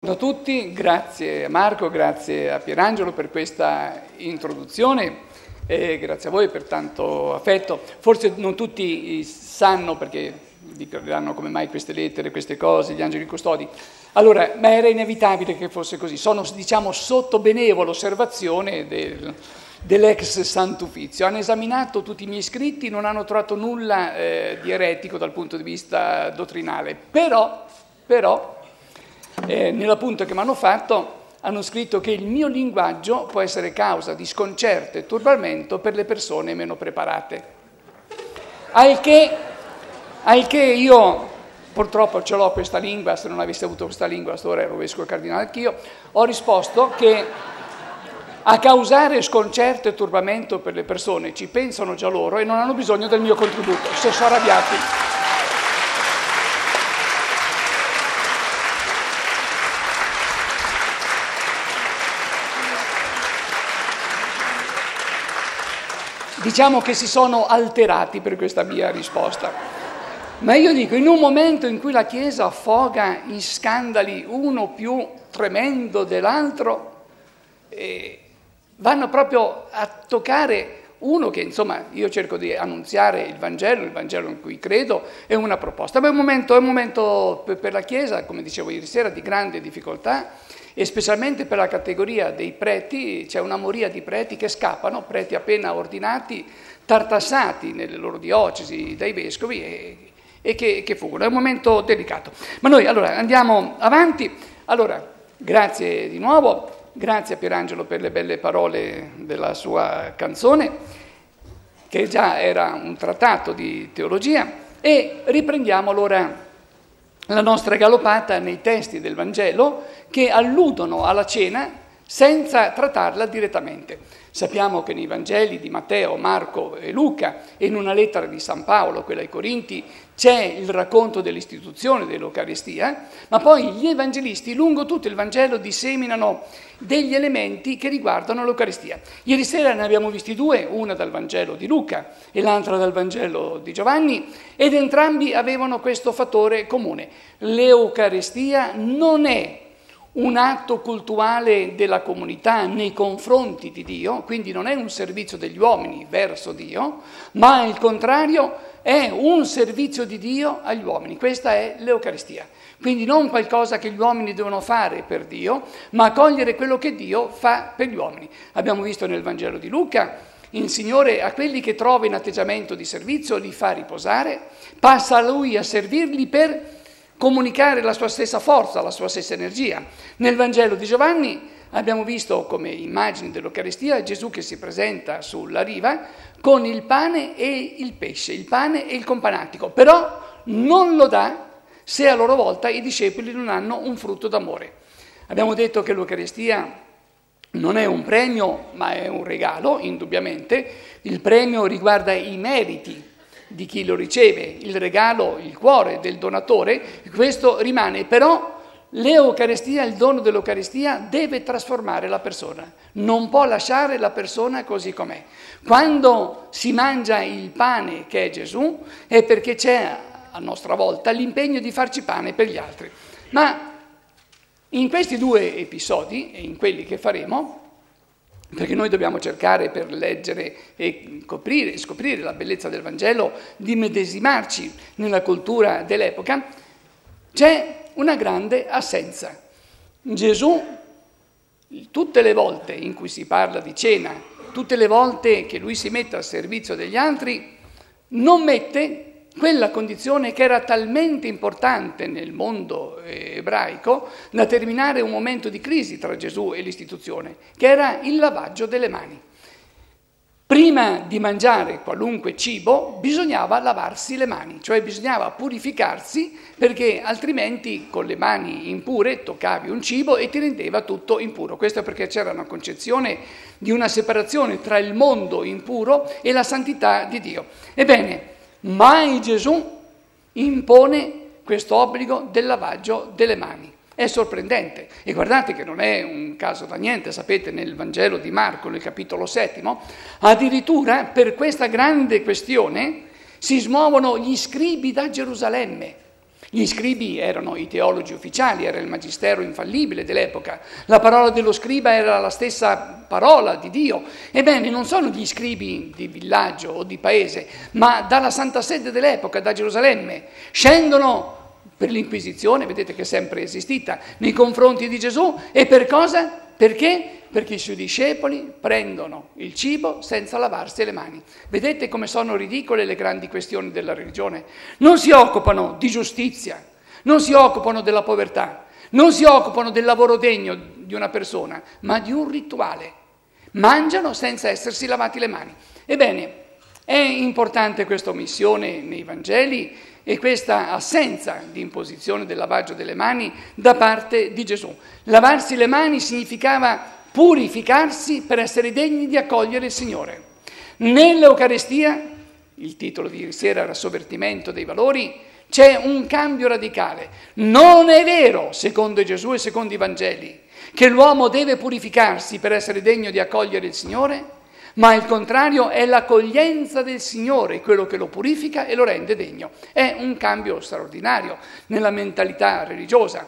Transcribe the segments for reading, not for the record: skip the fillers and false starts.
Buongiorno a tutti, grazie a Marco, grazie a Pierangelo per questa introduzione e grazie a voi per tanto affetto. Forse non tutti sanno, perché diranno come mai queste lettere, queste cose, gli angeli custodi. Allora, ma era inevitabile che fosse così. Sono, diciamo, sotto benevola osservazione dell'ex Sant'Uffizio. Hanno esaminato tutti i miei scritti, non hanno trovato nulla di eretico dal punto di vista dottrinale, però nell'appunto che mi hanno fatto hanno scritto che il mio linguaggio può essere causa di sconcerto e turbamento per le persone meno preparate. Al che io purtroppo ce l'ho questa lingua, se non avessi avuto questa lingua ora ero vescovo cardinale anch'io, ho risposto che a causare sconcerto e turbamento per le persone ci pensano già loro e non hanno bisogno del mio contributo, se sono arrabbiati. Diciamo che si sono alterati per questa mia risposta. Ma io dico, in un momento in cui la Chiesa affoga in scandali uno più tremendo dell'altro, vanno proprio a toccare uno che, insomma, io cerco di annunziare il Vangelo in cui credo, è una proposta. Ma è un momento per la Chiesa, come dicevo ieri sera, di grande difficoltà, e specialmente per la categoria dei preti. C'è una moria di preti che scappano, preti appena ordinati, tartassati nelle loro diocesi dai vescovi e che fuggono. È un momento delicato. Ma noi allora andiamo avanti. Allora, grazie di nuovo. Grazie a Pierangelo per le belle parole della sua canzone, che già era un trattato di teologia, e riprendiamo allora la nostra galoppata nei testi del Vangelo che alludono alla cena senza trattarla direttamente. Sappiamo che nei Vangeli di Matteo, Marco e Luca e in una lettera di San Paolo, quella ai Corinti, c'è il racconto dell'istituzione dell'Eucaristia, ma poi gli evangelisti lungo tutto il Vangelo disseminano degli elementi che riguardano l'Eucaristia. Ieri sera ne abbiamo visti due, una dal Vangelo di Luca e l'altra dal Vangelo di Giovanni, ed entrambi avevano questo fattore comune. L'Eucaristia non è un atto cultuale della comunità nei confronti di Dio, quindi non è un servizio degli uomini verso Dio, ma al contrario è un servizio di Dio agli uomini. Questa è l'Eucaristia. Quindi non qualcosa che gli uomini devono fare per Dio, ma accogliere quello che Dio fa per gli uomini. Abbiamo visto nel Vangelo di Luca, il Signore a quelli che trova in atteggiamento di servizio li fa riposare, passa a Lui a servirli per comunicare la sua stessa forza, la sua stessa energia. Nel Vangelo di Giovanni abbiamo visto come immagine dell'Eucaristia Gesù che si presenta sulla riva con il pane e il pesce, il pane e il companatico, però non lo dà se a loro volta i discepoli non hanno un frutto d'amore. Abbiamo detto che l'Eucaristia non è un premio, ma è un regalo, indubbiamente. Il premio riguarda i meriti di chi lo riceve, il regalo, il cuore del donatore, questo rimane, però l'Eucaristia, il dono dell'Eucaristia deve trasformare la persona, non può lasciare la persona così com'è. Quando si mangia il pane che è Gesù è perché c'è a nostra volta l'impegno di farci pane per gli altri. Ma in questi due episodi e in quelli che faremo, perché noi dobbiamo cercare per leggere e scoprire la bellezza del Vangelo, di medesimarci nella cultura dell'epoca, c'è una grande assenza. Gesù, tutte le volte in cui si parla di cena, tutte le volte che lui si mette al servizio degli altri, non mette quella condizione che era talmente importante nel mondo ebraico da terminare un momento di crisi tra Gesù e l'istituzione, che era il lavaggio delle mani. Prima di mangiare qualunque cibo bisognava lavarsi le mani, cioè bisognava purificarsi, perché altrimenti con le mani impure toccavi un cibo e ti rendeva tutto impuro. Questo perché c'era una concezione di una separazione tra il mondo impuro e la santità di Dio. Ebbene, mai Gesù impone questo obbligo del lavaggio delle mani. È sorprendente, e guardate che non è un caso da niente, sapete, nel Vangelo di Marco, nel capitolo 7, addirittura per questa grande questione si smuovono gli scribi da Gerusalemme, Gli scribi erano i teologi ufficiali, era il magistero infallibile dell'epoca. La parola dello scriba era la stessa parola di Dio. Ebbene, non sono gli scribi di villaggio o di paese, ma dalla Santa Sede dell'epoca, da Gerusalemme, scendono per l'Inquisizione, vedete che è sempre esistita, nei confronti di Gesù. E per cosa? Perché? Perché i suoi discepoli prendono il cibo senza lavarsi le mani. Vedete come sono ridicole le grandi questioni della religione? Non si occupano di giustizia, non si occupano della povertà, non si occupano del lavoro degno di una persona, ma di un rituale. Mangiano senza essersi lavati le mani. Ebbene, è importante questa omissione nei Vangeli e questa assenza di imposizione del lavaggio delle mani da parte di Gesù. Lavarsi le mani significava purificarsi per essere degni di accogliere il Signore. Nell'Eucaristia, il titolo di ieri sera era Sovvertimento dei valori, c'è un cambio radicale. Non è vero, secondo Gesù e secondo i Vangeli, che l'uomo deve purificarsi per essere degno di accogliere il Signore, ma il contrario è l'accoglienza del Signore, quello che lo purifica e lo rende degno. È un cambio straordinario nella mentalità religiosa.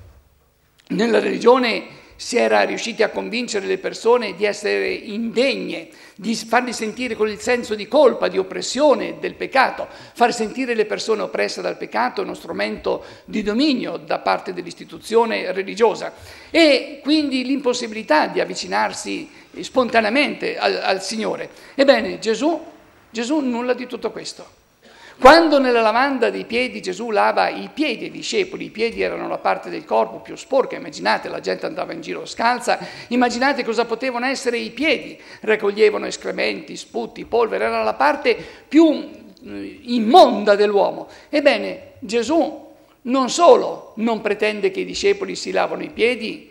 Nella religione si era riusciti a convincere le persone di essere indegne, di farli sentire con il senso di colpa, di oppressione del peccato. Far sentire le persone oppresse dal peccato è uno strumento di dominio da parte dell'istituzione religiosa e quindi l'impossibilità di avvicinarsi spontaneamente al Signore. Ebbene, Gesù nulla di tutto questo. Quando nella lavanda dei piedi Gesù lava i piedi ai discepoli, i piedi erano la parte del corpo più sporca, immaginate, la gente andava in giro scalza, immaginate cosa potevano essere i piedi, raccoglievano escrementi, sputi, polvere, era la parte più immonda dell'uomo. Ebbene, Gesù non solo non pretende che i discepoli si lavano i piedi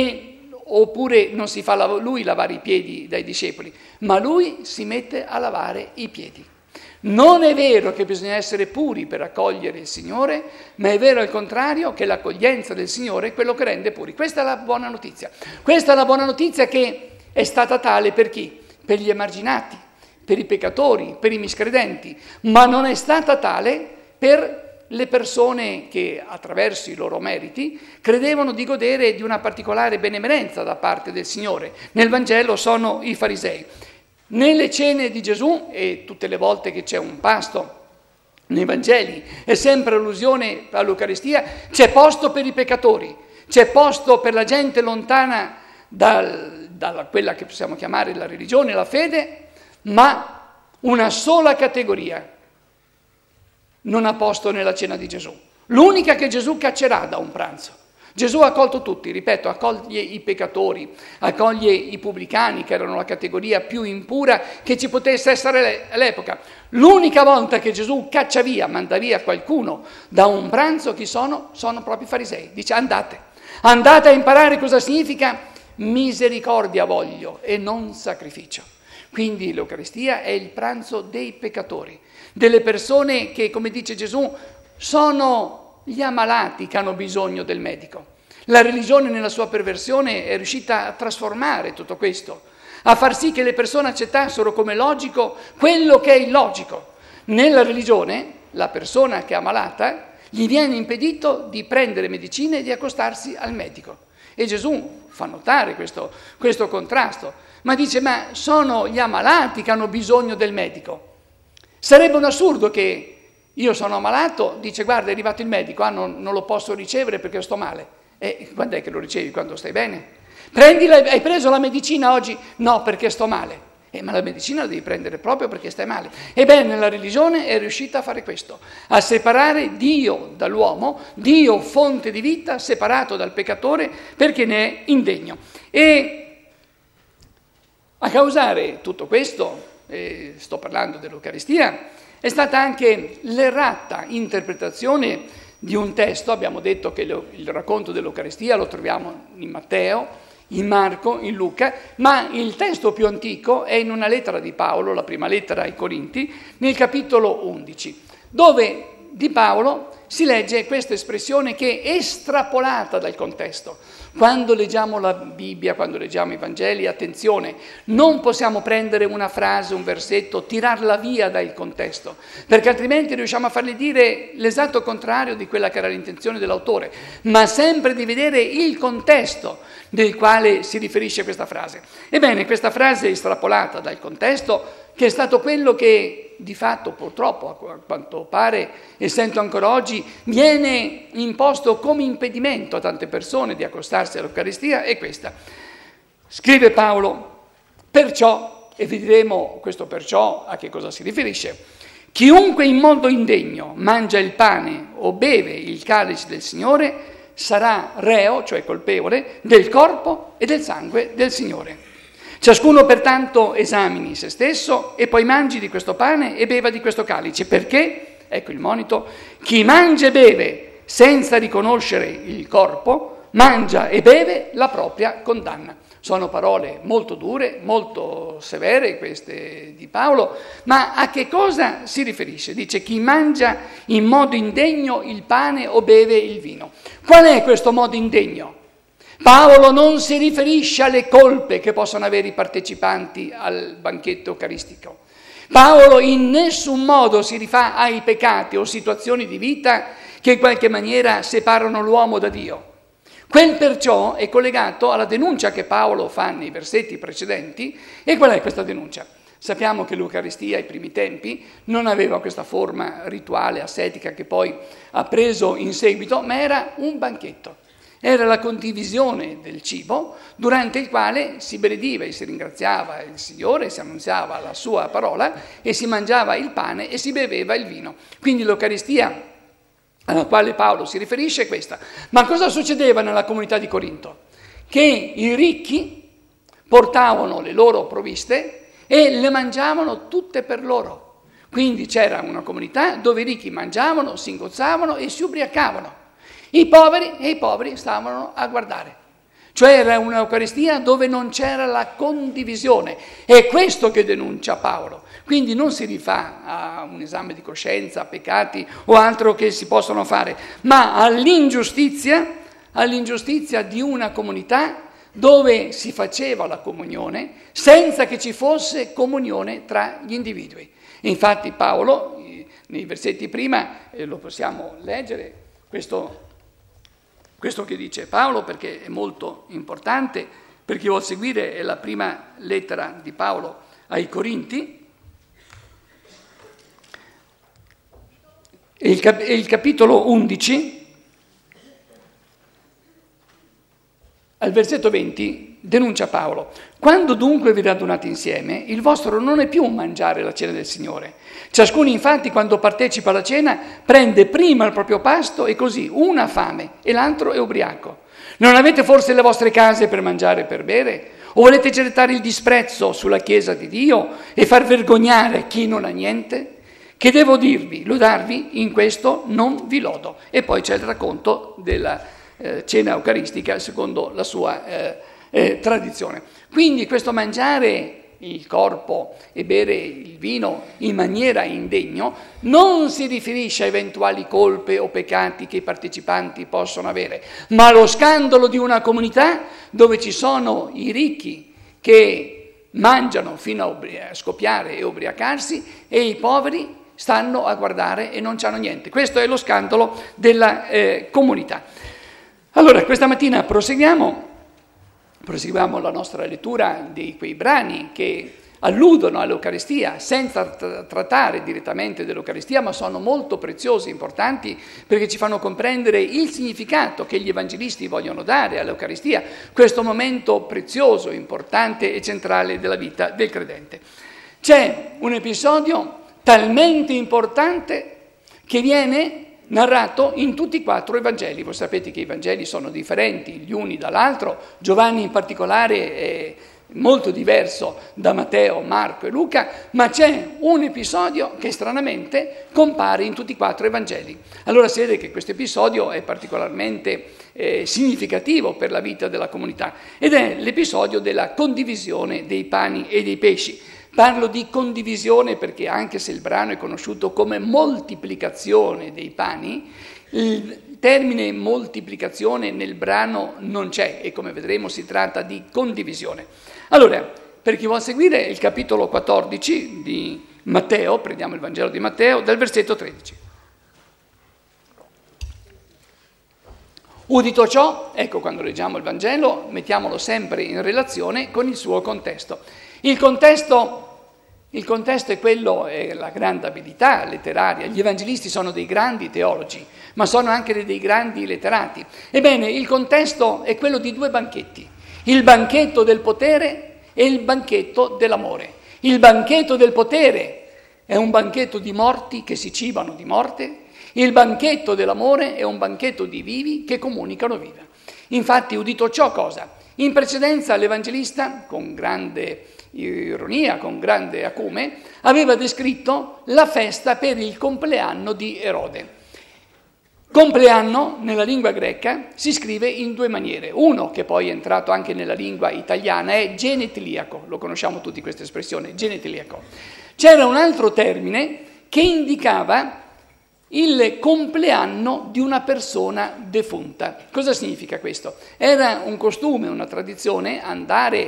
oppure non si fa lui lavare i piedi dai discepoli, ma lui si mette a lavare i piedi. Non è vero che bisogna essere puri per accogliere il Signore, ma è vero al contrario che l'accoglienza del Signore è quello che rende puri. Questa è la buona notizia. Questa è la buona notizia che è stata tale per chi? Per gli emarginati, per i peccatori, per i miscredenti, ma non è stata tale per le persone che attraverso i loro meriti credevano di godere di una particolare benemerenza da parte del Signore. Nel Vangelo sono i farisei. Nelle cene di Gesù, e tutte le volte che c'è un pasto nei Vangeli, è sempre allusione all'Eucaristia, c'è posto per i peccatori, c'è posto per la gente lontana da quella che possiamo chiamare la religione, la fede, ma una sola categoria non ha posto nella cena di Gesù, l'unica che Gesù caccerà da un pranzo. Gesù ha accolto tutti, ripeto, accoglie i peccatori, accoglie i pubblicani, che erano la categoria più impura che ci potesse essere all'epoca. L'unica volta che Gesù caccia via, manda via qualcuno da un pranzo, chi sono? Sono proprio i farisei. Dice andate a imparare cosa significa misericordia voglio e non sacrificio. Quindi l'Eucaristia è il pranzo dei peccatori, delle persone che, come dice Gesù, sono gli ammalati che hanno bisogno del medico. La religione nella sua perversione è riuscita a trasformare tutto questo, a far sì che le persone accettassero come logico quello che è illogico. Nella religione, la persona che è ammalata gli viene impedito di prendere medicine e di accostarsi al medico. E Gesù fa notare questo contrasto, ma dice, ma sono gli ammalati che hanno bisogno del medico. Sarebbe un assurdo che io sono ammalato, dice guarda è arrivato il medico, non lo posso ricevere perché sto male. E quando è che lo ricevi? Quando stai bene? Hai preso la medicina oggi? No, perché sto male. Ma la medicina la devi prendere proprio perché stai male. Ebbene, la religione è riuscita a fare questo, a separare Dio dall'uomo, Dio fonte di vita, separato dal peccatore perché ne è indegno. E a causare tutto questo, sto parlando dell'Eucaristia, è stata anche l'errata interpretazione di un testo. Abbiamo detto che il racconto dell'Eucaristia lo troviamo in Matteo, in Marco, in Luca, ma il testo più antico è in una lettera di Paolo, la prima lettera ai Corinti, nel capitolo 11, dove di Paolo si legge questa espressione che è estrapolata dal contesto. Quando leggiamo la Bibbia, quando leggiamo i Vangeli, attenzione, non possiamo prendere una frase, un versetto, tirarla via dal contesto, perché altrimenti riusciamo a fargli dire l'esatto contrario di quella che era l'intenzione dell'autore, ma sempre di vedere il contesto nel quale si riferisce questa frase. Ebbene, questa frase è estrapolata dal contesto, che è stato quello che di fatto purtroppo a quanto pare e sento ancora oggi viene imposto come impedimento a tante persone di accostarsi all'Eucaristia, è questa. Scrive Paolo: perciò, e vedremo questo perciò a che cosa si riferisce, chiunque in modo indegno mangia il pane o beve il calice del Signore sarà reo, cioè colpevole, del corpo e del sangue del Signore. Ciascuno pertanto esamini se stesso e poi mangi di questo pane e beva di questo calice, perché, ecco il monito, chi mangia e beve senza riconoscere il corpo, mangia e beve la propria condanna. Sono parole molto dure, molto severe queste di Paolo, ma a che cosa si riferisce? Dice chi mangia in modo indegno il pane o beve il vino. Qual è questo modo indegno? Paolo non si riferisce alle colpe che possono avere i partecipanti al banchetto eucaristico. Paolo in nessun modo si rifà ai peccati o situazioni di vita che in qualche maniera separano l'uomo da Dio. Quel perciò è collegato alla denuncia che Paolo fa nei versetti precedenti. E qual è questa denuncia? Sappiamo che l'Eucaristia ai primi tempi non aveva questa forma rituale, ascetica che poi ha preso in seguito, ma era un banchetto. Era la condivisione del cibo durante il quale si benediva e si ringraziava il Signore, si annunziava la sua parola e si mangiava il pane e si beveva il vino. Quindi l'Eucaristia alla quale Paolo si riferisce è questa. Ma cosa succedeva nella comunità di Corinto? Che i ricchi portavano le loro provviste e le mangiavano tutte per loro. Quindi c'era una comunità dove i ricchi mangiavano, si ingozzavano e si ubriacavano. I poveri stavano a guardare. Cioè era un'Eucaristia dove non c'era la condivisione. È questo che denuncia Paolo. Quindi non si rifà a un esame di coscienza, a peccati o altro che si possono fare, ma all'ingiustizia di una comunità dove si faceva la comunione senza che ci fosse comunione tra gli individui. E infatti Paolo, nei versetti prima, lo possiamo leggere, questo che dice Paolo, perché è molto importante, per chi vuol seguire, è la prima lettera di Paolo ai Corinti, e il capitolo 11, al versetto 20, denuncia Paolo: quando dunque vi radunate insieme, il vostro non è più un mangiare la cena del Signore. Ciascuno infatti quando partecipa alla cena prende prima il proprio pasto e così uno ha fame e l'altro è ubriaco. Non avete forse le vostre case per mangiare e per bere? O volete gettare il disprezzo sulla Chiesa di Dio e far vergognare chi non ha niente? Che devo dirvi? Lodarvi? In questo non vi lodo. E poi c'è il racconto della cena eucaristica secondo la sua tradizione. Quindi questo mangiare il corpo e bere il vino in maniera indegno non si riferisce a eventuali colpe o peccati che i partecipanti possono avere, ma allo scandalo di una comunità dove ci sono i ricchi che mangiano fino a scoppiare e ubriacarsi e i poveri stanno a guardare e non c'hanno niente. Questo è lo scandalo della comunità. Allora, questa mattina proseguiamo la nostra lettura di quei brani che alludono all'Eucaristia senza trattare direttamente dell'Eucaristia, ma sono molto preziosi e importanti perché ci fanno comprendere il significato che gli evangelisti vogliono dare all'Eucaristia, questo momento prezioso, importante e centrale della vita del credente. C'è un episodio talmente importante che viene narrato in tutti i 4 i Vangeli. Voi sapete che i Vangeli sono differenti gli uni dall'altro, Giovanni in particolare è molto diverso da Matteo, Marco e Luca, ma c'è un episodio che stranamente compare in tutti i 4 i Vangeli. Allora si vede che questo episodio è particolarmente significativo per la vita della comunità ed è l'episodio della condivisione dei pani e dei pesci. Parlo di condivisione perché anche se il brano è conosciuto come moltiplicazione dei pani, Il termine moltiplicazione nel brano non c'è e come vedremo si tratta di condivisione. Allora, per chi vuol seguire il capitolo 14 di Matteo, prendiamo il Vangelo di Matteo, dal versetto 13. Udito ciò, ecco quando leggiamo il Vangelo, mettiamolo sempre in relazione con il suo contesto. Il contesto è quello, è la grande abilità letteraria. Gli evangelisti sono dei grandi teologi, ma sono anche dei grandi letterati. Ebbene, il contesto è quello di due banchetti, il banchetto del potere e il banchetto dell'amore. Il banchetto del potere è un banchetto di morti che si cibano di morte. Il banchetto dell'amore è un banchetto di vivi che comunicano vita. Infatti, udito ciò cosa? In precedenza l'Evangelista, con grande ironia, con grande acume, aveva descritto la festa per il compleanno di Erode. Compleanno, nella lingua greca, si scrive in due maniere. Uno, che poi è entrato anche nella lingua italiana, è genetiliaco. Lo conosciamo tutti questa espressione, genetiliaco. C'era un altro termine che indicava il compleanno di una persona defunta. Cosa significa questo? Era un costume, una tradizione andare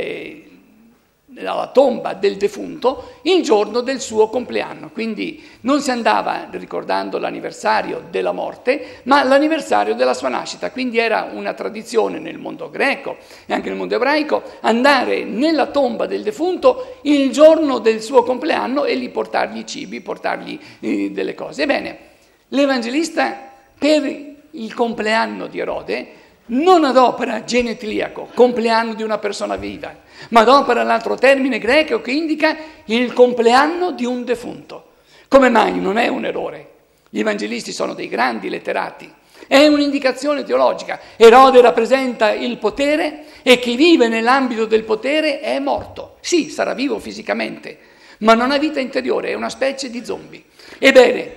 alla tomba del defunto il giorno del suo compleanno. Quindi non si andava ricordando l'anniversario della morte, ma l'anniversario della sua nascita. Quindi era una tradizione nel mondo greco e anche nel mondo ebraico andare nella tomba del defunto il giorno del suo compleanno e gli portargli cibi, portargli delle cose. Ebbene, l'Evangelista per il compleanno di Erode non adopera genetiliaco, compleanno di una persona viva, ma adopera l'altro termine greco che indica il compleanno di un defunto. Come mai? Non è un errore. Gli evangelisti sono dei grandi letterati. È un'indicazione teologica. Erode rappresenta il potere e chi vive nell'ambito del potere è morto. Sì, sarà vivo fisicamente, ma non ha vita interiore, è una specie di zombie. Ebbene,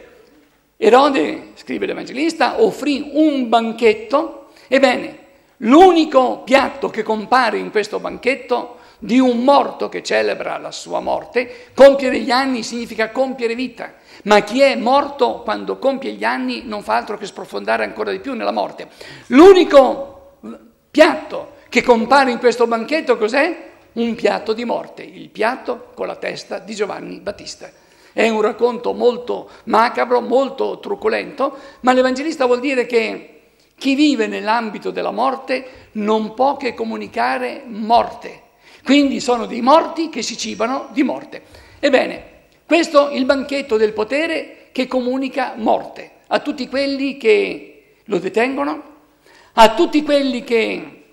Erode, scrive l'Evangelista, offrì un banchetto. Ebbene, l'unico piatto che compare in questo banchetto di un morto che celebra la sua morte, compiere gli anni significa compiere vita, ma chi è morto quando compie gli anni non fa altro che sprofondare ancora di più nella morte. L'unico piatto che compare in questo banchetto cos'è? Un piatto di morte, il piatto con la testa di Giovanni Battista. È un racconto molto macabro, molto truculento, ma l'Evangelista vuol dire che chi vive nell'ambito della morte non può che comunicare morte. Quindi sono dei morti che si cibano di morte. Ebbene, questo è il banchetto del potere che comunica morte a tutti quelli che lo detengono, a tutti quelli che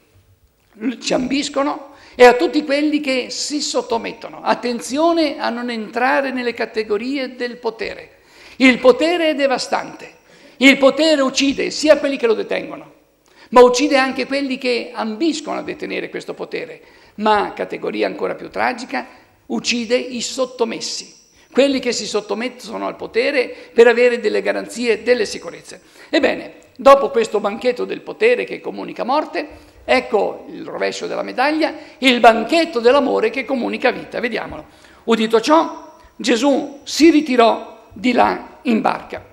ci ambiscono e a tutti quelli che si sottomettono. Attenzione a non entrare nelle categorie del potere. Il potere è devastante. Il potere uccide sia quelli che lo detengono, ma uccide anche quelli che ambiscono a detenere questo potere. Ma, categoria ancora più tragica, uccide i sottomessi, quelli che si sottomettono al potere per avere delle garanzie, delle sicurezze. Ebbene, dopo questo banchetto del potere che comunica morte, ecco il rovescio della medaglia, il banchetto dell'amore che comunica vita. Vediamolo. Udito ciò, Gesù si ritirò di là in barca.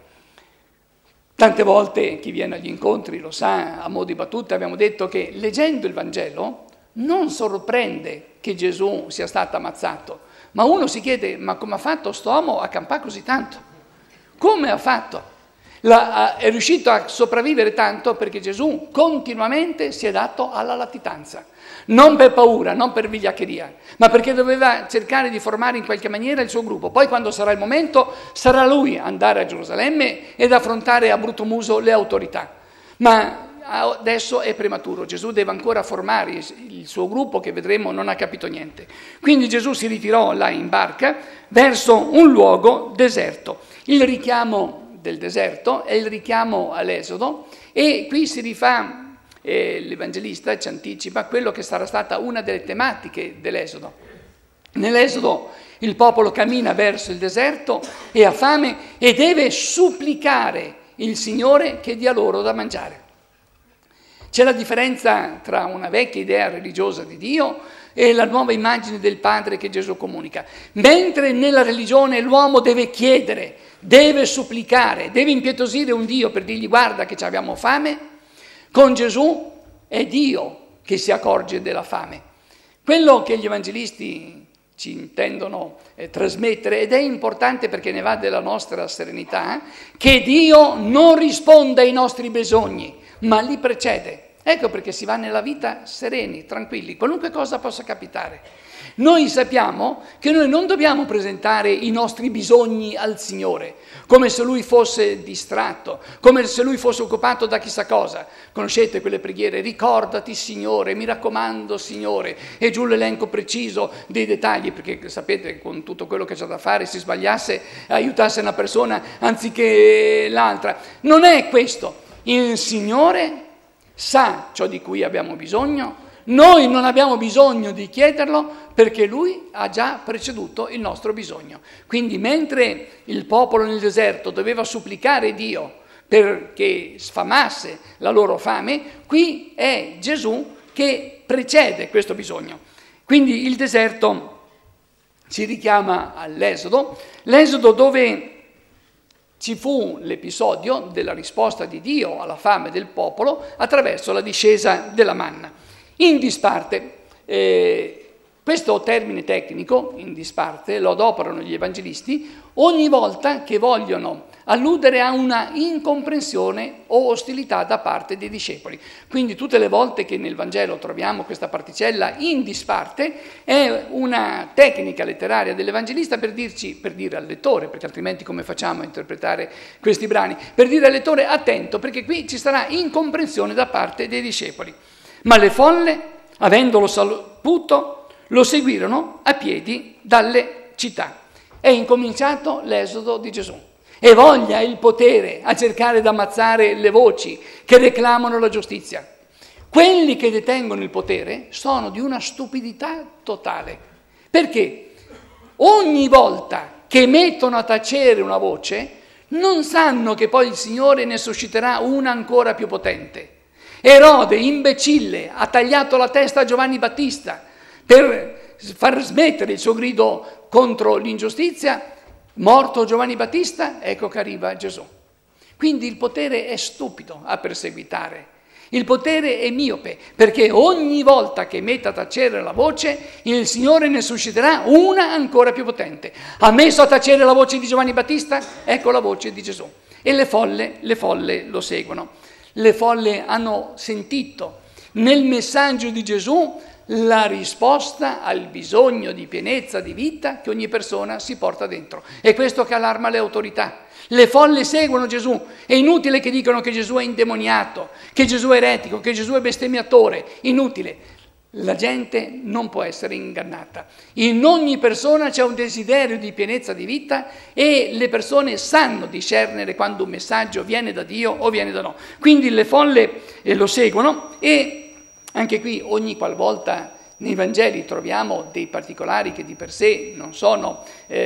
Tante volte chi viene agli incontri lo sa, a mo' di battuta abbiamo detto che leggendo il Vangelo non sorprende che Gesù sia stato ammazzato, ma uno si chiede, ma come ha fatto sto uomo a campare così tanto? Come ha fatto? È riuscito a sopravvivere tanto perché Gesù continuamente si è dato alla latitanza, non per paura, non per vigliaccheria, ma perché doveva cercare di formare in qualche maniera il suo gruppo. Poi quando sarà il momento sarà lui andare a Gerusalemme ed affrontare a brutto muso le autorità. Ma adesso è prematuro, Gesù deve ancora formare il suo gruppo che vedremo non ha capito niente. Quindi Gesù si ritirò là in barca verso un luogo deserto. Il richiamo del deserto è il richiamo all'Esodo e qui si rifà, l'Evangelista ci anticipa quello che sarà stata una delle tematiche dell'Esodo. Nell'Esodo il popolo cammina verso il deserto e ha fame e deve supplicare il Signore che dia loro da mangiare. C'è la differenza tra una vecchia idea religiosa di Dio e la nuova immagine del Padre che Gesù comunica. Mentre nella religione l'uomo deve chiedere, deve supplicare, deve impietosire un Dio per dirgli guarda che abbiamo fame, con Gesù è Dio che si accorge della fame. Quello che gli evangelisti ci intendono trasmettere, ed è importante perché ne va della nostra serenità, che Dio non risponda ai nostri bisogni, ma li precede. Ecco perché si va nella vita sereni, tranquilli, qualunque cosa possa capitare. Noi sappiamo che noi non dobbiamo presentare i nostri bisogni al Signore, come se Lui fosse distratto, come se Lui fosse occupato da chissà cosa. Conoscete quelle preghiere? Ricordati, Signore, mi raccomando, Signore, e giù l'elenco preciso dei dettagli, perché sapete, con tutto quello che c'è da fare, se sbagliasse, aiutasse una persona anziché l'altra. Non è questo. Il Signore sa ciò di cui abbiamo bisogno, noi non abbiamo bisogno di chiederlo perché Lui ha già preceduto il nostro bisogno. Quindi mentre il popolo nel deserto doveva supplicare Dio perché sfamasse la loro fame, qui è Gesù che precede questo bisogno. Quindi il deserto ci richiama all'Esodo, l'Esodo dove ci fu l'episodio della risposta di Dio alla fame del popolo attraverso la discesa della manna. In disparte, questo termine tecnico, in disparte, lo adoperano gli evangelisti ogni volta che vogliono alludere a una incomprensione o ostilità da parte dei discepoli. Quindi tutte le volte che nel Vangelo troviamo questa particella in disparte è una tecnica letteraria dell'evangelista per dire al lettore, perché altrimenti come facciamo a interpretare questi brani, per dire al lettore attento perché qui ci sarà incomprensione da parte dei discepoli. Ma le folle, avendolo saputo, lo seguirono a piedi dalle città. È incominciato l'esodo di Gesù. E voglia il potere a cercare di ammazzare le voci che reclamano la giustizia. Quelli che detengono il potere sono di una stupidità totale. Perché ogni volta che mettono a tacere una voce, non sanno che poi il Signore ne susciterà una ancora più potente. Erode, imbecille, ha tagliato la testa a Giovanni Battista per far smettere il suo grido contro l'ingiustizia. Morto Giovanni Battista, ecco che arriva Gesù. Quindi il potere è stupido a perseguitare. Il potere è miope, perché ogni volta che mette a tacere la voce, il Signore ne susciterà una ancora più potente. Ha messo a tacere la voce di Giovanni Battista, ecco la voce di Gesù. E le folle lo seguono. Le folle hanno sentito nel messaggio di Gesù la risposta al bisogno di pienezza di vita che ogni persona si porta dentro. È questo che allarma le autorità. Le folle seguono Gesù. È inutile che dicano che Gesù è indemoniato, che Gesù è eretico, che Gesù è bestemmiatore. Inutile. La gente non può essere ingannata. In ogni persona c'è un desiderio di pienezza di vita e le persone sanno discernere quando un messaggio viene da Dio o viene da no. Quindi le folle lo seguono e anche qui ogni qualvolta nei Vangeli troviamo dei particolari che di per sé non sono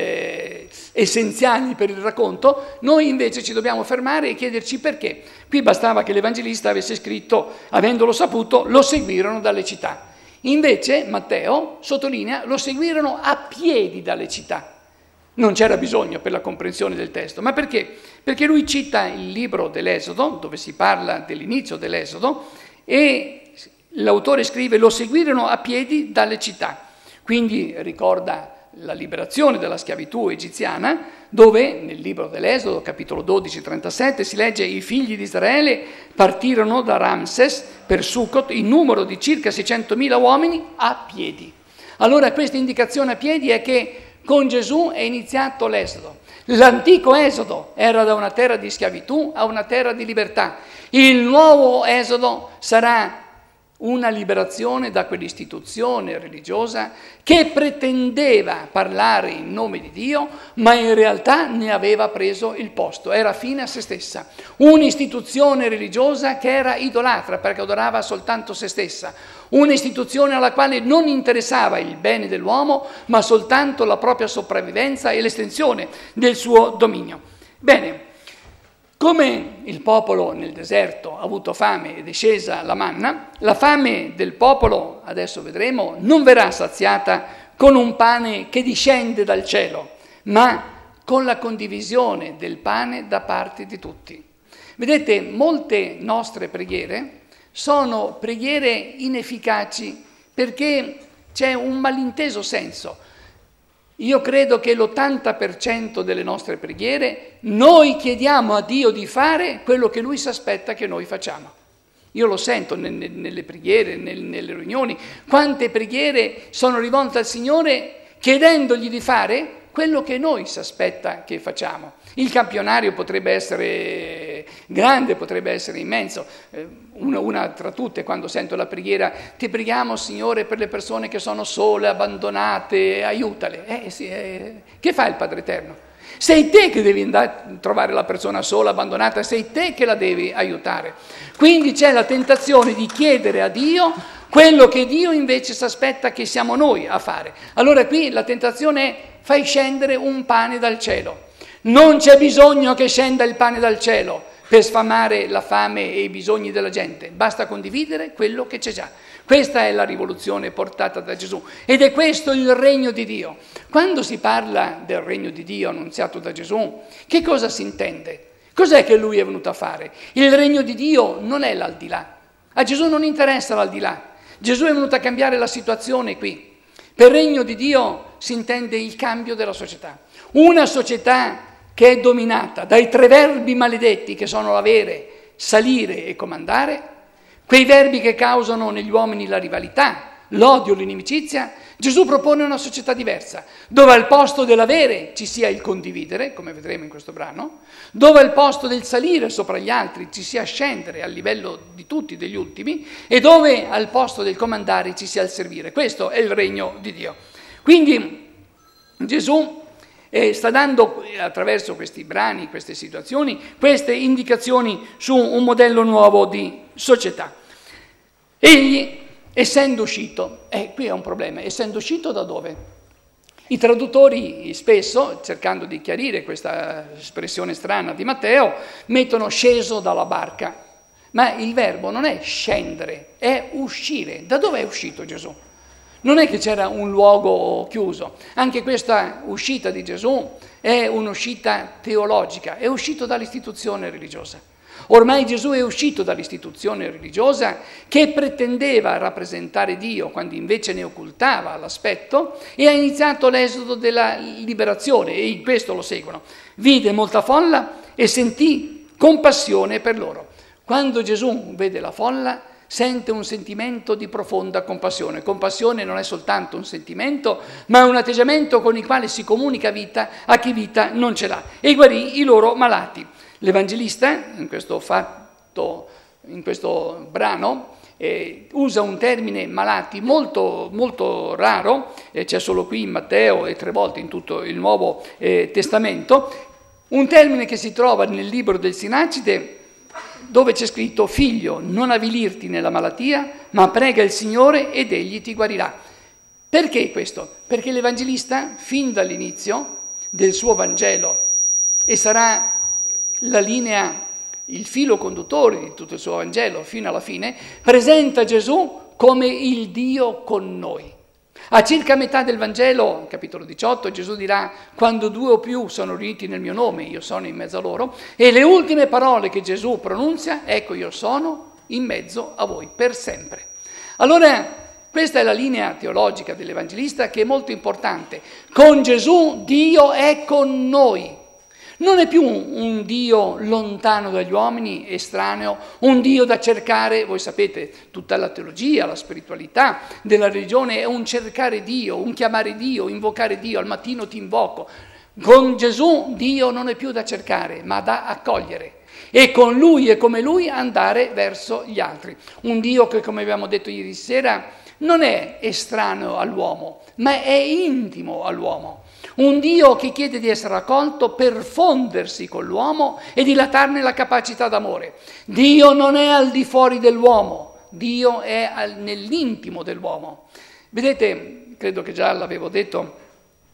essenziali per il racconto, noi invece ci dobbiamo fermare e chiederci perché. Qui bastava che l'Evangelista avesse scritto, avendolo saputo, lo seguirono dalle città. Invece Matteo sottolinea, lo seguirono a piedi dalle città. Non c'era bisogno per la comprensione del testo, ma perché? Perché lui cita il libro dell'Esodo, dove si parla dell'inizio dell'Esodo, e l'autore scrive lo seguirono a piedi dalle città, quindi ricorda la liberazione dalla schiavitù egiziana, dove nel libro dell'Esodo, capitolo 12, 37, si legge i figli di Israele partirono da Ramses per Sucot in numero di circa 600.000 uomini a piedi. Allora questa indicazione a piedi è che con Gesù è iniziato l'Esodo. L'antico Esodo era da una terra di schiavitù a una terra di libertà. Il nuovo Esodo sarà una liberazione da quell'istituzione religiosa che pretendeva parlare in nome di Dio, ma in realtà ne aveva preso il posto, era fine a se stessa. Un'istituzione religiosa che era idolatra perché adorava soltanto se stessa, un'istituzione alla quale non interessava il bene dell'uomo, ma soltanto la propria sopravvivenza e l'estensione del suo dominio. Bene, Come il popolo nel deserto ha avuto fame ed è scesa la manna, la fame del popolo, adesso vedremo, non verrà saziata con un pane che discende dal cielo, ma con la condivisione del pane da parte di tutti. Vedete, molte nostre preghiere sono preghiere inefficaci perché c'è un malinteso senso. Io credo che l'80% delle nostre preghiere noi chiediamo a Dio di fare quello che Lui si aspetta che noi facciamo. Io lo sento nelle preghiere, nelle riunioni, quante preghiere sono rivolte al Signore chiedendogli di fare quello che noi si aspetta che facciamo. Il campionario potrebbe essere grande, potrebbe essere immenso. Una tra tutte, quando sento la preghiera, ti preghiamo Signore per le persone che sono sole, abbandonate, aiutale. Che fa il Padre Eterno? Sei te che devi andare a trovare la persona sola, abbandonata, sei te che la devi aiutare. Quindi c'è la tentazione di chiedere a Dio quello che Dio invece si aspetta che siamo noi a fare. Allora qui la tentazione è: fai scendere un pane dal cielo. Non c'è bisogno che scenda il pane dal cielo per sfamare la fame e i bisogni della gente, basta condividere quello che c'è già. Questa è la rivoluzione portata da Gesù ed è questo il regno di Dio. Quando si parla del regno di Dio annunziato da Gesù, che cosa si intende? Cos'è che Lui è venuto a fare? Il regno di Dio non è l'aldilà. A Gesù non interessa l'aldilà. Gesù è venuto a cambiare la situazione qui. Per regno di Dio si intende il cambio della società. Una società che è dominata dai 3 verbi maledetti che sono l'avere, salire e comandare, quei verbi che causano negli uomini la rivalità, l'odio, l'inimicizia. Gesù propone una società diversa, dove al posto dell'avere ci sia il condividere, come vedremo in questo brano, dove al posto del salire sopra gli altri ci sia scendere al livello di tutti, degli ultimi, e dove al posto del comandare ci sia il servire. Questo è il regno di Dio. Quindi Gesù sta dando, attraverso questi brani, queste situazioni, queste indicazioni su un modello nuovo di società. Egli, essendo uscito, qui è un problema, essendo uscito da dove? I traduttori spesso, cercando di chiarire questa espressione strana di Matteo, mettono sceso dalla barca, ma il verbo non è scendere, è uscire. Da dove è uscito Gesù? Non è che c'era un luogo chiuso, anche questa uscita di Gesù è un'uscita teologica, è uscito dall'istituzione religiosa. Ormai Gesù è uscito dall'istituzione religiosa che pretendeva rappresentare Dio quando invece ne occultava l'aspetto e ha iniziato l'esodo della liberazione e in questo lo seguono. Vide molta folla e sentì compassione per loro. Quando Gesù vede la folla sente un sentimento di profonda compassione. Compassione non è soltanto un sentimento, ma è un atteggiamento con il quale si comunica vita a chi vita non ce l'ha e guarì i loro malati. L'Evangelista, in questo brano, usa un termine malati molto, molto raro, c'è solo qui in Matteo e 3 volte in tutto il Nuovo Testamento, un termine che si trova nel libro del Sinacide, dove c'è scritto: figlio, non avvilirti nella malattia, ma prega il Signore ed egli ti guarirà. Perché questo? Perché l'Evangelista, fin dall'inizio del suo Vangelo, e sarà la linea, il filo conduttore di tutto il suo Vangelo fino alla fine, presenta Gesù come il Dio con noi. A circa metà del Vangelo, capitolo 18, Gesù dirà: quando 2 o più sono riuniti nel mio nome, io sono in mezzo a loro. E le ultime parole che Gesù pronunzia: ecco, io sono in mezzo a voi per sempre. Allora, questa è la linea teologica dell'Evangelista che è molto importante. Con Gesù Dio è con noi. Non è più un Dio lontano dagli uomini, estraneo, un Dio da cercare. Voi sapete, tutta la teologia, la spiritualità della religione è un cercare Dio, un chiamare Dio, invocare Dio. Al mattino ti invoco. Con Gesù Dio non è più da cercare, ma da accogliere. E con Lui e come Lui andare verso gli altri. Un Dio che, come abbiamo detto ieri sera, non è estraneo all'uomo, ma è intimo all'uomo. Un Dio che chiede di essere accolto per fondersi con l'uomo e dilatarne la capacità d'amore. Dio non è al di fuori dell'uomo, Dio è nell'intimo dell'uomo. Vedete, credo che già l'avevo detto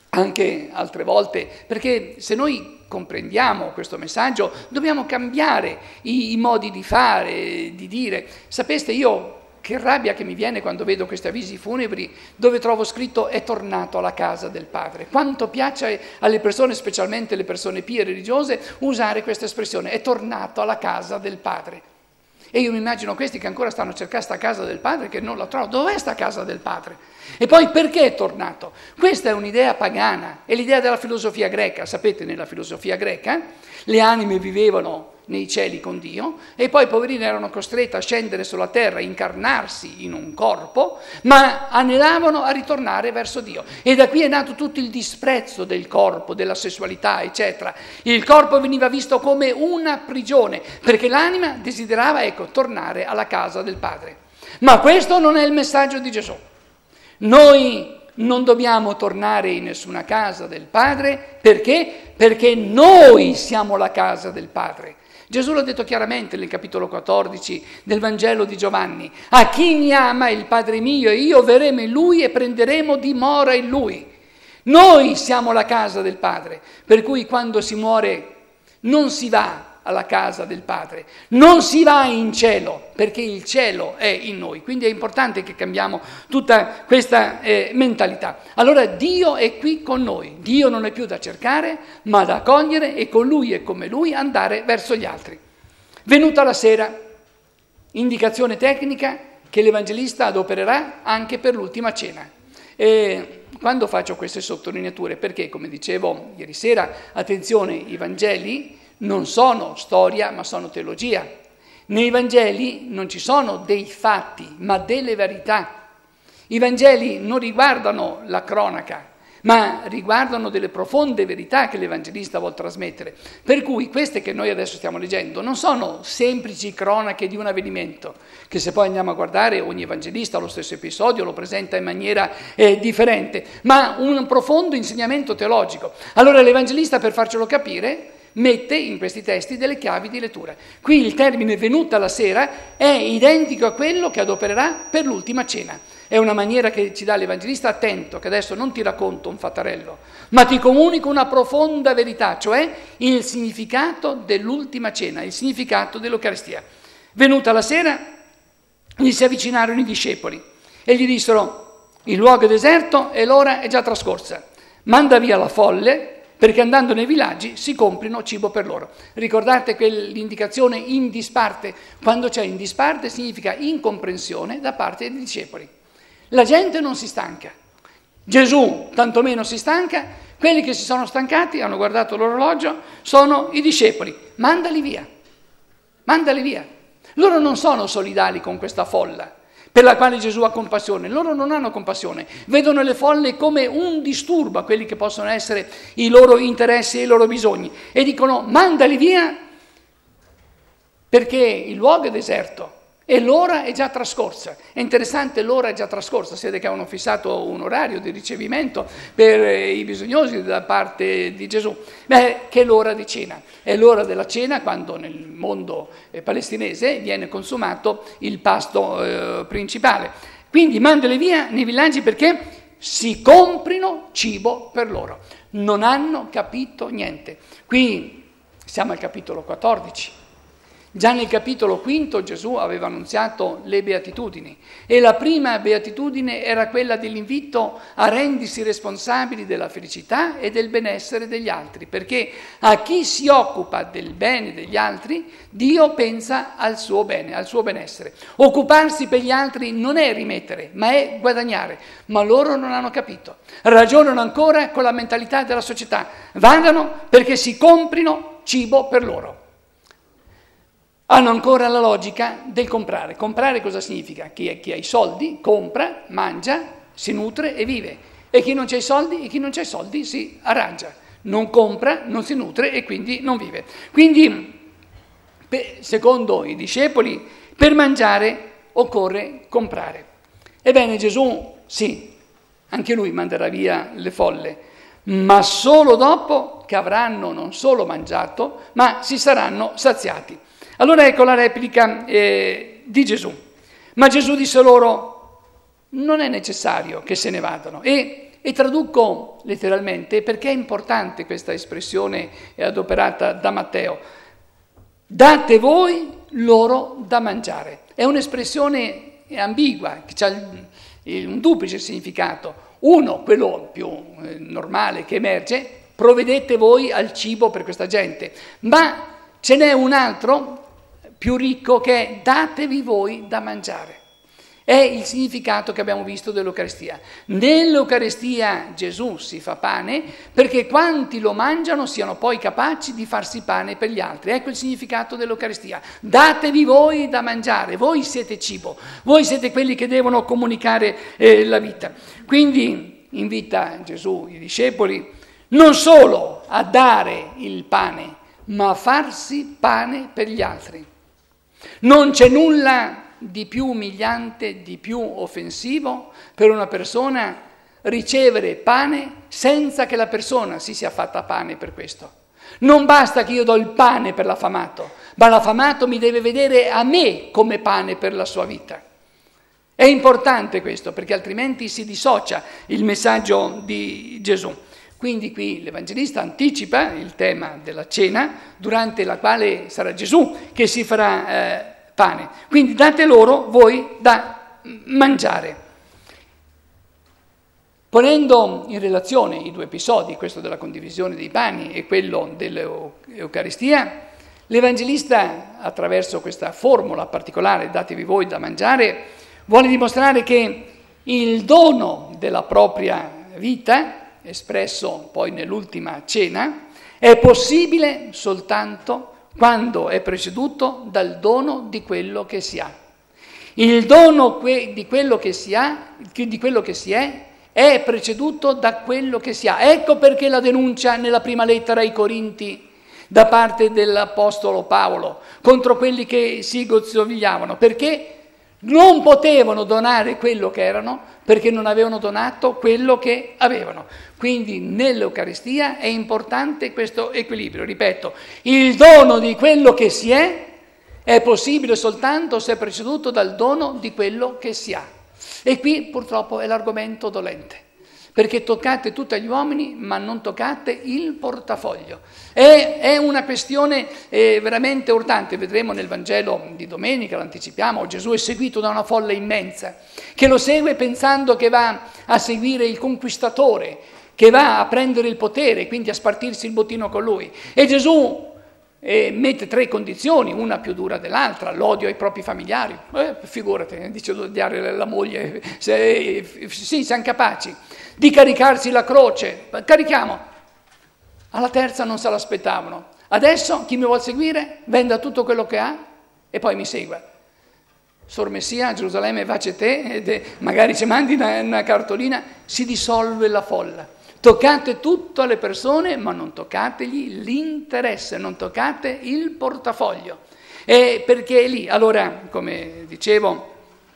anche altre volte, perché se noi comprendiamo questo messaggio dobbiamo cambiare i modi di fare, di dire. Sapeste, io che rabbia che mi viene quando vedo questi avvisi funebri dove trovo scritto è tornato alla casa del Padre. Quanto piace alle persone, specialmente le persone pie e religiose, usare questa espressione, è tornato alla casa del Padre. E io mi immagino questi che ancora stanno cercando sta casa del Padre, che non la trovano. Dov'è sta casa del Padre? E poi perché è tornato? Questa è un'idea pagana, è l'idea della filosofia greca. Sapete, nella filosofia greca le anime vivevano nei cieli con Dio e poi i poverini erano costretti a scendere sulla terra, incarnarsi in un corpo, ma anelavano a ritornare verso Dio. E da qui è nato tutto il disprezzo del corpo, della sessualità, eccetera. Il corpo veniva visto come una prigione, perché l'anima desiderava, tornare alla casa del Padre. Ma questo non è il messaggio di Gesù. Noi non dobbiamo tornare in nessuna casa del Padre, perché? Perché noi siamo la casa del Padre. Gesù l'ha detto chiaramente nel capitolo 14 del Vangelo di Giovanni: a chi mi ama il Padre mio e io verremo in lui e prenderemo dimora in lui. Noi siamo la casa del Padre, per cui quando si muore non si va alla casa del Padre, non si va in cielo, perché il cielo è in noi. Quindi è importante che cambiamo tutta questa mentalità. Allora Dio è qui con noi, Dio non è più da cercare, ma da accogliere, e con Lui e come Lui andare verso gli altri. Venuta la sera, indicazione tecnica che l'Evangelista adopererà anche per l'ultima cena. E quando faccio queste sottolineature? Perché, come dicevo ieri sera, attenzione, i Vangeli non sono storia, ma sono teologia. Nei Vangeli non ci sono dei fatti, ma delle verità. I Vangeli non riguardano la cronaca, ma riguardano delle profonde verità che l'Evangelista vuol trasmettere. Per cui queste che noi adesso stiamo leggendo non sono semplici cronache di un avvenimento, che se poi andiamo a guardare ogni Evangelista lo stesso episodio lo presenta in maniera differente, ma un profondo insegnamento teologico. Allora l'Evangelista, per farcelo capire, mette in questi testi delle chiavi di lettura. Qui il termine venuta la sera è identico a quello che adopererà per l'ultima cena. È una maniera che ci dà l'Evangelista: attento, che adesso non ti racconto un fattarello, ma ti comunico una profonda verità, cioè il significato dell'ultima cena, il significato dell'Eucaristia. Venuta la sera, gli si avvicinarono i discepoli e gli dissero: il luogo è deserto e l'ora è già trascorsa, manda via la folle, perché andando nei villaggi si comprino cibo per loro. Ricordate quell'indicazione in disparte? Quando c'è in disparte significa incomprensione da parte dei discepoli. La gente non si stanca, Gesù tantomeno si stanca. Quelli che si sono stancati, hanno guardato l'orologio, sono i discepoli. Mandali via, mandali via. Loro non sono solidali con questa folla per la quale Gesù ha compassione. Loro non hanno compassione, vedono le folle come un disturbo a quelli che possono essere i loro interessi e i loro bisogni, e dicono: mandali via, perché il luogo è deserto e l'ora è già trascorsa. È interessante, l'ora è già trascorsa. Si vede che avevano fissato un orario di ricevimento per i bisognosi da parte di Gesù. Che è l'ora di cena. È l'ora della cena, quando nel mondo palestinese viene consumato il pasto principale. Quindi mandali via nei villaggi perché si comprino cibo per loro. Non hanno capito niente. Qui siamo al capitolo 14. Già nel capitolo 5 Gesù aveva annunziato le beatitudini, e la prima beatitudine era quella dell'invito a rendersi responsabili della felicità e del benessere degli altri, perché a chi si occupa del bene degli altri, Dio pensa al suo bene, al suo benessere. Occuparsi per gli altri non è rimettere, ma è guadagnare. Ma loro non hanno capito. Ragionano ancora con la mentalità della società. Vadano perché si comprino cibo per loro. Hanno ancora la logica del comprare. Comprare cosa significa? Chi ha i soldi compra, mangia, si nutre e vive. E chi non ha i soldi si arrangia. Non compra, non si nutre e quindi non vive. Quindi, secondo i discepoli, per mangiare occorre comprare. Ebbene, Gesù, sì, anche lui manderà via le folle, ma solo dopo che avranno non solo mangiato, ma si saranno saziati. Allora ecco la replica di Gesù. Ma Gesù disse loro: non è necessario che se ne vadano, e E traduco letteralmente perché è importante questa espressione adoperata da Matteo. Date voi loro da mangiare. È un'espressione ambigua, che ha un duplice significato. Uno, quello più normale che emerge, provvedete voi al cibo per questa gente. Ma ce n'è un altro più ricco che è datevi voi da mangiare. È il significato che abbiamo visto dell'Eucaristia. Nell'Eucaristia Gesù si fa pane perché quanti lo mangiano siano poi capaci di farsi pane per gli altri. Ecco il significato dell'Eucaristia. Datevi voi da mangiare, voi siete cibo, voi siete quelli che devono comunicare la vita. Quindi invita Gesù i discepoli non solo a dare il pane, ma a farsi pane per gli altri. Non c'è nulla di più umiliante, di più offensivo per una persona ricevere pane senza che la persona si sia fatta pane per questo. Non basta che io do il pane per l'affamato, ma l'affamato mi deve vedere a me come pane per la sua vita. È importante questo perché altrimenti si dissocia il messaggio di Gesù. Quindi qui l'Evangelista anticipa il tema della cena durante la quale sarà Gesù che si farà pane. Quindi date loro voi da mangiare. Ponendo in relazione i due episodi, questo della condivisione dei pani e quello dell'Eucaristia, l'Evangelista, attraverso questa formula particolare, datevi voi da mangiare, vuole dimostrare che il dono della propria vita, espresso poi nell'ultima cena, è possibile soltanto quando è preceduto dal dono di quello che si ha. Il dono di quello che si ha, di quello che si è preceduto da quello che si ha. Ecco perché la denuncia nella prima lettera ai Corinti da parte dell'Apostolo Paolo contro quelli che si gozzovigliavano, perché non potevano donare quello che erano perché non avevano donato quello che avevano. Quindi nell'Eucaristia è importante questo equilibrio. Ripeto, il dono di quello che si è possibile soltanto se è preceduto dal dono di quello che si ha. E qui purtroppo è l'argomento dolente, perché toccate tutti gli uomini ma non toccate il portafoglio. È una questione veramente urgente. Vedremo nel Vangelo di domenica, l'anticipiamo, Gesù è seguito da una folla immensa che lo segue pensando che va a seguire il conquistatore, che va a prendere il potere, quindi a spartirsi il bottino con lui. E Gesù mette 3 condizioni, una più dura dell'altra: l'odio ai propri familiari, figurati, dice di odiare la moglie, sì, siamo capaci di caricarsi la croce, carichiamo. Alla terza non se l'aspettavano. Adesso chi mi vuol seguire venda tutto quello che ha e poi mi segua. Sor Messia, a Gerusalemme face te, magari ci mandi una cartolina, si dissolve la folla. Toccate tutto alle persone, ma non toccategli l'interesse, non toccate il portafoglio. Perché è lì, allora, come dicevo,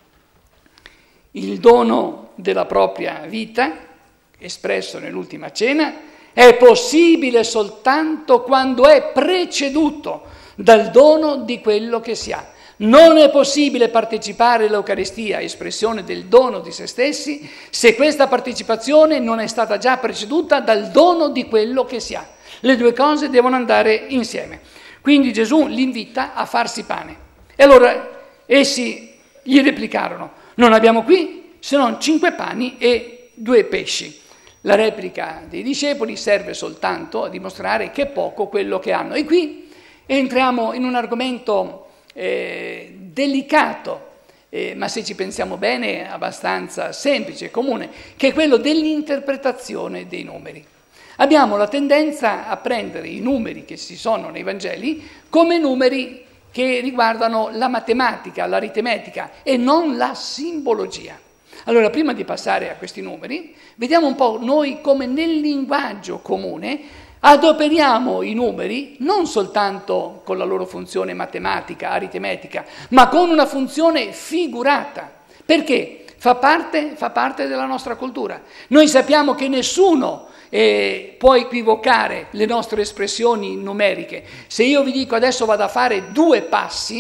il dono della propria vita, espresso nell'ultima cena, è possibile soltanto quando è preceduto dal dono di quello che si ha. Non è possibile partecipare all'Eucaristia, espressione del dono di se stessi, se questa partecipazione non è stata già preceduta dal dono di quello che si ha. Le due cose devono andare insieme. Quindi Gesù li invita a farsi pane. E allora essi gli replicarono: non abbiamo qui se non 5 pani e 2 pesci. La replica dei discepoli serve soltanto a dimostrare che è poco quello che hanno. E qui entriamo in un argomento delicato, ma se ci pensiamo bene abbastanza semplice e comune, che è quello dell'interpretazione dei numeri. Abbiamo la tendenza a prendere i numeri che ci sono nei Vangeli come numeri che riguardano la matematica, l'aritmetica e non la simbologia. Allora, prima di passare a questi numeri, vediamo un po' noi come nel linguaggio comune adoperiamo i numeri non soltanto con la loro funzione matematica, aritmetica, ma con una funzione figurata. Perché? Fa parte della nostra cultura. Noi sappiamo che nessuno può equivocare le nostre espressioni numeriche. Se io vi dico adesso vado a fare 2 passi,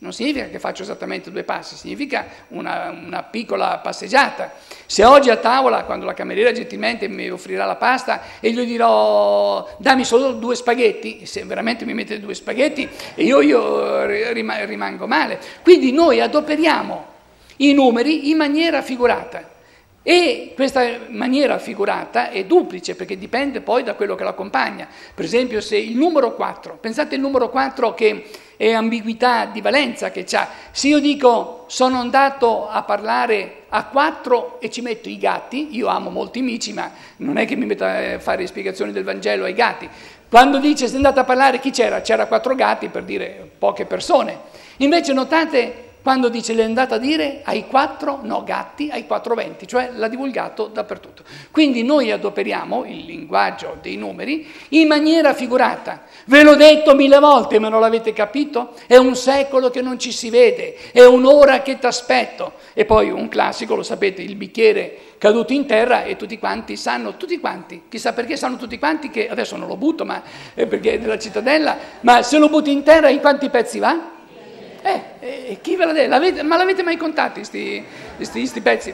non significa che faccio esattamente 2 passi, significa una piccola passeggiata. Se oggi a tavola, quando la cameriera gentilmente mi offrirà la pasta e gli dirò dammi solo 2 spaghetti, se veramente mi mette 2 spaghetti io rimango male. Quindi noi adoperiamo i numeri in maniera figurata. E questa maniera figurata è duplice perché dipende poi da quello che lo accompagna. Per esempio se il numero 4, pensate il numero 4 che è ambiguità di valenza che c'ha. Se io dico sono andato a parlare a 4 e ci metto i gatti, io amo molti amici ma non è che mi metto a fare spiegazioni del Vangelo ai gatti. Quando dice sei andato a parlare chi c'era? C'era 4 gatti per dire poche persone. Invece notate quando dice l'è andata a dire ai 4, no gatti, ai 420, cioè l'ha divulgato dappertutto. Quindi noi adoperiamo il linguaggio dei numeri in maniera figurata. Ve l'ho detto 1000 volte, ma non l'avete capito? È un secolo che non ci si vede, è un'ora che t'aspetto. E poi un classico, lo sapete, il bicchiere caduto in terra e tutti quanti sanno, chissà perché sanno tutti quanti che, adesso non lo butto, ma perché è della cittadella, ma se lo butti in terra in quanti pezzi va? Chi ve l'ha detto? Ma l'avete mai contati sti pezzi?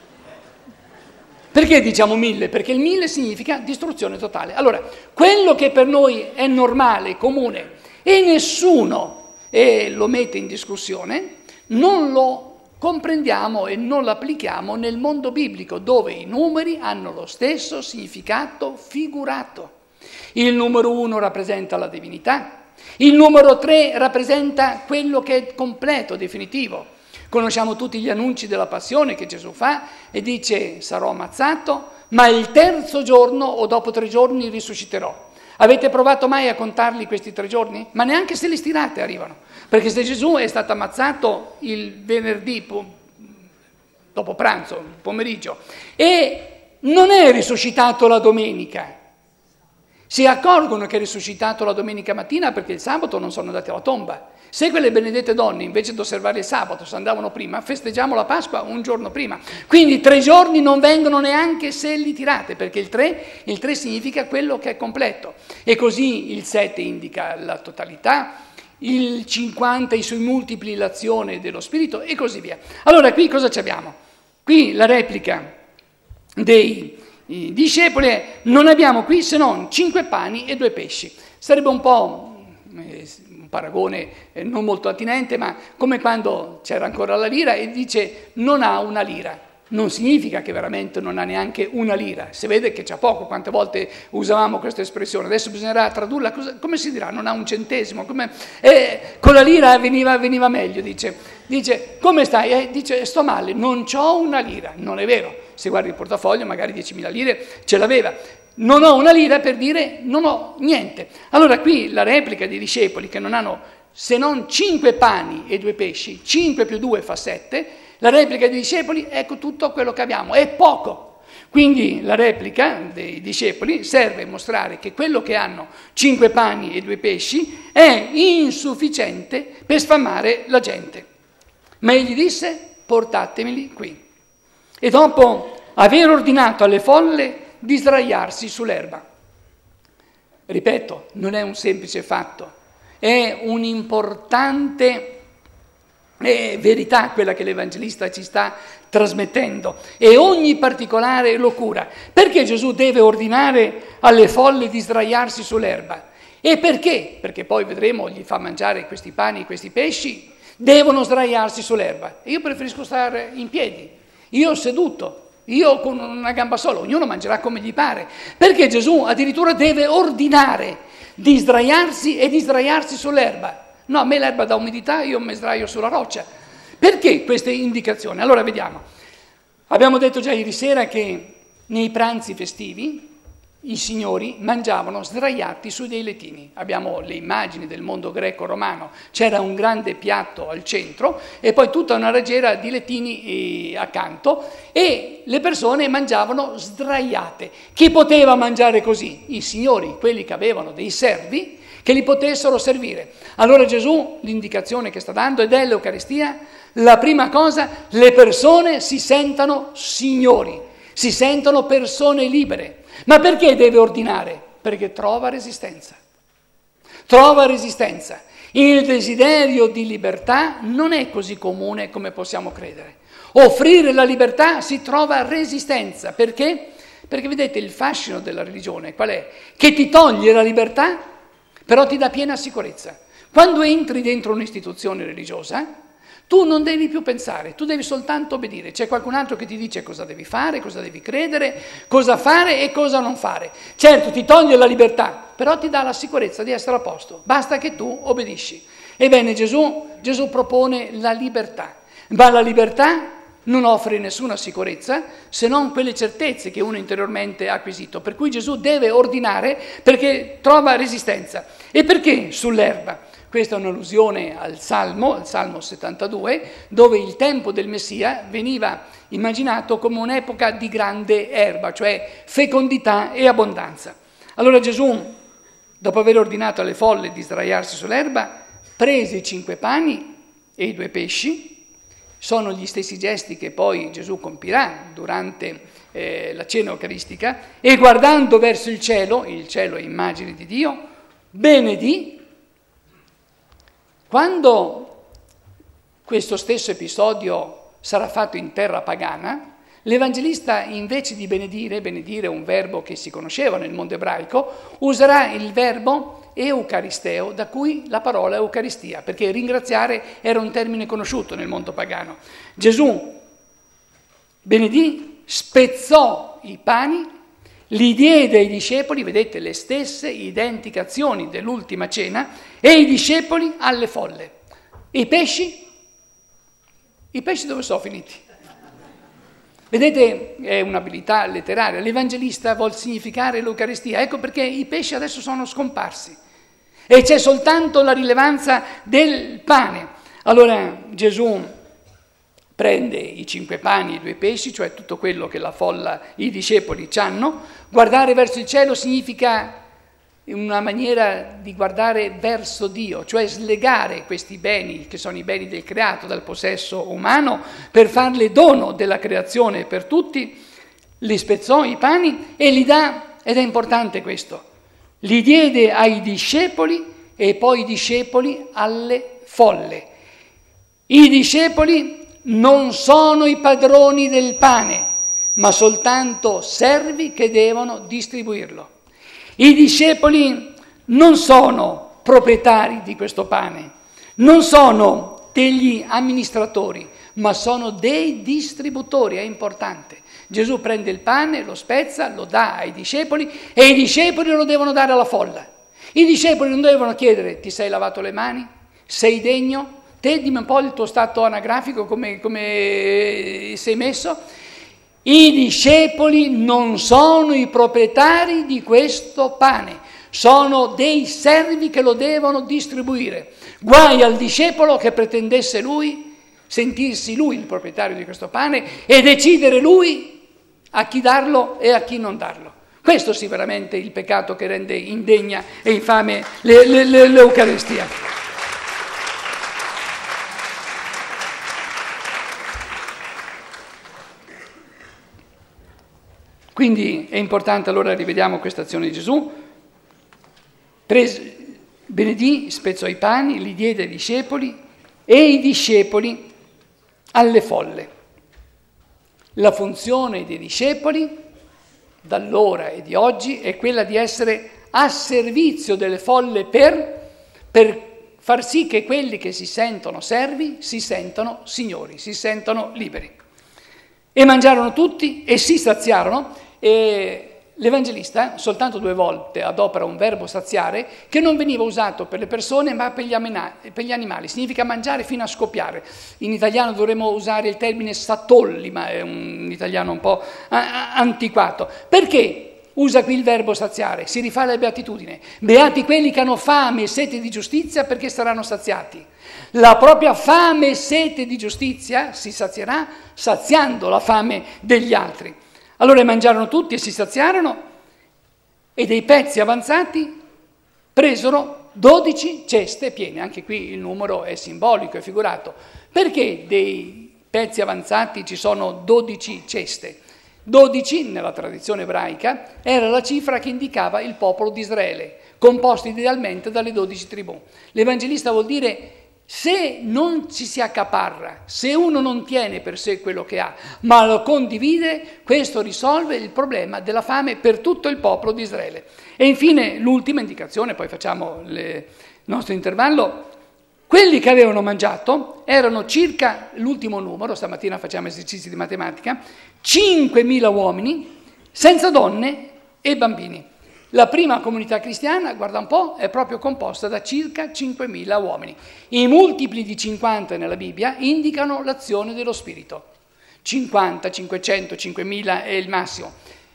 Perché diciamo 1000? Perché il 1000 significa distruzione totale. Allora, quello che per noi è normale, comune, e nessuno lo mette in discussione, non lo comprendiamo e non lo applichiamo nel mondo biblico, dove i numeri hanno lo stesso significato figurato. Il numero 1 rappresenta la divinità. Il numero 3 rappresenta quello che è completo, definitivo. Conosciamo tutti gli annunci della passione che Gesù fa e dice sarò ammazzato, ma il 3° giorno o dopo 3 giorni risusciterò. Avete provato mai a contarli questi 3 giorni? Ma neanche se li stirate arrivano. Perché se Gesù è stato ammazzato il venerdì dopo pranzo, pomeriggio, e non è risuscitato la domenica, si accorgono che è risuscitato la domenica mattina perché il sabato non sono andati alla tomba. Se quelle benedette donne invece di osservare il sabato se andavano prima, festeggiamo la Pasqua un giorno prima. Quindi 3 giorni non vengono neanche se li tirate, perché il 3 significa quello che è completo. E così il 7 indica la totalità, il 50 i suoi multipli l'azione dello Spirito e così via. Allora qui cosa abbiamo? Qui la replica dei discepoli è non abbiamo qui se non 5 pani e 2 pesci. Sarebbe un po' un paragone non molto attinente, ma come quando c'era ancora la lira e dice non ha una lira. Non significa che veramente non ha neanche una lira. Si vede che c'è poco, quante volte usavamo questa espressione. Adesso bisognerà tradurla, come si dirà? Non ha un centesimo. Con la lira veniva meglio, dice come stai? Dice sto male, non c'ho una lira. Non è vero. Se guardi il portafoglio magari 10.000 lire ce l'aveva. Non ho una lira per dire non ho niente. Allora qui la replica dei discepoli che non hanno se non 5 pani e 2 pesci, 5 più 2 fa 7, la replica dei discepoli, ecco tutto quello che abbiamo, è poco. Quindi la replica dei discepoli serve a mostrare che quello che hanno 5 pani e 2 pesci è insufficiente per sfamare la gente. Ma egli disse portatemeli qui. E dopo aver ordinato alle folle di sdraiarsi sull'erba. Ripeto, non è un semplice fatto, è un'importante verità quella che l'Evangelista ci sta trasmettendo e ogni particolare lo cura. Perché Gesù deve ordinare alle folle di sdraiarsi sull'erba? E perché? Perché poi vedremo, gli fa mangiare questi pani e questi pesci, devono sdraiarsi sull'erba. Io preferisco stare in piedi. Io seduto, io con una gamba sola, ognuno mangerà come gli pare. Perché Gesù addirittura deve ordinare di sdraiarsi e di sdraiarsi sull'erba? No, a me l'erba dà umidità, io mi sdraio sulla roccia. Perché queste indicazioni? Allora vediamo. Abbiamo detto già ieri sera che nei pranzi festivi i signori mangiavano sdraiati su dei lettini. Abbiamo le immagini del mondo greco-romano, c'era un grande piatto al centro e poi tutta una raggiera di lettini accanto e le persone mangiavano sdraiate. Chi poteva mangiare così? I signori, quelli che avevano dei servi che li potessero servire. Allora Gesù l'indicazione che sta dando è dell'Eucaristia, la prima cosa, le persone si sentano signori, si sentono persone libere. Ma perché deve ordinare? Perché trova resistenza. Trova resistenza. Il desiderio di libertà non è così comune come possiamo credere. Offrire la libertà si trova resistenza. Perché? Perché vedete il fascino della religione qual è? Che ti toglie la libertà, però ti dà piena sicurezza. Quando entri dentro un'istituzione religiosa, tu non devi più pensare, tu devi soltanto obbedire. C'è qualcun altro che ti dice cosa devi fare, cosa devi credere, cosa fare e cosa non fare. Certo, ti toglie la libertà, però ti dà la sicurezza di essere a posto. Basta che tu obbedisci. Ebbene, Gesù propone la libertà, ma la libertà non offre nessuna sicurezza se non quelle certezze che uno interiormente ha acquisito. Per cui Gesù deve ordinare perché trova resistenza. E perché sull'erba? Questa è un'allusione al Salmo 72, dove il tempo del Messia veniva immaginato come un'epoca di grande erba, cioè fecondità e abbondanza. Allora Gesù, dopo aver ordinato alle folle di sdraiarsi sull'erba, prese i 5 pani e i 2 pesci. Sono gli stessi gesti che poi Gesù compirà durante la cena eucaristica, e guardando verso il cielo è immagine di Dio, benedì. Quando questo stesso episodio sarà fatto in terra pagana, l'Evangelista, invece di benedire è un verbo che si conosceva nel mondo ebraico, userà il verbo eucaristeo, da cui la parola eucaristia, perché ringraziare era un termine conosciuto nel mondo pagano. Gesù benedì, spezzò i pani, li diede ai discepoli, vedete le stesse identiche azioni dell'ultima cena, e i discepoli alle folle. I pesci? I pesci dove sono finiti? Vedete, è un'abilità letteraria. L'Evangelista vuol significare l'Eucaristia. Ecco perché i pesci adesso sono scomparsi e c'è soltanto la rilevanza del pane. Allora Gesù prende i 5 pani e i 2 pesci, cioè tutto quello che la folla, i discepoli c'hanno. Guardare verso il cielo significa una maniera di guardare verso Dio, cioè slegare questi beni, che sono i beni del creato, dal possesso umano, per farli dono della creazione per tutti. Li spezzò i pani e li dà, ed è importante questo, li diede ai discepoli e poi i discepoli alle folle. I discepoli non sono i padroni del pane, ma soltanto servi che devono distribuirlo. I discepoli non sono proprietari di questo pane, non sono degli amministratori, ma sono dei distributori, è importante. Gesù prende il pane, lo spezza, lo dà ai discepoli e i discepoli lo devono dare alla folla. I discepoli non devono chiedere: ti sei lavato le mani? Sei degno? Te dimmi un po' il tuo stato anagrafico, come sei messo. I discepoli non sono i proprietari di questo pane, sono dei servi che lo devono distribuire. Guai al discepolo che pretendesse lui, sentirsi lui il proprietario di questo pane e decidere lui a chi darlo e a chi non darlo. Questo sì veramente è il peccato che rende indegna e infame l'Eucaristia. Quindi è importante, allora rivediamo questa azione di Gesù. Benedì, spezzò i pani, li diede ai discepoli e i discepoli alle folle. La funzione dei discepoli d'allora e di oggi è quella di essere a servizio delle folle per far sì che quelli che si sentono servi si sentano signori, si sentano liberi. E mangiarono tutti e si saziarono. E l'Evangelista soltanto 2 volte adopera un verbo saziare che non veniva usato per le persone ma per gli animali. Significa mangiare fino a scoppiare. In italiano dovremmo usare il termine satolli, ma è un italiano un po' antiquato. Perché usa qui il verbo saziare? Si rifà alla beatitudine. Beati quelli che hanno fame e sete di giustizia, perché saranno saziati. La propria fame e sete di giustizia si sazierà saziando la fame degli altri. Allora mangiarono tutti e si saziarono, e dei pezzi avanzati presero 12 ceste piene. Anche qui il numero è simbolico, è figurato. Perché dei pezzi avanzati ci sono 12 ceste? 12, nella tradizione ebraica, era la cifra che indicava il popolo di Israele, composto idealmente dalle 12 tribù. L'evangelista vuol dire: se non ci si accaparra, se uno non tiene per sé quello che ha, ma lo condivide, questo risolve il problema della fame per tutto il popolo di Israele. E infine l'ultima indicazione, poi facciamo il nostro intervallo. Quelli che avevano mangiato erano circa, l'ultimo numero, stamattina facciamo esercizi di matematica, 5.000 uomini, senza donne e bambini. La prima comunità cristiana, guarda un po', è proprio composta da circa 5.000 uomini. I multipli di 50 nella Bibbia indicano l'azione dello Spirito. 50, 500, 5.000 è il massimo.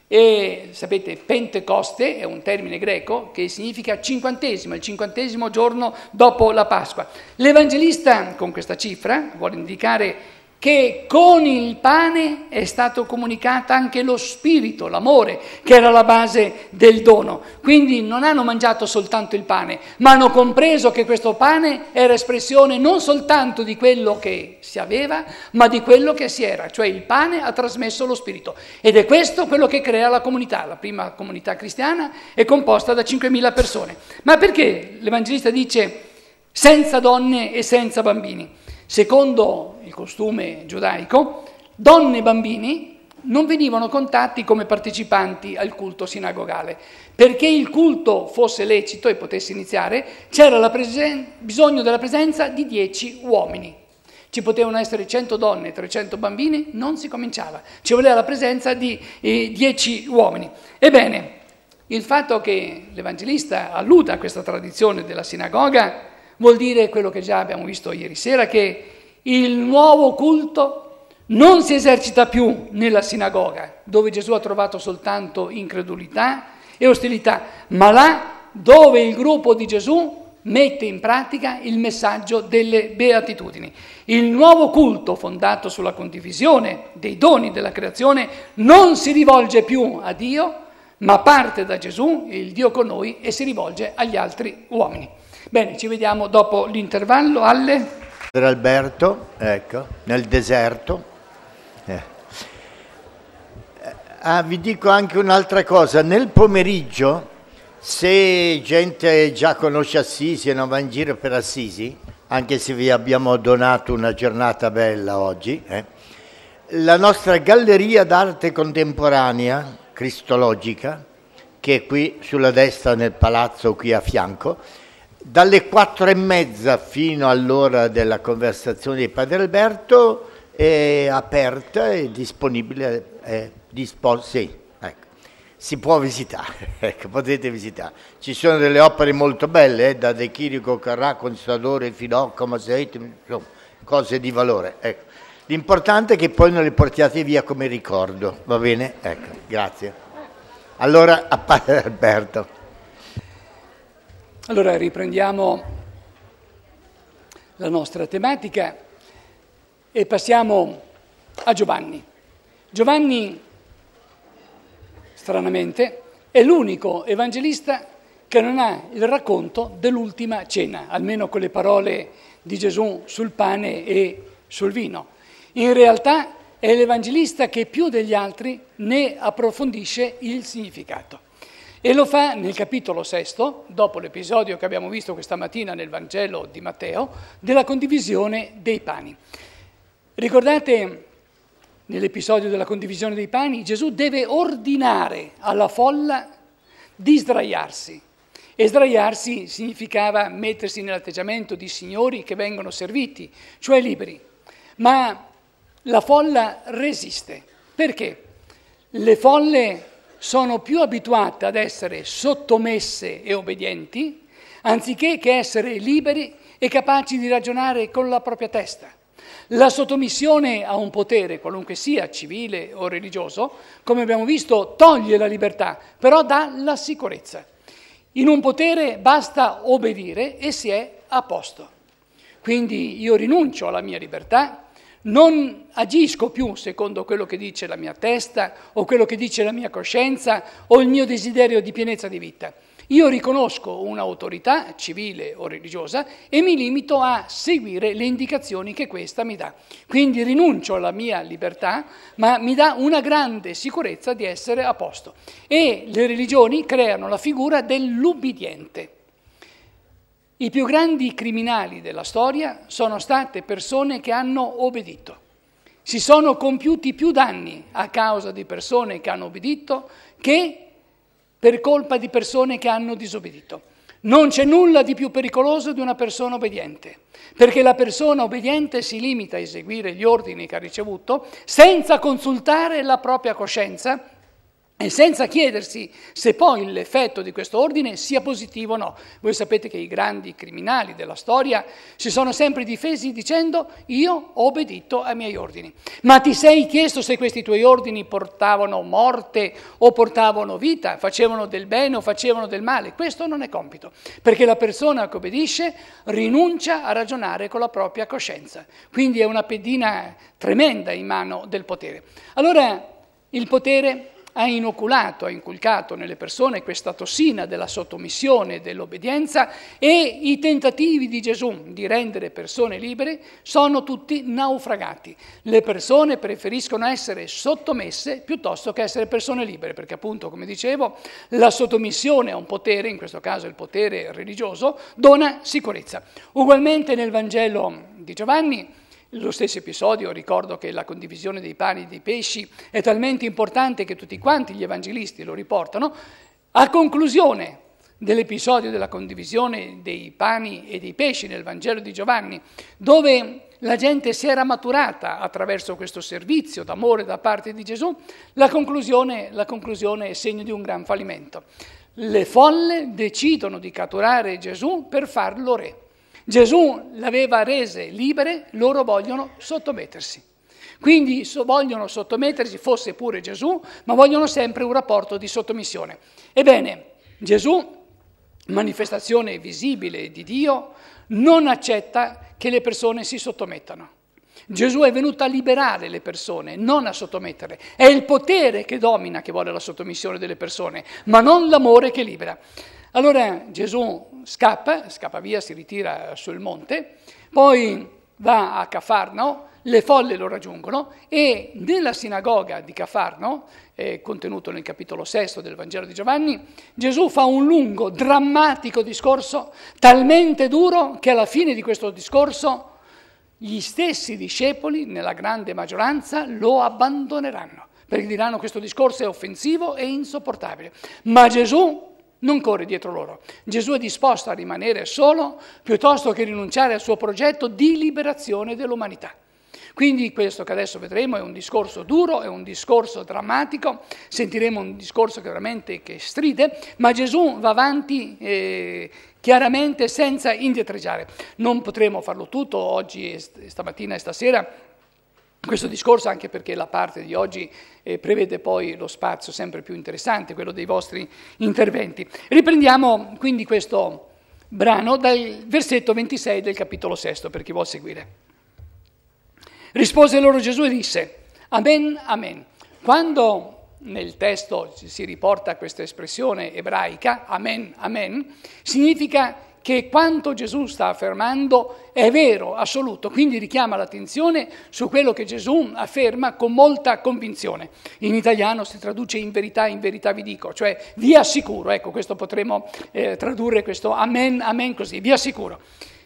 E sapete, Pentecoste è un termine greco che significa cinquantesimo, il 50° giorno dopo la Pasqua. L'Evangelista con questa cifra vuole indicare che con il pane è stato comunicato anche lo spirito, l'amore, che era la base del dono. Quindi non hanno mangiato soltanto il pane, ma hanno compreso che questo pane era espressione non soltanto di quello che si aveva, ma di quello che si era, cioè il pane ha trasmesso lo spirito. Ed è questo quello che crea la comunità. La prima comunità cristiana è composta da 5.000 persone. Ma perché l'Evangelista dice senza donne e senza bambini? Secondo il costume giudaico, donne e bambini non venivano contati come partecipanti al culto sinagogale. Perché il culto fosse lecito e potesse iniziare, c'era bisogno della presenza di 10 uomini. Ci potevano essere 100 donne e 300 bambini, non si cominciava. Ci voleva la presenza di 10 uomini. Ebbene, il fatto che l'Evangelista alluda a questa tradizione della sinagoga vuol dire quello che già abbiamo visto ieri sera, che il nuovo culto non si esercita più nella sinagoga, dove Gesù ha trovato soltanto incredulità e ostilità, ma là dove il gruppo di Gesù mette in pratica il messaggio delle beatitudini. Il nuovo culto, fondato sulla condivisione dei doni della creazione, non si rivolge più a Dio, ma parte da Gesù, il Dio con noi, e si rivolge agli altri uomini. Bene, ci vediamo dopo l'intervallo alle... Padre Alberto, ecco, nel deserto. Vi dico anche un'altra cosa, nel pomeriggio, se gente già conosce Assisi e non va in giro per Assisi, anche se vi abbiamo donato una giornata bella oggi, la nostra galleria d'arte contemporanea, cristologica, che è qui sulla destra nel palazzo qui a fianco, dalle 4:30 fino all'ora della conversazione di Padre Alberto è aperta e disponibile, sì, ecco. Si può visitare, ecco, potete visitare. Ci sono delle opere molto belle, da De Chirico, Carrà, Constadore, Filocco, Masetti, insomma, cose di valore. Ecco. L'importante è che poi non le portiate via come ricordo, va bene? Ecco, grazie. Allora, a Padre Alberto. Allora riprendiamo la nostra tematica e passiamo a Giovanni. Giovanni, stranamente, è l'unico evangelista che non ha il racconto dell'ultima cena, almeno con le parole di Gesù sul pane e sul vino. In realtà è l'evangelista che più degli altri ne approfondisce il significato. E lo fa nel capitolo 6, dopo l'episodio che abbiamo visto questa mattina nel Vangelo di Matteo, della condivisione dei pani. Ricordate, nell'episodio della condivisione dei pani, Gesù deve ordinare alla folla di sdraiarsi. E sdraiarsi significava mettersi nell'atteggiamento di signori che vengono serviti, cioè liberi. Ma la folla resiste. Perché? Le folle sono più abituate ad essere sottomesse e obbedienti, anziché che essere liberi e capaci di ragionare con la propria testa. La sottomissione a un potere, qualunque sia, civile o religioso, come abbiamo visto, toglie la libertà, però dà la sicurezza. In un potere basta obbedire e si è a posto. Quindi io rinuncio alla mia libertà, non agisco più secondo quello che dice la mia testa o quello che dice la mia coscienza o il mio desiderio di pienezza di vita. Io riconosco un'autorità civile o religiosa e mi limito a seguire le indicazioni che questa mi dà. Quindi rinuncio alla mia libertà, ma mi dà una grande sicurezza di essere a posto. E le religioni creano la figura dell'ubbidiente. I più grandi criminali della storia sono state persone che hanno obbedito. Si sono compiuti più danni a causa di persone che hanno obbedito che per colpa di persone che hanno disobbedito. Non c'è nulla di più pericoloso di una persona obbediente, perché la persona obbediente si limita a eseguire gli ordini che ha ricevuto senza consultare la propria coscienza e senza chiedersi se poi l'effetto di questo ordine sia positivo o no. Voi sapete che i grandi criminali della storia si sono sempre difesi dicendo: io ho obbedito ai miei ordini. Ma ti sei chiesto se questi tuoi ordini portavano morte o portavano vita, facevano del bene o facevano del male? Questo non è compito, perché la persona che obbedisce rinuncia a ragionare con la propria coscienza. Quindi è una pedina tremenda in mano del potere. Allora il potere ha inculcato nelle persone questa tossina della sottomissione, dell'obbedienza, e i tentativi di Gesù di rendere persone libere sono tutti naufragati. Le persone preferiscono essere sottomesse piuttosto che essere persone libere, perché appunto, come dicevo, la sottomissione a un potere, in questo caso il potere religioso, dona sicurezza. Ugualmente nel Vangelo di Giovanni, lo stesso episodio, ricordo che la condivisione dei pani e dei pesci è talmente importante che tutti quanti gli evangelisti lo riportano. A conclusione dell'episodio della condivisione dei pani e dei pesci nel Vangelo di Giovanni, dove la gente si era maturata attraverso questo servizio d'amore da parte di Gesù, la conclusione è segno di un gran fallimento. Le folle decidono di catturare Gesù per farlo re. Gesù l'aveva rese libere, loro vogliono sottomettersi. Quindi vogliono sottomettersi, fosse pure Gesù, ma vogliono sempre un rapporto di sottomissione. Ebbene, Gesù, manifestazione visibile di Dio, non accetta che le persone si sottomettano. Gesù è venuto a liberare le persone, non a sottometterle. È il potere che domina, che vuole la sottomissione delle persone, ma non l'amore che libera. Allora Gesù scappa via, si ritira sul monte, poi va a Cafarnao, le folle lo raggiungono e nella sinagoga di Cafarnao, contenuto nel capitolo 6 del Vangelo di Giovanni, Gesù fa un lungo, drammatico discorso, talmente duro che alla fine di questo discorso gli stessi discepoli, nella grande maggioranza, lo abbandoneranno, perché diranno: questo discorso è offensivo e insopportabile. Ma Gesù non corre dietro loro. Gesù è disposto a rimanere solo piuttosto che rinunciare al suo progetto di liberazione dell'umanità. Quindi questo che adesso vedremo è un discorso duro, è un discorso drammatico, sentiremo un discorso che stride, ma Gesù va avanti chiaramente senza indietreggiare. Non potremo farlo tutto oggi, stamattina e stasera, questo discorso, anche perché la parte di oggi prevede poi lo spazio sempre più interessante, quello dei vostri interventi. Riprendiamo quindi questo brano dal versetto 26 del capitolo 6, per chi vuol seguire. Rispose loro Gesù e disse: Amen, amen. Quando nel testo si riporta questa espressione ebraica, amen, amen, significa che quanto Gesù sta affermando è vero, assoluto, quindi richiama l'attenzione su quello che Gesù afferma con molta convinzione. In italiano si traduce in verità vi dico, cioè vi assicuro, ecco, questo potremmo tradurre questo amen, amen così, vi assicuro.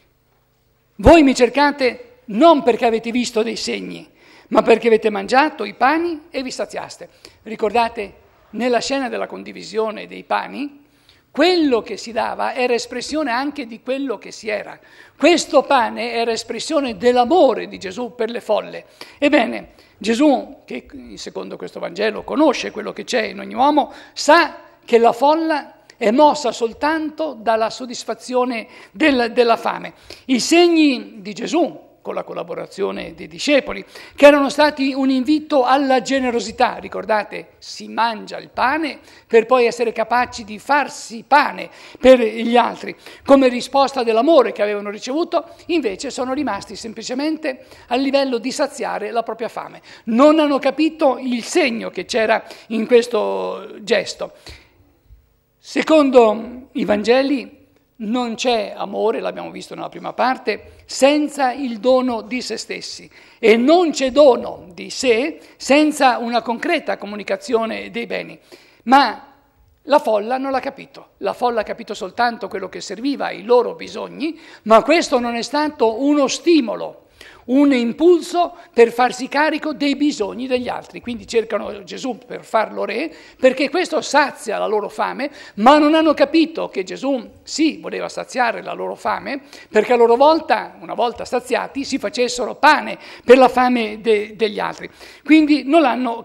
Voi mi cercate non perché avete visto dei segni, ma perché avete mangiato i pani e vi saziaste. Ricordate, nella scena della condivisione dei pani, quello che si dava era espressione anche di quello che si era. Questo pane era espressione dell'amore di Gesù per le folle. Ebbene, Gesù, che secondo questo Vangelo conosce quello che c'è in ogni uomo, sa che la folla è mossa soltanto dalla soddisfazione della fame. I segni di Gesù, con la collaborazione dei discepoli, che erano stati un invito alla generosità. Ricordate, si mangia il pane per poi essere capaci di farsi pane per gli altri. Come risposta dell'amore che avevano ricevuto, invece sono rimasti semplicemente al livello di saziare la propria fame. Non hanno capito il segno che c'era in questo gesto. Secondo i Vangeli non c'è amore, l'abbiamo visto nella prima parte, senza il dono di se stessi, e non c'è dono di sé senza una concreta comunicazione dei beni. Ma la folla non l'ha capito. La folla ha capito soltanto quello che serviva ai loro bisogni, ma questo non è stato uno stimolo, un impulso per farsi carico dei bisogni degli altri. Quindi cercano Gesù per farlo re, perché questo sazia la loro fame, ma non hanno capito che Gesù sì voleva saziare la loro fame, perché a loro volta, una volta saziati, si facessero pane per la fame degli altri. Quindi non hanno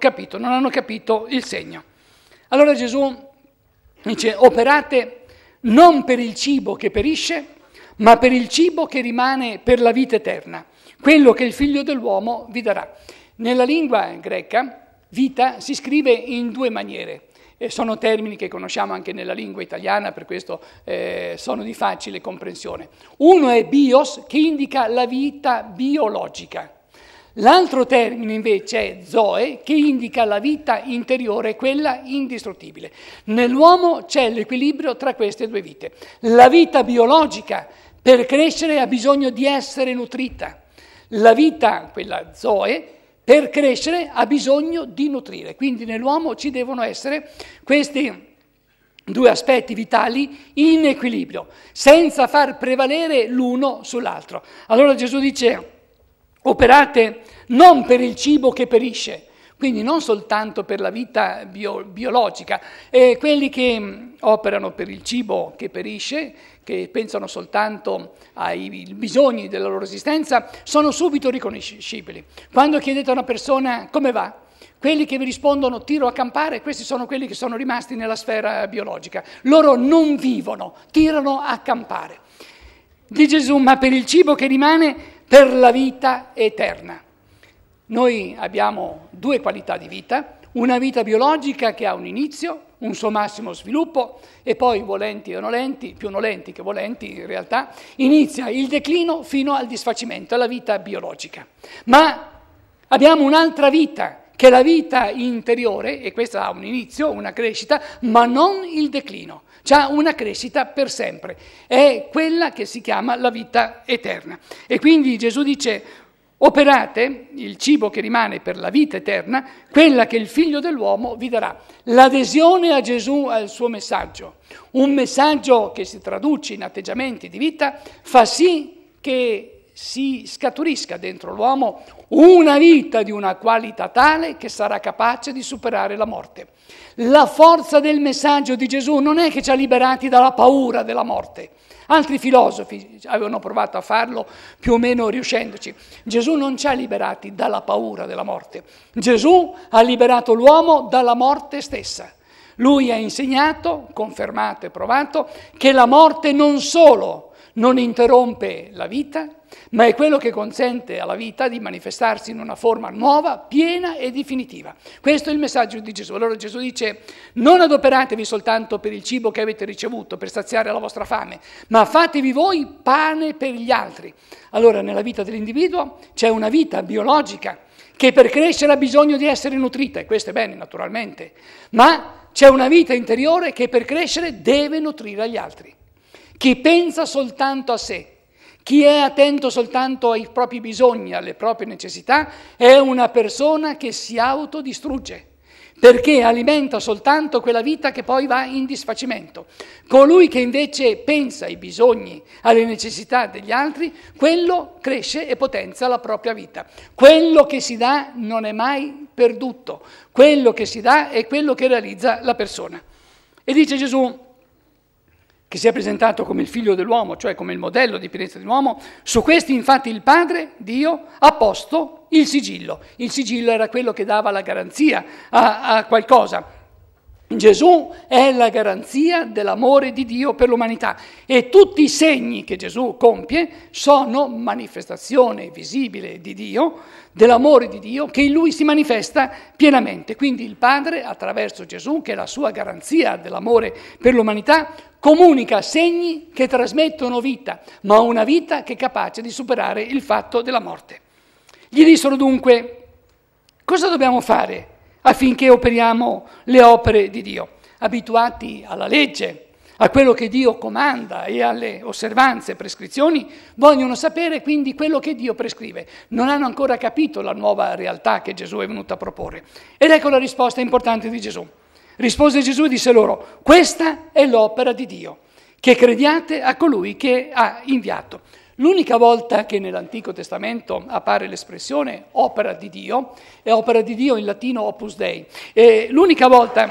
capito il segno. Allora Gesù dice: operate non per il cibo che perisce, ma per il cibo che rimane per la vita eterna, quello che il Figlio dell'uomo vi darà. Nella lingua greca, vita si scrive in due maniere. Sono termini che conosciamo anche nella lingua italiana, per questo sono di facile comprensione. Uno è bios, che indica la vita biologica. L'altro termine invece è zoe, che indica la vita interiore, quella indistruttibile. Nell'uomo c'è l'equilibrio tra queste due vite. La vita biologica, per crescere, ha bisogno di essere nutrita. La vita, quella zoe, per crescere ha bisogno di nutrire. Quindi nell'uomo ci devono essere questi due aspetti vitali in equilibrio, senza far prevalere l'uno sull'altro. Allora Gesù dice: operate non per il cibo che perisce, quindi non soltanto per la vita biologica. E quelli che operano per il cibo che perisce, che pensano soltanto ai bisogni della loro esistenza, sono subito riconoscibili. Quando chiedete a una persona come va, quelli che vi rispondono tiro a campare, questi sono quelli che sono rimasti nella sfera biologica. Loro non vivono, tirano a campare. Di Gesù: ma per il cibo che rimane per la vita eterna. Noi abbiamo due qualità di vita: una vita biologica che ha un inizio, un suo massimo sviluppo, e poi, volenti o nolenti, più nolenti che volenti in realtà, inizia il declino fino al disfacimento, alla vita biologica. Ma abbiamo un'altra vita, che è la vita interiore, e questa ha un inizio, una crescita, ma non il declino. C'ha una crescita per sempre, è quella che si chiama la vita eterna. E quindi Gesù dice: operate il cibo che rimane per la vita eterna, quella che il Figlio dell'uomo vi darà. L'adesione a Gesù, al suo messaggio, un messaggio che si traduce in atteggiamenti di vita, fa sì che si scaturisca dentro l'uomo una vita di una qualità tale che sarà capace di superare la morte. La forza del messaggio di Gesù non è che ci ha liberati dalla paura della morte. Altri filosofi avevano provato a farlo, più o meno riuscendoci. Gesù non ci ha liberati dalla paura della morte. Gesù ha liberato l'uomo dalla morte stessa. Lui ha insegnato, confermato e provato, che la morte non solo non interrompe la vita, ma è quello che consente alla vita di manifestarsi in una forma nuova, piena e definitiva. Questo è il messaggio di Gesù. Allora Gesù dice: non adoperatevi soltanto per il cibo che avete ricevuto, per saziare la vostra fame, ma fatevi voi pane per gli altri. Allora nella vita dell'individuo c'è una vita biologica che per crescere ha bisogno di essere nutrita, e questo è bene naturalmente, ma c'è una vita interiore che per crescere deve nutrire gli altri. Chi pensa soltanto a sé, chi è attento soltanto ai propri bisogni, alle proprie necessità, è una persona che si autodistrugge, perché alimenta soltanto quella vita che poi va in disfacimento. Colui che invece pensa ai bisogni, alle necessità degli altri, quello cresce e potenzia la propria vita. Quello che si dà non è mai perduto, quello che si dà è quello che realizza la persona. E dice Gesù, che si è presentato come il Figlio dell'uomo, cioè come il modello di pienezza dell'uomo, su questi infatti il Padre, Dio, ha posto il sigillo. Il sigillo era quello che dava la garanzia a qualcosa. Gesù è la garanzia dell'amore di Dio per l'umanità, e tutti i segni che Gesù compie sono manifestazione visibile di Dio, dell'amore di Dio, che in Lui si manifesta pienamente. Quindi il Padre, attraverso Gesù, che è la sua garanzia dell'amore per l'umanità, comunica segni che trasmettono vita, ma una vita che è capace di superare il fatto della morte. Gli dissero dunque: cosa dobbiamo fare affinché operiamo le opere di Dio? abituati alla legge, a quello che Dio comanda e alle osservanze e prescrizioni, vogliono sapere quindi quello che Dio prescrive. Non hanno ancora capito la nuova realtà che Gesù è venuto a proporre. Ed ecco la risposta importante di Gesù. Rispose Gesù e disse loro: questa è l'opera di Dio, che crediate a colui che ha inviato. L'unica volta che nell'Antico Testamento appare l'espressione opera di Dio, è opera di Dio in latino opus Dei, e l'unica volta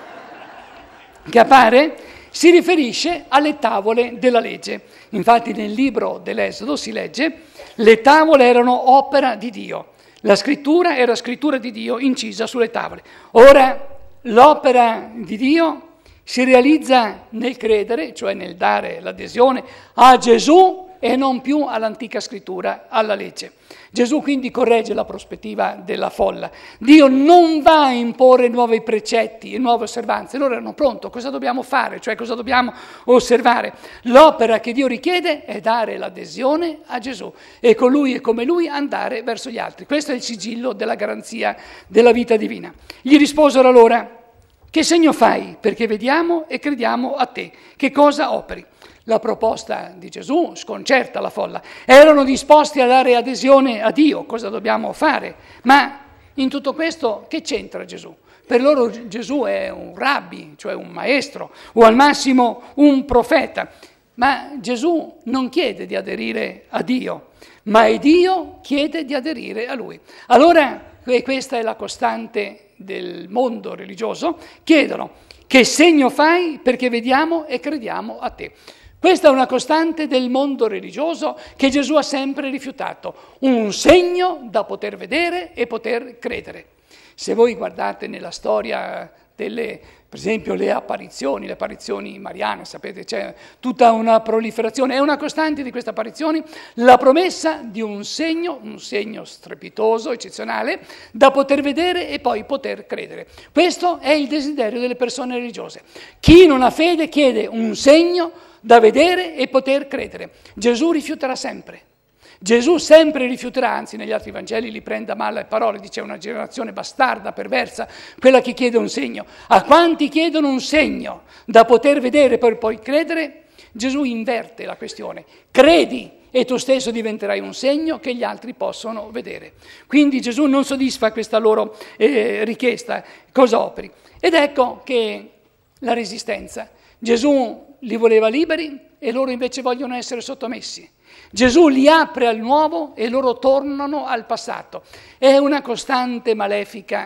che appare si riferisce alle tavole della legge. Infatti nel libro dell'Esodo si legge: le tavole erano opera di Dio, la scrittura era scrittura di Dio incisa sulle tavole. Ora l'opera di Dio si realizza nel credere, cioè nel dare l'adesione a Gesù e non più all'antica scrittura, alla legge. Gesù quindi corregge la prospettiva della folla. Dio non va a imporre nuovi precetti e nuove osservanze. Loro erano pronti, cosa dobbiamo fare? Cioè cosa dobbiamo osservare? L'opera che Dio richiede è dare l'adesione a Gesù e con Lui e come Lui andare verso gli altri. Questo è il sigillo della garanzia della vita divina. Gli risposero allora: che segno fai? Perché vediamo e crediamo a te. Che cosa operi? La proposta di Gesù sconcerta la folla. Erano disposti a dare adesione a Dio, cosa dobbiamo fare? Ma in tutto questo che c'entra Gesù? Per loro Gesù è un rabbi, cioè un maestro, o al massimo un profeta. Ma Gesù non chiede di aderire a Dio, ma è Dio chiede di aderire a Lui. Allora, e questa è la costante del mondo religioso, chiedono: che segno fai perché vediamo e crediamo a te? Questa è una costante del mondo religioso che Gesù ha sempre rifiutato, un segno da poter vedere e poter credere. Se voi guardate nella storia per esempio le apparizioni mariane, sapete, c'è tutta una proliferazione, è una costante di queste apparizioni, la promessa di un segno strepitoso, eccezionale, da poter vedere e poi poter credere. Questo è il desiderio delle persone religiose. Chi non ha fede chiede un segno da vedere e poter credere. Gesù rifiuterà sempre. Gesù sempre rifiuterà, anzi negli altri Vangeli li prende a male parole, dice: è una generazione bastarda, perversa, quella che chiede un segno. A quanti chiedono un segno da poter vedere per poi credere, Gesù inverte la questione. Credi e tu stesso diventerai un segno che gli altri possono vedere. Quindi Gesù non soddisfa questa loro richiesta. Cosa operi? Ed ecco che la resistenza. Gesù li voleva liberi e loro invece vogliono essere sottomessi. Gesù li apre al nuovo e loro tornano al passato. È una costante malefica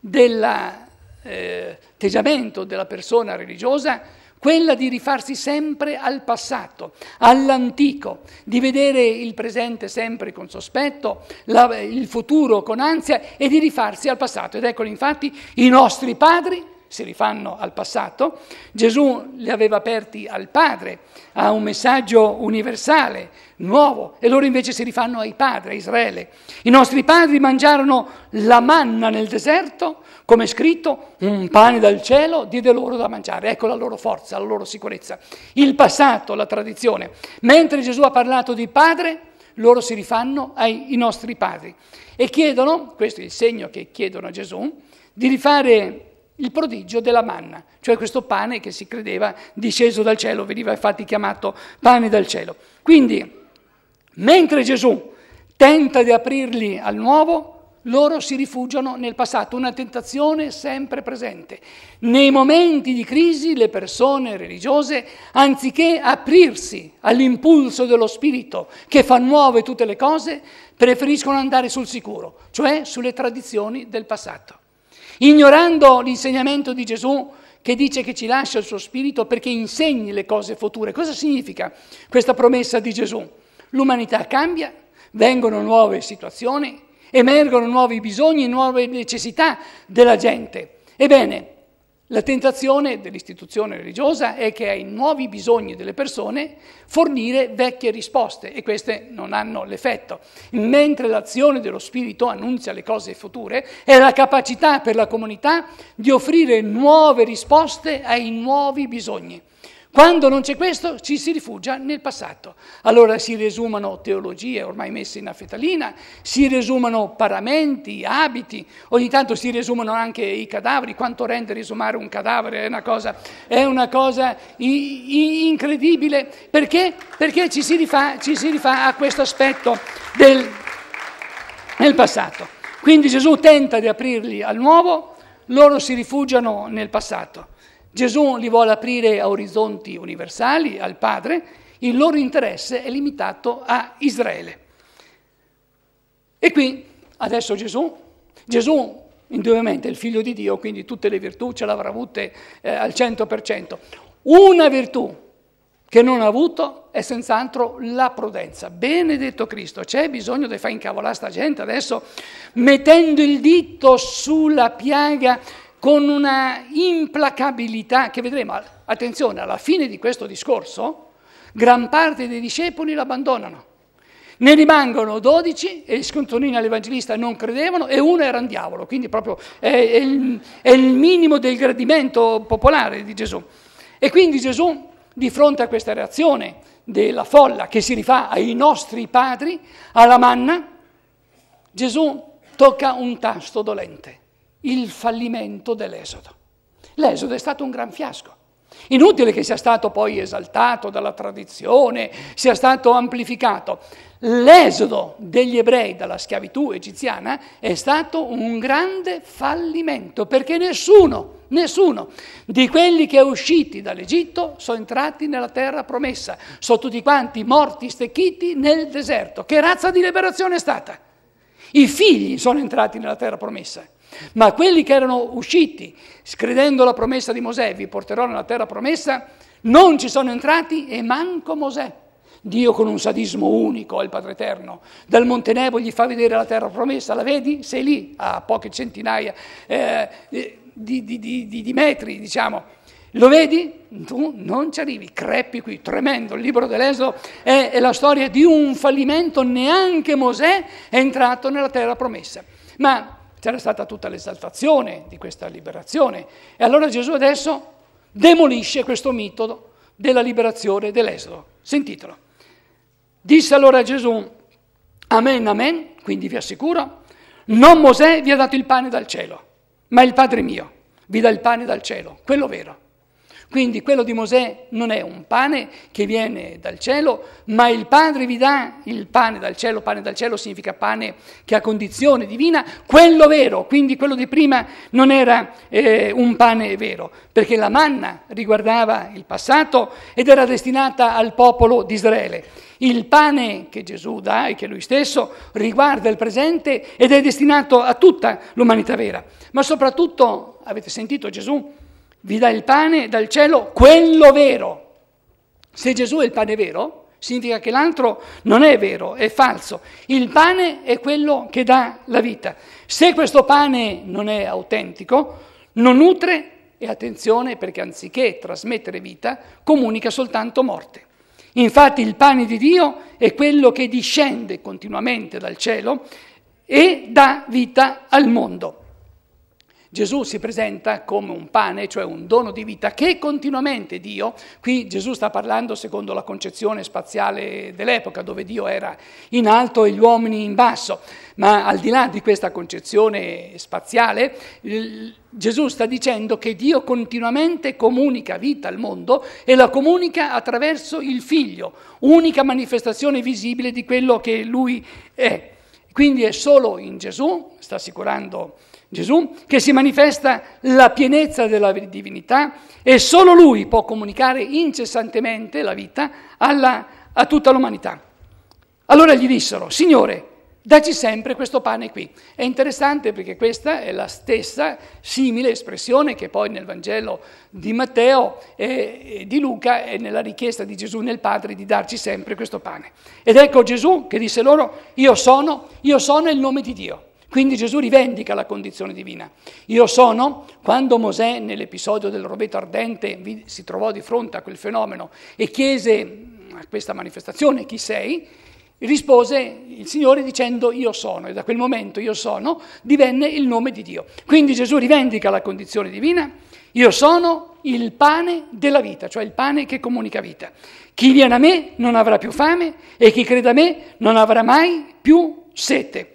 dell'atteggiamento della persona religiosa, quella di rifarsi sempre al passato, all'antico, di vedere il presente sempre con sospetto, il futuro con ansia e di rifarsi al passato. Ed eccoli infatti i nostri padri si rifanno al passato. Gesù li aveva aperti al Padre, a un messaggio universale, nuovo, e loro invece si rifanno ai padri, a Israele. I nostri padri mangiarono la manna nel deserto, come è scritto, un pane dal cielo diede loro da mangiare. Ecco la loro forza, la loro sicurezza. Il passato, la tradizione. Mentre Gesù ha parlato di Padre, loro si rifanno ai nostri padri e chiedono, questo è il segno che chiedono a Gesù, di rifare il prodigio della manna, cioè questo pane che si credeva disceso dal cielo, veniva infatti chiamato pane dal cielo. Quindi, mentre Gesù tenta di aprirli al nuovo, loro si rifugiano nel passato, una tentazione sempre presente. Nei momenti di crisi le persone religiose, anziché aprirsi all'impulso dello Spirito che fa nuove tutte le cose, preferiscono andare sul sicuro, cioè sulle tradizioni del passato. Ignorando l'insegnamento di Gesù che dice che ci lascia il suo Spirito perché insegni le cose future. Cosa significa questa promessa di Gesù? L'umanità cambia, vengono nuove situazioni, emergono nuovi bisogni, nuove necessità della gente. Ebbene, la tentazione dell'istituzione religiosa è che ai nuovi bisogni delle persone fornire vecchie risposte e queste non hanno l'effetto. Mentre l'azione dello Spirito annunzia le cose future, è la capacità per la comunità di offrire nuove risposte ai nuovi bisogni. Quando non c'è questo, ci si rifugia nel passato. Allora si riesumano teologie ormai messe in affetalina, si riesumano paramenti, abiti, ogni tanto si riesumano anche i cadaveri. Quanto rende riesumare un cadavere? È una cosa incredibile. Perché? Perché ci si rifà a questo aspetto nel passato. Quindi Gesù tenta di aprirli al nuovo, loro si rifugiano nel passato. Gesù li vuole aprire a orizzonti universali, al Padre, il loro interesse è limitato a Israele. E qui, adesso Gesù, indubbiamente è il Figlio di Dio, quindi tutte le virtù ce l'avrà avute al 100%. Una virtù che non ha avuto è senz'altro la prudenza. Benedetto Cristo, c'è bisogno di far incavolare sta gente adesso, mettendo il dito sulla piaga, con una implacabilità che vedremo. Attenzione, alla fine di questo discorso, gran parte dei discepoli l'abbandonano. Ne rimangono 12 e scontonini all'Evangelista non credevano e uno era un diavolo, quindi proprio è il minimo del gradimento popolare di Gesù. E quindi Gesù, di fronte a questa reazione della folla che si rifà ai nostri padri, alla manna, Gesù tocca un tasto dolente. Il fallimento dell'Esodo. L'Esodo è stato un gran fiasco. Inutile che sia stato poi esaltato dalla tradizione, sia stato amplificato. L'esodo degli ebrei dalla schiavitù egiziana è stato un grande fallimento, perché nessuno di quelli che è usciti dall'Egitto sono entrati nella terra promessa. Sono tutti quanti morti, stecchiti nel deserto. Che razza di liberazione è stata? I figli sono entrati nella terra promessa. Ma quelli che erano usciti, credendo alla promessa di Mosè, vi porterò nella terra promessa, non ci sono entrati e manco Mosè. Dio con un sadismo unico, il Padre Eterno, dal Monte Nebo gli fa vedere la terra promessa, la vedi? Sei lì, a poche centinaia di metri, diciamo. Lo vedi? Tu non ci arrivi, crepi qui, tremendo. Il libro dell'Esodo è la storia di un fallimento, neanche Mosè è entrato nella terra promessa. Ma c'era stata tutta l'esaltazione di questa liberazione. E allora Gesù adesso demolisce questo mito della liberazione dell'Esodo. Sentitelo. Disse allora Gesù, amen, amen, quindi vi assicuro, non Mosè vi ha dato il pane dal cielo, ma il Padre mio vi dà il pane dal cielo, quello vero. Quindi quello di Mosè non è un pane che viene dal cielo, ma il Padre vi dà il pane dal cielo. Pane dal cielo significa pane che ha condizione divina, quello vero. Quindi quello di prima non era un pane vero, perché la manna riguardava il passato ed era destinata al popolo di Israele. Il pane che Gesù dà e che lui stesso riguarda il presente ed è destinato a tutta l'umanità vera. Ma soprattutto, avete sentito Gesù? Vi dà il pane dal cielo, quello vero. Se Gesù è il pane vero, significa che l'altro non è vero, è falso. Il pane è quello che dà la vita. Se questo pane non è autentico, non nutre, e attenzione perché anziché trasmettere vita, comunica soltanto morte. Infatti il pane di Dio è quello che discende continuamente dal cielo e dà vita al mondo. Gesù si presenta come un pane, cioè un dono di vita che continuamente Dio, qui Gesù sta parlando secondo la concezione spaziale dell'epoca, dove Dio era in alto e gli uomini in basso, ma al di là di questa concezione spaziale, Gesù sta dicendo che Dio continuamente comunica vita al mondo e la comunica attraverso il Figlio, unica manifestazione visibile di quello che Lui è. Quindi è solo in Gesù, sta assicurando Gesù, che si manifesta la pienezza della divinità e solo Lui può comunicare incessantemente la vita a tutta l'umanità. Allora gli dissero, Signore, dacci sempre questo pane qui. È interessante perché questa è la stessa simile espressione che poi nel Vangelo di Matteo e di Luca è nella richiesta di Gesù nel Padre di darci sempre questo pane. Ed ecco Gesù che disse loro, io sono il nome di Dio. Quindi Gesù rivendica la condizione divina. Io sono, quando Mosè nell'episodio del roveto ardente si trovò di fronte a quel fenomeno e chiese a questa manifestazione chi sei, rispose il Signore dicendo io sono, e da quel momento io sono divenne il nome di Dio. Quindi Gesù rivendica la condizione divina, io sono il pane della vita, cioè il pane che comunica vita. Chi viene a me non avrà più fame e chi crede a me non avrà mai più sete.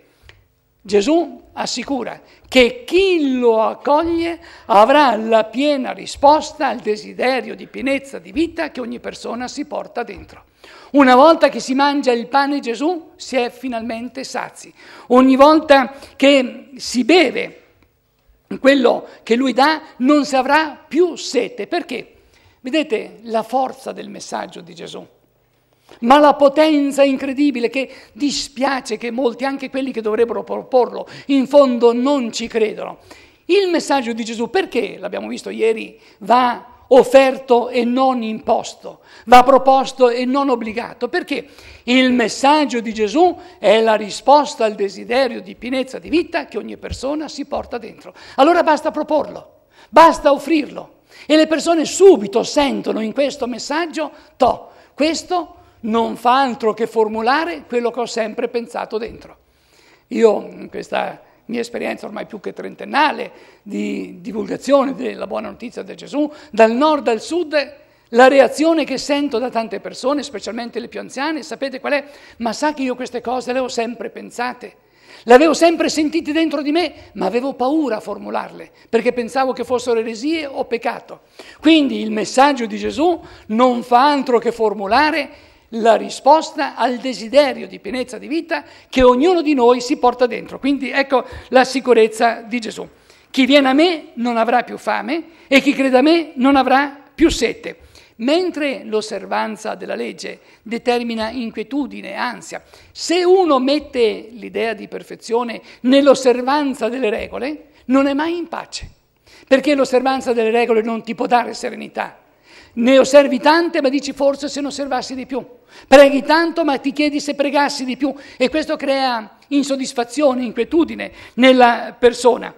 Gesù assicura che chi lo accoglie avrà la piena risposta al desiderio di pienezza di vita che ogni persona si porta dentro. Una volta che si mangia il pane di Gesù si è finalmente sazi. Ogni volta che si beve quello che lui dà non si avrà più sete. Perché? Vedete la forza del messaggio di Gesù, ma la potenza incredibile che dispiace che molti, anche quelli che dovrebbero proporlo, in fondo non ci credono. Il messaggio di Gesù, perché, l'abbiamo visto ieri, va offerto e non imposto, va proposto e non obbligato? Perché il messaggio di Gesù è la risposta al desiderio di pienezza di vita che ogni persona si porta dentro. Allora basta proporlo, basta offrirlo. E le persone subito sentono in questo messaggio, questo non fa altro che formulare quello che ho sempre pensato dentro. Io, in questa mia esperienza ormai più che trentennale di divulgazione della buona notizia di Gesù, dal nord al sud, la reazione che sento da tante persone, specialmente le più anziane, sapete qual è? Ma sa che io queste cose le ho sempre pensate. Le avevo sempre sentite dentro di me, ma avevo paura a formularle, perché pensavo che fossero eresie o peccato. Quindi il messaggio di Gesù non fa altro che formulare la risposta al desiderio di pienezza di vita che ognuno di noi si porta dentro. Quindi ecco la sicurezza di Gesù. Chi viene a me non avrà più fame e chi crede a me non avrà più sete. Mentre l'osservanza della legge determina inquietudine, ansia, se uno mette l'idea di perfezione nell'osservanza delle regole, non è mai in pace, perché l'osservanza delle regole non ti può dare serenità. Ne osservi tante, ma dici forse se ne osservassi di più. Preghi tanto, ma ti chiedi se pregassi di più. E questo crea insoddisfazione, inquietudine nella persona.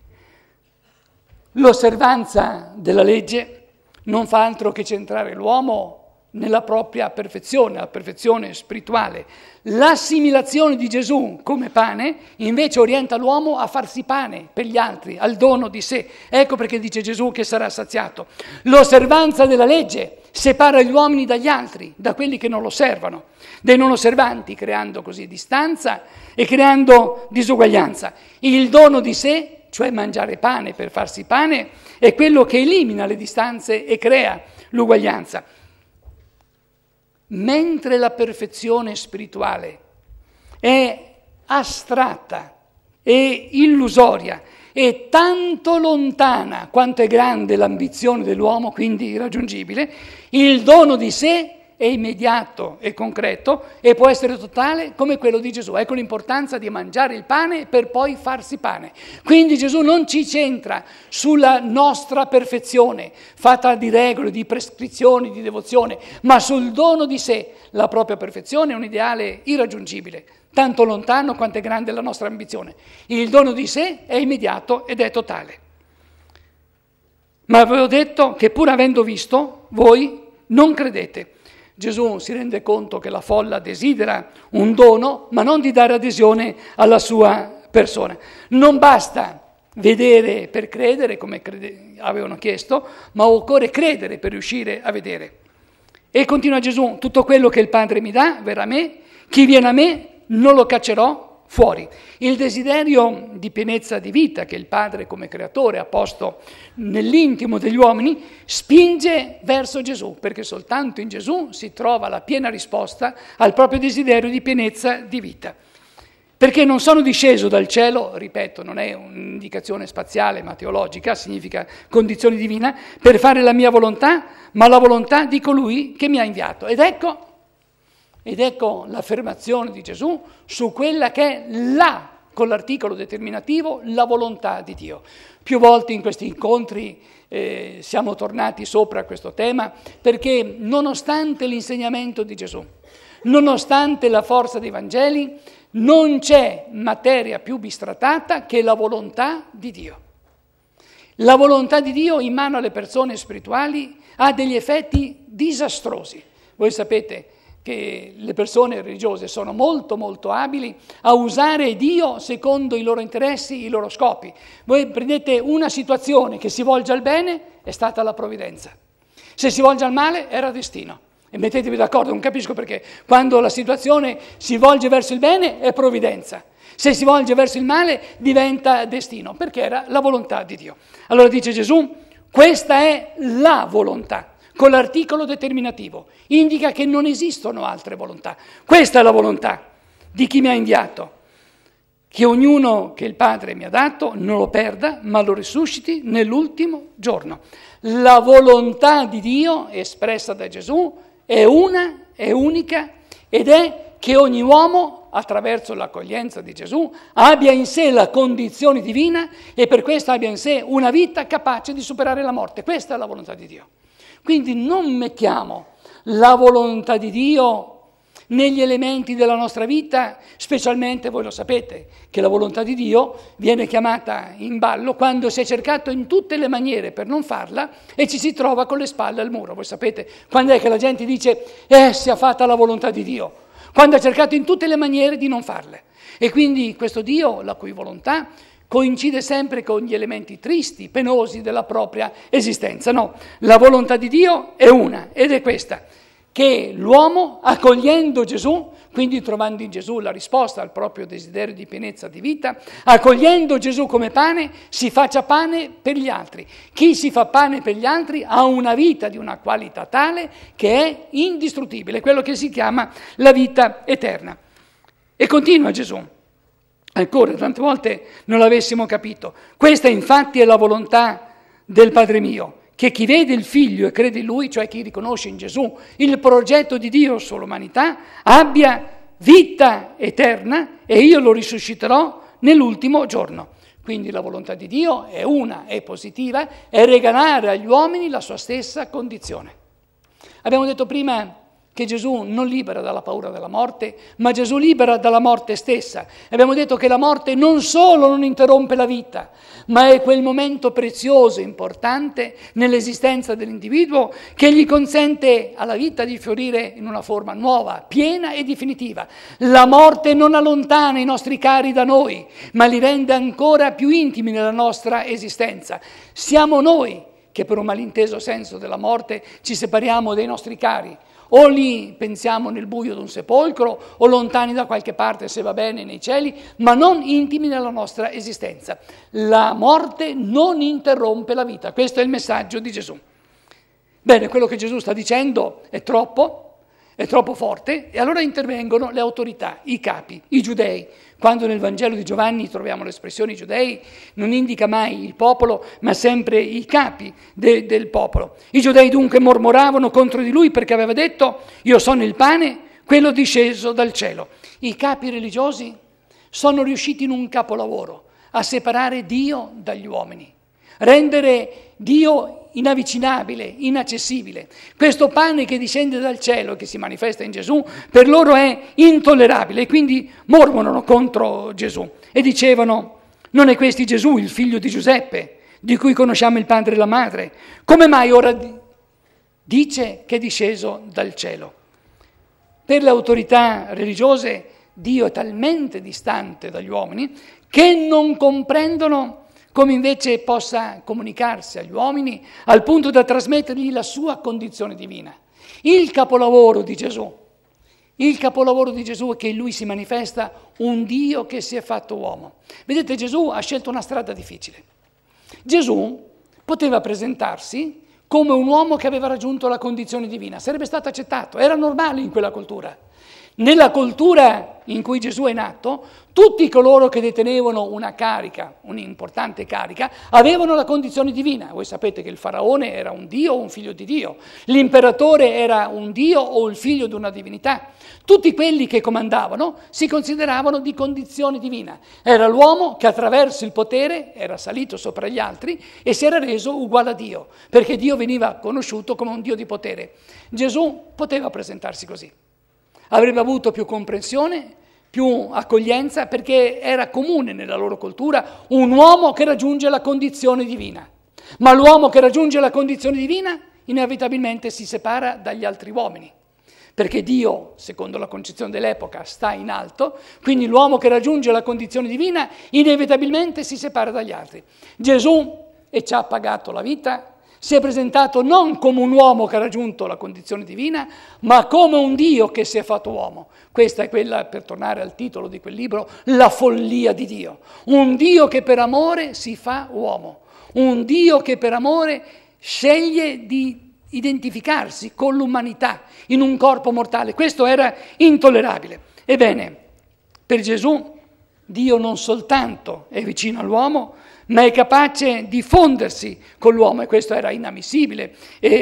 L'osservanza della legge non fa altro che centrare l'uomo nella propria perfezione, la perfezione spirituale. L'assimilazione di Gesù come pane invece orienta l'uomo a farsi pane per gli altri, al dono di sé. Ecco perché dice Gesù che sarà saziato. L'osservanza della legge separa gli uomini dagli altri, da quelli che non lo osservano, dai non osservanti, creando così distanza e creando disuguaglianza. Il dono di sé, cioè mangiare pane per farsi pane, è quello che elimina le distanze e crea l'uguaglianza. Mentre la perfezione spirituale è astratta e illusoria e tanto lontana quanto è grande l'ambizione dell'uomo, quindi irraggiungibile, il dono di sé è immediato e concreto e può essere totale come quello di Gesù. Ecco l'importanza di mangiare il pane per poi farsi pane. Quindi Gesù non ci centra sulla nostra perfezione, fatta di regole, di prescrizioni, di devozione, ma sul dono di sé. La propria perfezione è un ideale irraggiungibile, tanto lontano quanto è grande la nostra ambizione. Il dono di sé è immediato ed è totale. Ma avevo detto che pur avendo visto, voi non credete. Gesù si rende conto che la folla desidera un dono, ma non di dare adesione alla sua persona. Non basta vedere per credere, come avevano chiesto, ma occorre credere per riuscire a vedere. E continua Gesù, tutto quello che il Padre mi dà verrà a me, chi viene a me non lo caccerò fuori. Il desiderio di pienezza di vita che il Padre come creatore ha posto nell'intimo degli uomini spinge verso Gesù, perché soltanto in Gesù si trova la piena risposta al proprio desiderio di pienezza di vita. Perché non sono disceso dal cielo, ripeto, non è un'indicazione spaziale ma teologica, significa condizione divina, per fare la mia volontà, ma la volontà di colui che mi ha inviato. Ed ecco l'affermazione di Gesù su quella che è con l'articolo determinativo, la volontà di Dio. Più volte in questi incontri siamo tornati sopra questo tema, perché nonostante l'insegnamento di Gesù, nonostante la forza dei Vangeli, non c'è materia più bistratata che la volontà di Dio. La volontà di Dio in mano alle persone spirituali ha degli effetti disastrosi. Voi sapete, che le persone religiose sono molto molto abili a usare Dio secondo i loro interessi, i loro scopi. Voi prendete una situazione che si volge al bene, è stata la provvidenza. Se si volge al male, era destino. E mettetevi d'accordo, non capisco perché. Quando la situazione si volge verso il bene, è provvidenza. Se si volge verso il male, diventa destino, perché era la volontà di Dio. Allora dice Gesù, questa è la volontà. Con l'articolo determinativo, indica che non esistono altre volontà. Questa è la volontà di chi mi ha inviato, che ognuno che il Padre mi ha dato non lo perda, ma lo risusciti nell'ultimo giorno. La volontà di Dio, espressa da Gesù, è una, è unica, ed è che ogni uomo, attraverso l'accoglienza di Gesù, abbia in sé la condizione divina e per questo abbia in sé una vita capace di superare la morte. Questa è la volontà di Dio. Quindi non mettiamo la volontà di Dio negli elementi della nostra vita, specialmente, voi lo sapete, che la volontà di Dio viene chiamata in ballo quando si è cercato in tutte le maniere per non farla e ci si trova con le spalle al muro. Voi sapete quando è che la gente dice sia fatta la volontà di Dio? Quando ha cercato in tutte le maniere di non farle. E quindi questo Dio, la cui volontà, coincide sempre con gli elementi tristi, penosi della propria esistenza. No, la volontà di Dio è una, ed è questa, che l'uomo, accogliendo Gesù, quindi trovando in Gesù la risposta al proprio desiderio di pienezza di vita, accogliendo Gesù come pane, si faccia pane per gli altri. Chi si fa pane per gli altri ha una vita di una qualità tale che è indistruttibile, quello che si chiama la vita eterna. E continua Gesù. Ancora, tante volte non l'avessimo capito. Questa infatti è la volontà del Padre mio, che chi vede il Figlio e crede in Lui, cioè chi riconosce in Gesù il progetto di Dio sull'umanità, abbia vita eterna e io lo risusciterò nell'ultimo giorno. Quindi la volontà di Dio è una, è positiva, è regalare agli uomini la sua stessa condizione. Abbiamo detto prima che Gesù non libera dalla paura della morte, ma Gesù libera dalla morte stessa. Abbiamo detto che la morte non solo non interrompe la vita, ma è quel momento prezioso, importante nell'esistenza dell'individuo che gli consente alla vita di fiorire in una forma nuova, piena e definitiva. La morte non allontana i nostri cari da noi, ma li rende ancora più intimi nella nostra esistenza. Siamo noi che per un malinteso senso della morte ci separiamo dai nostri cari. O li pensiamo nel buio di un sepolcro, o lontani da qualche parte, se va bene, nei cieli, ma non intimi nella nostra esistenza. La morte non interrompe la vita. Questo è il messaggio di Gesù. Bene, quello che Gesù sta dicendo è troppo forte, e allora intervengono le autorità, i capi, i giudei. Quando nel Vangelo di Giovanni troviamo l'espressione giudei, non indica mai il popolo, ma sempre i capi del popolo. I giudei dunque mormoravano contro di lui perché aveva detto: io sono il pane, quello disceso dal cielo. I capi religiosi sono riusciti in un capolavoro, a separare Dio dagli uomini, rendere Dio inavvicinabile, inaccessibile. Questo pane che discende dal cielo, che si manifesta in Gesù, per loro è intollerabile, e quindi mormoravano contro Gesù e dicevano: non è questo Gesù, il figlio di Giuseppe, di cui conosciamo il padre e la madre? Come mai ora dice che è disceso dal cielo? Per le autorità religiose Dio è talmente distante dagli uomini che non comprendono come invece possa comunicarsi agli uomini al punto da trasmettergli la sua condizione divina. Il capolavoro di Gesù è che in lui si manifesta un Dio che si è fatto uomo. Vedete, Gesù ha scelto una strada difficile. Gesù poteva presentarsi come un uomo che aveva raggiunto la condizione divina, sarebbe stato accettato, era normale in quella cultura. Nella cultura in cui Gesù è nato, tutti coloro che detenevano una carica, un'importante carica, avevano la condizione divina. Voi sapete che il faraone era un dio o un figlio di Dio, l'imperatore era un dio o il figlio di una divinità. Tutti quelli che comandavano si consideravano di condizione divina. Era l'uomo che attraverso il potere era salito sopra gli altri e si era reso uguale a Dio, perché Dio veniva conosciuto come un Dio di potere. Gesù poteva presentarsi così. Avrebbe avuto più comprensione, più accoglienza, perché era comune nella loro cultura un uomo che raggiunge la condizione divina. Ma l'uomo che raggiunge la condizione divina inevitabilmente si separa dagli altri uomini, perché Dio, secondo la concezione dell'epoca, sta in alto, quindi l'uomo che raggiunge la condizione divina inevitabilmente si separa dagli altri. Gesù, e ci ha pagato la vita, si è presentato non come un uomo che ha raggiunto la condizione divina, ma come un Dio che si è fatto uomo. Questa è quella, per tornare al titolo di quel libro, la follia di Dio. Un Dio che per amore si fa uomo, un Dio che per amore sceglie di identificarsi con l'umanità in un corpo mortale. Questo era intollerabile. Ebbene, per Gesù Dio non soltanto è vicino all'uomo, ma è capace di fondersi con l'uomo, e questo era inammissibile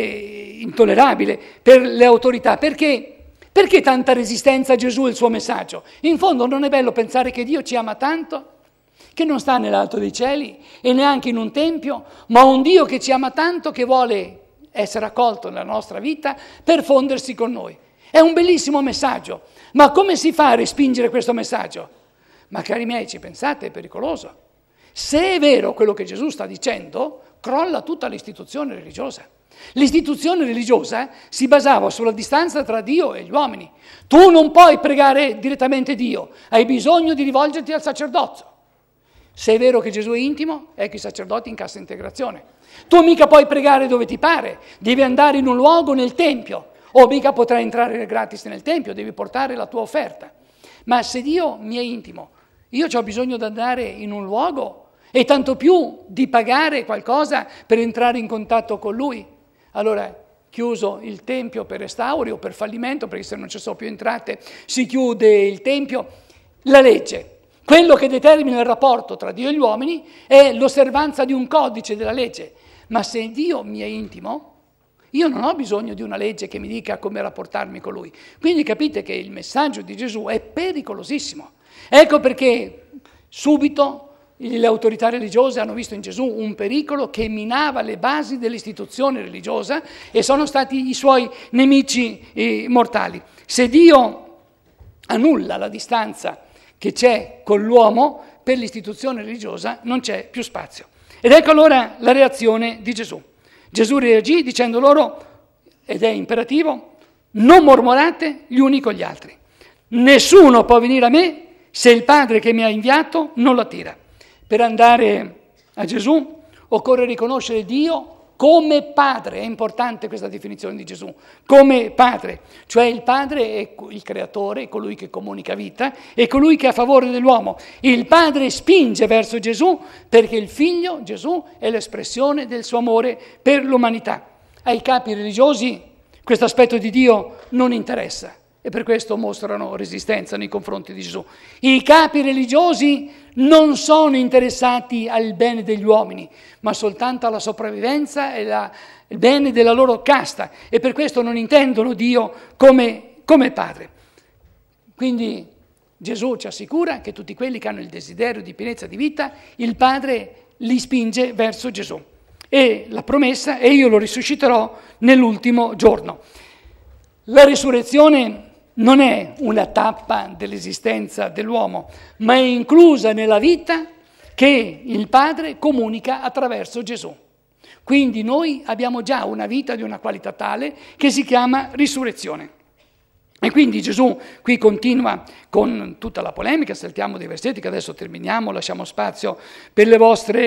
e intollerabile per le autorità. Perché? Perché tanta resistenza a Gesù e il suo messaggio? In fondo non è bello pensare che Dio ci ama tanto, che non sta nell'alto dei cieli e neanche in un tempio, ma un Dio che ci ama tanto che vuole essere accolto nella nostra vita per fondersi con noi. È un bellissimo messaggio, ma come si fa a respingere questo messaggio? Ma cari miei, ci pensate, è pericoloso. Se è vero quello che Gesù sta dicendo, crolla tutta l'istituzione religiosa. L'istituzione religiosa si basava sulla distanza tra Dio e gli uomini. Tu non puoi pregare direttamente Dio, hai bisogno di rivolgerti al sacerdozio. Se è vero che Gesù è intimo, ecco i sacerdoti in cassa integrazione. Tu mica puoi pregare dove ti pare, devi andare in un luogo, nel tempio, o mica potrai entrare gratis nel tempio, devi portare la tua offerta. Ma se Dio mi è intimo, io ho bisogno di andare in un luogo e tanto più di pagare qualcosa per entrare in contatto con Lui. Allora, chiuso il tempio per restauri o per fallimento, perché se non ci sono più entrate si chiude il tempio. La legge, quello che determina il rapporto tra Dio e gli uomini è l'osservanza di un codice della legge. Ma se Dio mi è intimo, io non ho bisogno di una legge che mi dica come rapportarmi con Lui. Quindi capite che il messaggio di Gesù è pericolosissimo. Ecco perché subito le autorità religiose hanno visto in Gesù un pericolo che minava le basi dell'istituzione religiosa e sono stati i suoi nemici mortali. Se Dio annulla la distanza che c'è con l'uomo, per l'istituzione religiosa non c'è più spazio. Ed ecco allora la reazione di Gesù. Gesù reagì dicendo loro, ed è imperativo, non mormorate gli uni con gli altri. Nessuno può venire a me se il Padre che mi ha inviato non lo attira. Per andare a Gesù occorre riconoscere Dio come Padre, è importante questa definizione di Gesù, come Padre, cioè il Padre è il Creatore, è colui che comunica vita, è colui che è a favore dell'uomo. Il Padre spinge verso Gesù perché il Figlio, Gesù, è l'espressione del suo amore per l'umanità. Ai capi religiosi questo aspetto di Dio non interessa. E per questo mostrano resistenza nei confronti di Gesù. I capi religiosi non sono interessati al bene degli uomini, ma soltanto alla sopravvivenza e il bene della loro casta, e per questo non intendono Dio come Padre. Quindi Gesù ci assicura che tutti quelli che hanno il desiderio di pienezza di vita, il Padre li spinge verso Gesù. E la promessa è: io lo risusciterò nell'ultimo giorno. La risurrezione non è una tappa dell'esistenza dell'uomo, ma è inclusa nella vita che il Padre comunica attraverso Gesù. Quindi noi abbiamo già una vita di una qualità tale che si chiama risurrezione. E quindi Gesù qui continua con tutta la polemica, saltiamo dei versetti che adesso terminiamo, lasciamo spazio per le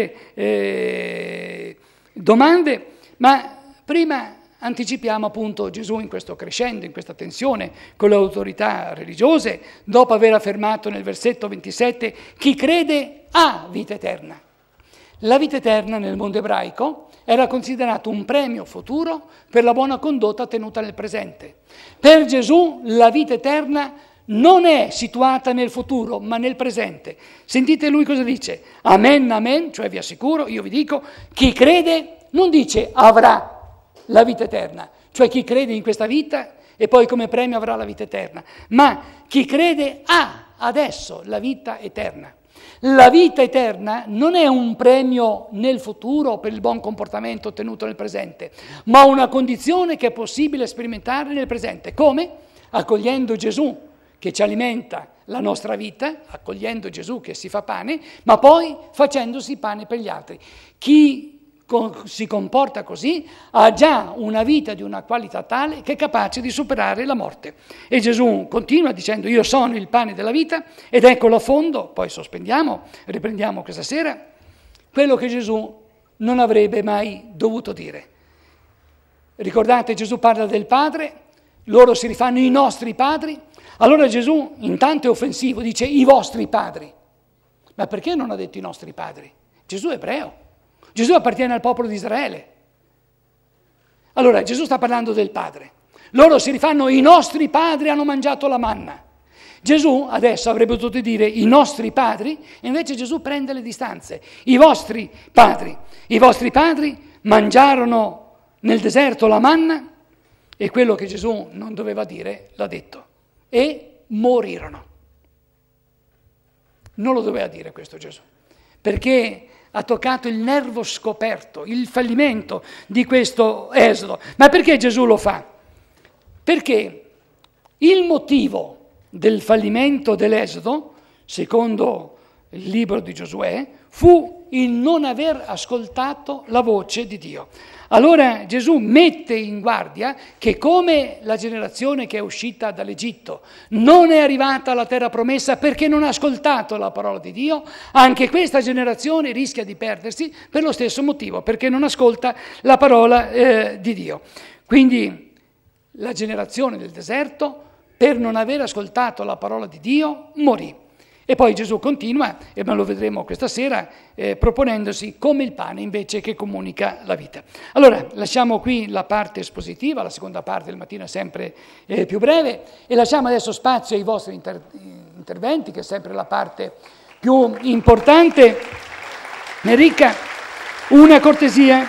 vostre domande, ma prima anticipiamo appunto Gesù in questo crescendo, in questa tensione con le autorità religiose, dopo aver affermato nel versetto 27: chi crede ha vita eterna. La vita eterna nel mondo ebraico era considerato un premio futuro per la buona condotta tenuta nel presente. Per Gesù la vita eterna non è situata nel futuro, ma nel presente. Sentite lui cosa dice: amen, amen, cioè vi assicuro, io vi dico, chi crede non dice avrà la vita eterna, cioè chi crede in questa vita e poi come premio avrà la vita eterna, ma chi crede ha adesso la vita eterna. La vita eterna non è un premio nel futuro per il buon comportamento ottenuto nel presente, ma una condizione che è possibile sperimentare nel presente. Come? Accogliendo Gesù che ci alimenta la nostra vita, accogliendo Gesù che si fa pane, ma poi facendosi pane per gli altri. Chi si comporta così, ha già una vita di una qualità tale che è capace di superare la morte. E Gesù continua dicendo: io sono il pane della vita, ed eccolo a fondo, poi sospendiamo, riprendiamo questa sera, quello che Gesù non avrebbe mai dovuto dire. Ricordate, Gesù parla del Padre, loro si rifanno i nostri padri, allora Gesù intanto è offensivo, dice i vostri padri. Ma perché non ha detto i nostri padri? Gesù è ebreo. Gesù appartiene al popolo di Israele. Allora Gesù sta parlando del Padre. Loro si rifanno: i nostri padri hanno mangiato la manna. Gesù adesso avrebbe potuto dire i nostri padri, e invece Gesù prende le distanze. I vostri padri mangiarono nel deserto la manna, e quello che Gesù non doveva dire l'ha detto, e morirono. Non lo doveva dire questo Gesù, perché ha toccato il nervo scoperto, il fallimento di questo esodo. Ma perché Gesù lo fa? Perché il motivo del fallimento dell'esodo, secondo il libro di Giosuè, fu il non aver ascoltato la voce di Dio. Allora Gesù mette in guardia che come la generazione che è uscita dall'Egitto non è arrivata alla terra promessa perché non ha ascoltato la parola di Dio, anche questa generazione rischia di perdersi per lo stesso motivo, perché non ascolta la parola di Dio. Quindi la generazione del deserto, per non aver ascoltato la parola di Dio, morì. E poi Gesù continua, e lo vedremo questa sera, proponendosi come il pane invece che comunica la vita. Allora, lasciamo qui la parte espositiva, la seconda parte del mattino è sempre più breve, e lasciamo adesso spazio ai vostri interventi, che è sempre la parte più importante. Enrica, una cortesia.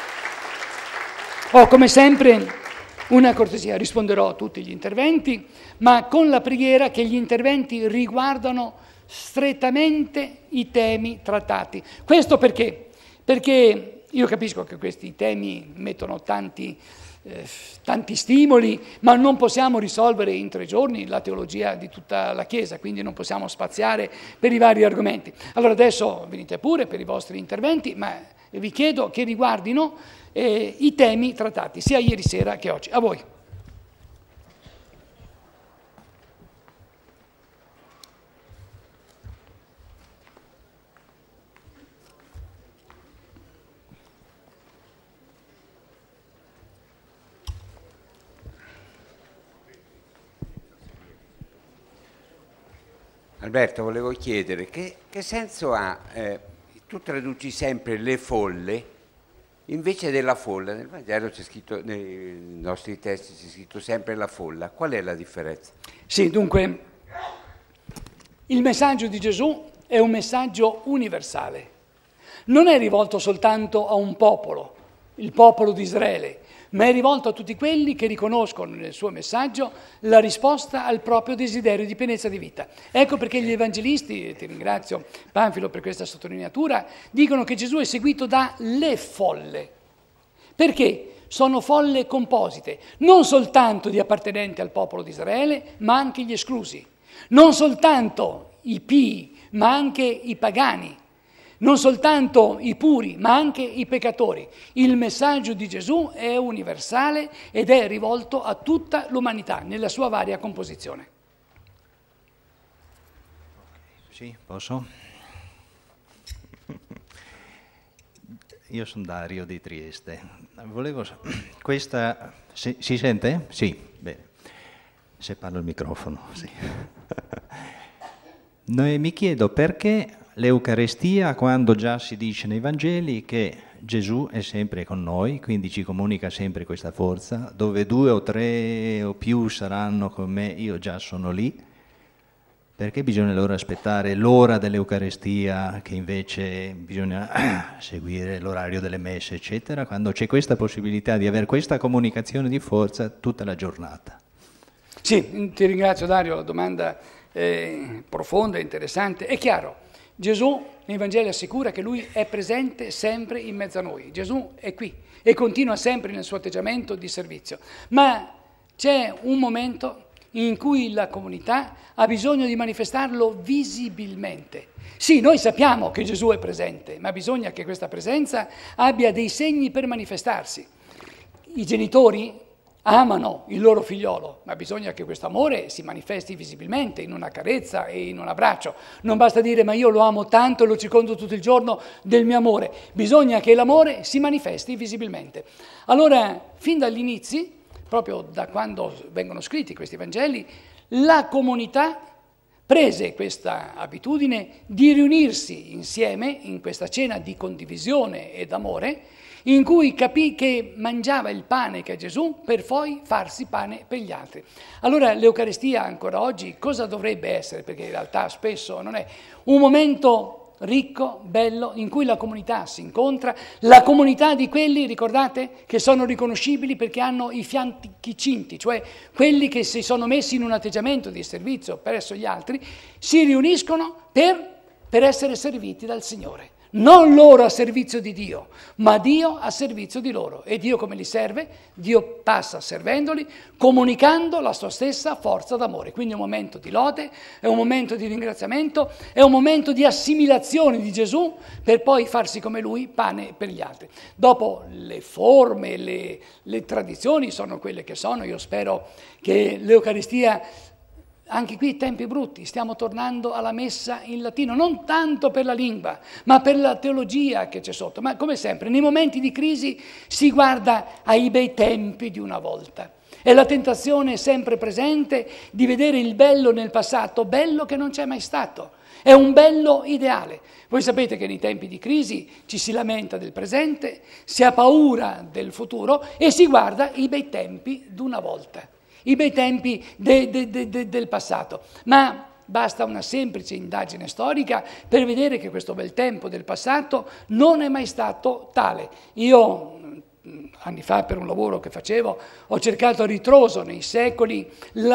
Come sempre, una cortesia, risponderò a tutti gli interventi, ma con la preghiera che gli interventi riguardano strettamente i temi trattati. Questo perché? Perché io capisco che questi temi mettono tanti stimoli, ma non possiamo risolvere in 3 giorni la teologia di tutta la Chiesa, quindi non possiamo spaziare per i vari argomenti. Allora adesso venite pure per i vostri interventi, ma vi chiedo che riguardino i temi trattati, sia ieri sera che oggi. A voi. Alberto, volevo chiedere che senso ha, tu traduci sempre le folle invece della folla. Nel Vangelo c'è scritto, nei nostri testi c'è scritto sempre la folla. Qual è la differenza? Sì, dunque, il messaggio di Gesù è un messaggio universale. Non è rivolto soltanto a un popolo, il popolo di Israele, ma è rivolto a tutti quelli che riconoscono nel suo messaggio la risposta al proprio desiderio di pienezza di vita. Ecco perché gli evangelisti, e ti ringrazio Panfilo per questa sottolineatura, dicono che Gesù è seguito dalle folle. Perché? Sono folle composite, non soltanto di appartenenti al popolo di Israele, ma anche gli esclusi. Non soltanto i pii, ma anche i pagani. Non soltanto i puri, ma anche i peccatori. Il messaggio di Gesù è universale ed è rivolto a tutta l'umanità, nella sua varia composizione. Sì, posso? Io sono Dario di Trieste. Volevo... Questa... Si sente? Sì, bene. Se parlo il microfono, sì. Mi chiedo perché... L'Eucarestia, quando già si dice nei Vangeli che Gesù è sempre con noi, quindi ci comunica sempre questa forza, dove 2 o 3 o più saranno con me, io già sono lì, perché bisogna allora aspettare l'ora dell'Eucarestia, che invece bisogna seguire l'orario delle messe, eccetera, quando c'è questa possibilità di avere questa comunicazione di forza tutta la giornata? Sì, ti ringrazio Dario, la domanda è profonda e interessante. È chiaro. Gesù nei Vangeli assicura che Lui è presente sempre in mezzo a noi. Gesù è qui e continua sempre nel suo atteggiamento di servizio. Ma c'è un momento in cui la comunità ha bisogno di manifestarlo visibilmente. Sì, noi sappiamo che Gesù è presente, ma bisogna che questa presenza abbia dei segni per manifestarsi. I genitori amano il loro figliolo, ma bisogna che questo amore si manifesti visibilmente in una carezza e in un abbraccio. Non basta dire ma io lo amo tanto e lo circondo tutto il giorno del mio amore. Bisogna che l'amore si manifesti visibilmente. Allora, fin dagli inizi, proprio da quando vengono scritti questi Vangeli, la comunità prese questa abitudine di riunirsi insieme in questa cena di condivisione ed amore, in cui capì che mangiava il pane che è Gesù per poi farsi pane per gli altri. Allora l'Eucaristia ancora oggi cosa dovrebbe essere? Perché in realtà spesso non è un momento ricco, bello, in cui la comunità si incontra, la comunità di quelli, ricordate, che sono riconoscibili perché hanno i fianchi cinti, cioè quelli che si sono messi in un atteggiamento di servizio presso gli altri, si riuniscono per essere serviti dal Signore. Non loro a servizio di Dio, ma Dio a servizio di loro. E Dio come li serve? Dio passa servendoli, comunicando la sua stessa forza d'amore. Quindi è un momento di lode, è un momento di ringraziamento, è un momento di assimilazione di Gesù per poi farsi come Lui pane per gli altri. Dopo le forme, le tradizioni sono quelle che sono. Io spero che l'Eucaristia... Anche qui tempi brutti, stiamo tornando alla messa in latino, non tanto per la lingua, ma per la teologia che c'è sotto. Ma come sempre, nei momenti di crisi si guarda ai bei tempi di una volta. E la tentazione è sempre presente di vedere il bello nel passato, bello che non c'è mai stato. È un bello ideale. Voi sapete che nei tempi di crisi ci si lamenta del presente, si ha paura del futuro e si guarda i bei tempi di una volta. I bei tempi del passato, ma basta una semplice indagine storica per vedere che questo bel tempo del passato non è mai stato tale. Io, anni fa, per un lavoro che facevo, ho cercato a ritroso nei secoli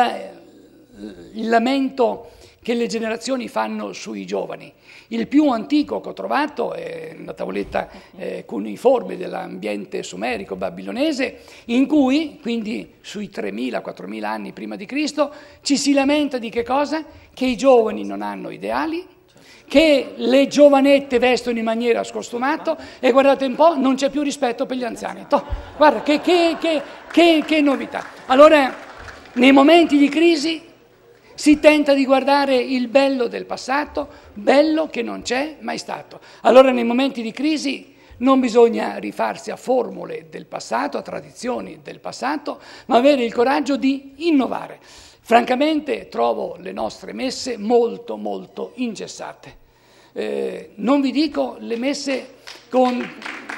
il lamento che le generazioni fanno sui giovani. Il più antico che ho trovato è una tavoletta cuneiforme dell'ambiente sumerico babilonese, in cui, quindi sui 3.000-4.000 anni prima di Cristo, ci si lamenta di che cosa? Che i giovani non hanno ideali, che le giovanette vestono in maniera scostumata e guardate un po', non c'è più rispetto per gli anziani. Guarda, che novità. Allora, nei momenti di crisi si tenta di guardare il bello del passato, bello che non c'è mai stato. Allora nei momenti di crisi non bisogna rifarsi a formule del passato, a tradizioni del passato, ma avere il coraggio di innovare. Francamente trovo le nostre messe molto molto ingessate. Non vi dico le messe con...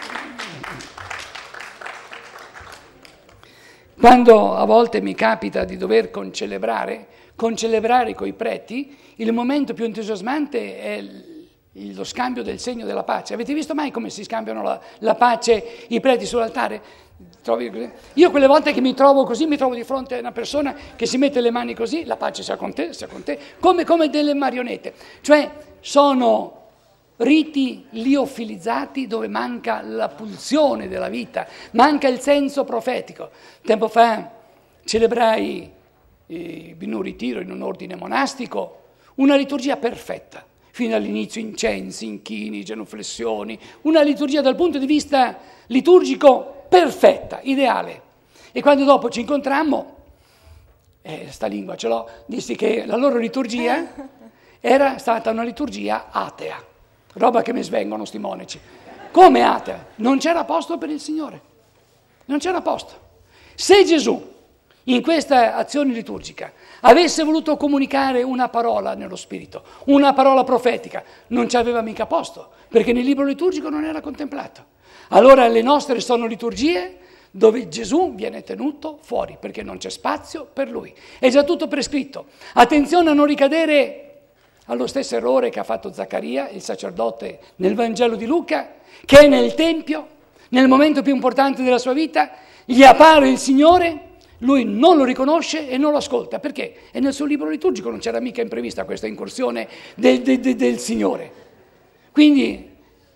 Quando a volte mi capita di dover concelebrare coi preti, il momento più entusiasmante è lo scambio del segno della pace. Avete visto mai come si scambiano la pace i preti sull'altare? Io quelle volte che mi trovo così, mi trovo di fronte a una persona che si mette le mani così, la pace sia con te, come delle marionette. Cioè sono riti liofilizzati dove manca la pulsione della vita, manca il senso profetico. Tempo fa celebrai in un ritiro, in un ordine monastico, una liturgia perfetta, fino all'inizio incensi, inchini, genuflessioni, una liturgia dal punto di vista liturgico perfetta, ideale. E quando dopo ci incontrammo, sta lingua ce l'ho, dissi che la loro liturgia era stata una liturgia atea, roba che mi svengono sti monaci. Come atea? Non c'era posto per il Signore, non c'era posto. Se Gesù in questa azione liturgica avesse voluto comunicare una parola nello Spirito, una parola profetica, non ci aveva mica posto, perché nel libro liturgico non era contemplato. Allora le nostre sono liturgie dove Gesù viene tenuto fuori, perché non c'è spazio per Lui. È già tutto prescritto. Attenzione a non ricadere allo stesso errore che ha fatto Zaccaria, il sacerdote nel Vangelo di Luca, che nel Tempio, nel momento più importante della sua vita, gli appare il Signore. Lui non lo riconosce e non lo ascolta, perché? E nel suo libro liturgico non c'era mica imprevista questa incursione del Signore. Quindi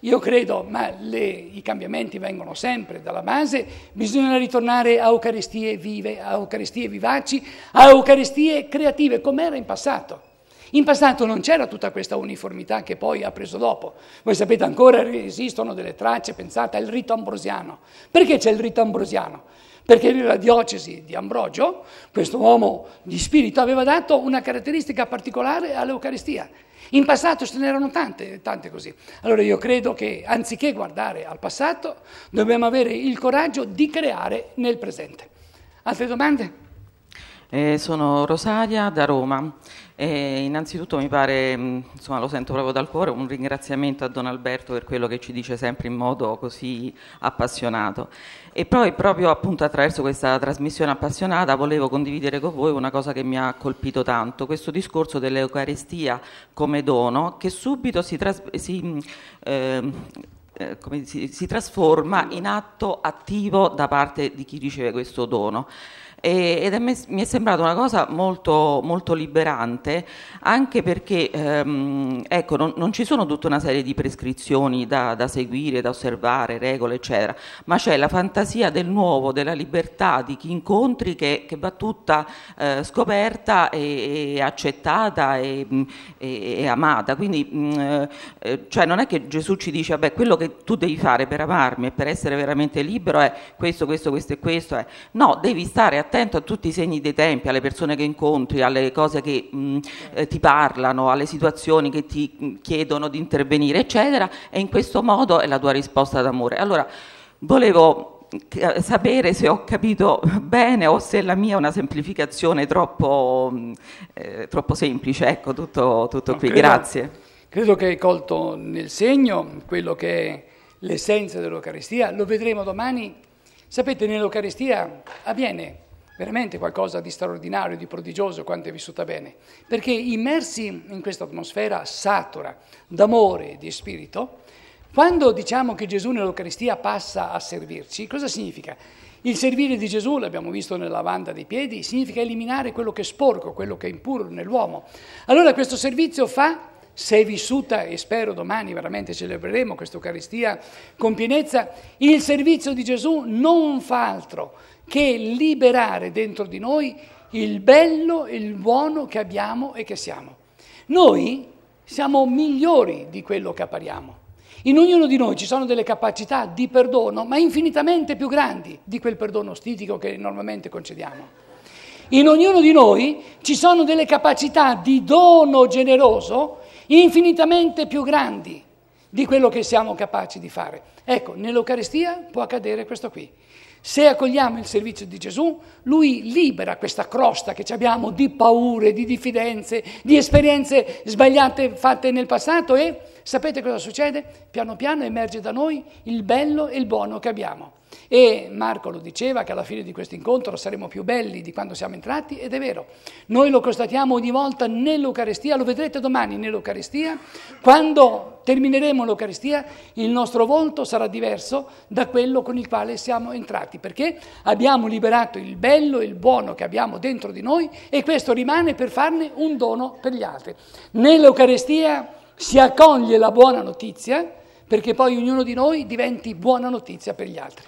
io credo, ma i cambiamenti vengono sempre dalla base, bisogna ritornare a Eucaristie vive, a Eucaristie vivaci, a Eucaristie creative, come era in passato. In passato non c'era tutta questa uniformità che poi ha preso dopo. Voi sapete ancora esistono delle tracce, pensate al rito ambrosiano. Perché c'è il rito ambrosiano? Perché nella diocesi di Ambrogio, questo uomo di spirito aveva dato una caratteristica particolare all'Eucaristia. In passato ce n'erano tante così. Allora io credo che anziché guardare al passato, dobbiamo avere il coraggio di creare nel presente. Altre domande? Sono Rosaria da Roma. Innanzitutto mi pare, insomma lo sento proprio dal cuore, un ringraziamento a Don Alberto per quello che ci dice sempre in modo così appassionato. E poi proprio appunto attraverso questa trasmissione appassionata volevo condividere con voi una cosa che mi ha colpito tanto, questo discorso dell'Eucaristia come dono che subito si trasforma in atto attivo da parte di chi riceve questo dono. Ed mi è sembrata una cosa molto, molto liberante, anche perché ecco, non ci sono tutta una serie di prescrizioni da seguire, da osservare, regole, eccetera, ma c'è la fantasia del nuovo, della libertà di chi incontri che va tutta scoperta e accettata e amata. Quindi cioè non è che Gesù ci dice vabbè, quello che tu devi fare per amarmi e per essere veramente libero è questo e questo. No, devi stare attento a tutti i segni dei tempi, alle persone che incontri, alle cose che ti parlano, alle situazioni che ti chiedono di intervenire, eccetera, e in questo modo è la tua risposta d'amore. Allora, volevo sapere se ho capito bene o se la mia è una semplificazione troppo semplice, ecco, tutto qui, grazie. Credo che hai colto nel segno quello che è l'essenza dell'Eucaristia, lo vedremo domani. Sapete, nell'Eucaristia avviene veramente qualcosa di straordinario, di prodigioso, quanto è vissuta bene, perché immersi in questa atmosfera satura d'amore e di spirito, quando diciamo che Gesù nell'Eucaristia passa a servirci, cosa significa? Il servire di Gesù, l'abbiamo visto nella lavanda dei piedi, significa eliminare quello che è sporco, quello che è impuro nell'uomo. Allora questo servizio se è vissuta, e spero domani veramente celebreremo questa Eucaristia con pienezza, il servizio di Gesù non fa altro che liberare dentro di noi il bello e il buono che abbiamo e che siamo. Noi siamo migliori di quello che appariamo. In ognuno di noi ci sono delle capacità di perdono, ma infinitamente più grandi di quel perdono ostitico che normalmente concediamo. In ognuno di noi ci sono delle capacità di dono generoso infinitamente più grandi di quello che siamo capaci di fare. Ecco, nell'Eucaristia può accadere questo qui. Se accogliamo il servizio di Gesù, Lui libera questa crosta che abbiamo di paure, di diffidenze, di esperienze sbagliate fatte nel passato e sapete cosa succede? Piano piano emerge da noi il bello e il buono che abbiamo. E Marco lo diceva che alla fine di questo incontro saremo più belli di quando siamo entrati, ed è vero. Noi lo constatiamo ogni volta nell'Eucaristia, lo vedrete domani nell'Eucaristia. Quando termineremo l'Eucaristia il nostro volto sarà diverso da quello con il quale siamo entrati, perché abbiamo liberato il bello e il buono che abbiamo dentro di noi e questo rimane per farne un dono per gli altri. Nell'Eucaristia si accoglie la buona notizia perché poi ognuno di noi diventi buona notizia per gli altri.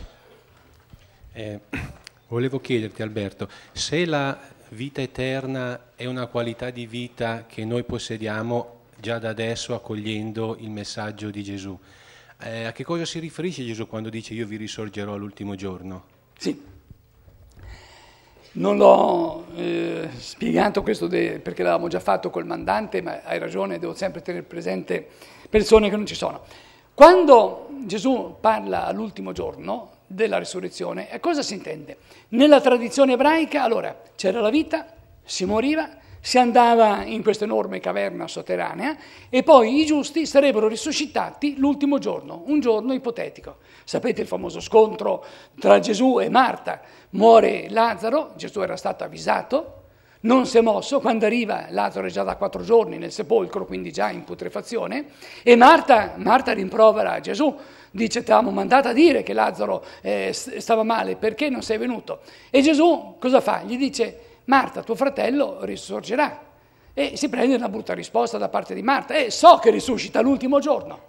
Volevo chiederti, Alberto, se la vita eterna è una qualità di vita che noi possediamo già da adesso accogliendo il messaggio di Gesù, a che cosa si riferisce Gesù quando dice io vi risorgerò all'ultimo giorno? Sì, non l'ho spiegato questo perché l'avevamo già fatto col mandante, ma hai ragione, devo sempre tenere presente persone che non ci sono. Quando Gesù parla all'ultimo giorno della risurrezione, cosa si intende? Nella tradizione ebraica, allora, c'era la vita, si moriva, si andava in questa enorme caverna sotterranea e poi i giusti sarebbero risuscitati l'ultimo giorno, un giorno ipotetico. Sapete il famoso scontro tra Gesù e Marta? Muore Lazzaro, Gesù era stato avvisato, non si è mosso, quando arriva Lazzaro è già da 4 giorni nel sepolcro, quindi già in putrefazione, e Marta rimprovera Gesù, dice ti avevamo mandato a dire che Lazzaro stava male, perché non sei venuto? E Gesù cosa fa? Gli dice Marta, tuo fratello risorgerà. E si prende una brutta risposta da parte di Marta, so che risuscita l'ultimo giorno.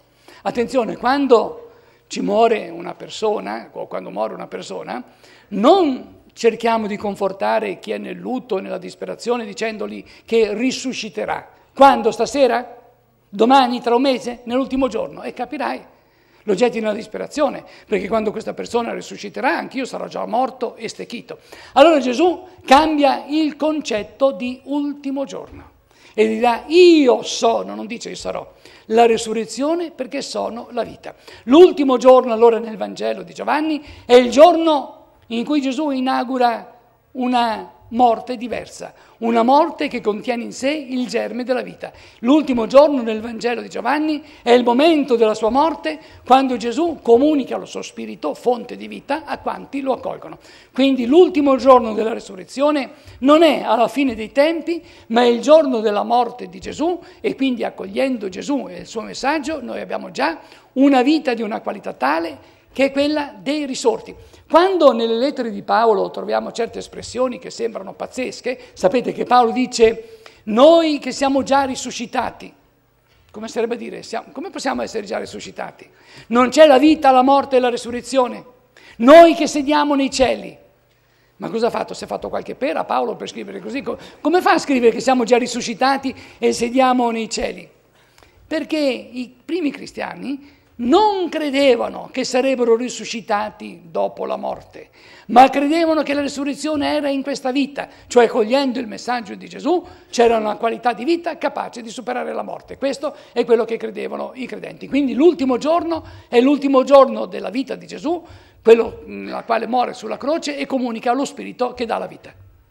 Attenzione, quando ci muore una persona, o quando muore una persona, non cerchiamo di confortare chi è nel lutto, nella disperazione, dicendogli che risusciterà. Quando? Stasera? Domani? Tra un mese? Nell'ultimo giorno? E capirai, lo getti nella disperazione, perché quando questa persona risusciterà anch'io sarò già morto e stecchito. Allora Gesù cambia il concetto di ultimo giorno e dirà: io sono, non dice io sarò, la resurrezione, perché sono la vita. L'ultimo giorno allora nel Vangelo di Giovanni è il giorno in cui Gesù inaugura una morte diversa, una morte che contiene in sé il germe della vita. L'ultimo giorno nel Vangelo di Giovanni è il momento della sua morte, quando Gesù comunica lo suo spirito, fonte di vita, a quanti lo accolgono. Quindi l'ultimo giorno della resurrezione non è alla fine dei tempi, ma è il giorno della morte di Gesù, e quindi accogliendo Gesù e il suo messaggio noi abbiamo già una vita di una qualità tale che è quella dei risorti. Quando nelle lettere di Paolo troviamo certe espressioni che sembrano pazzesche, sapete che Paolo dice: noi che siamo già risuscitati. Come sarebbe a dire? Come possiamo essere già risuscitati? Non c'è la vita, la morte e la resurrezione. Noi che sediamo nei cieli. Ma cosa ha fatto? Si è fatto qualche pera Paolo per scrivere così? Come fa a scrivere che siamo già risuscitati e sediamo nei cieli? Perché i primi cristiani non credevano che sarebbero risuscitati dopo la morte, ma credevano che la risurrezione era in questa vita, cioè cogliendo il messaggio di Gesù c'era una qualità di vita capace di superare la morte. Questo è quello che credevano i credenti. Quindi l'ultimo giorno è l'ultimo giorno della vita di Gesù, quello nella quale muore sulla croce e comunica lo Spirito che dà la vita.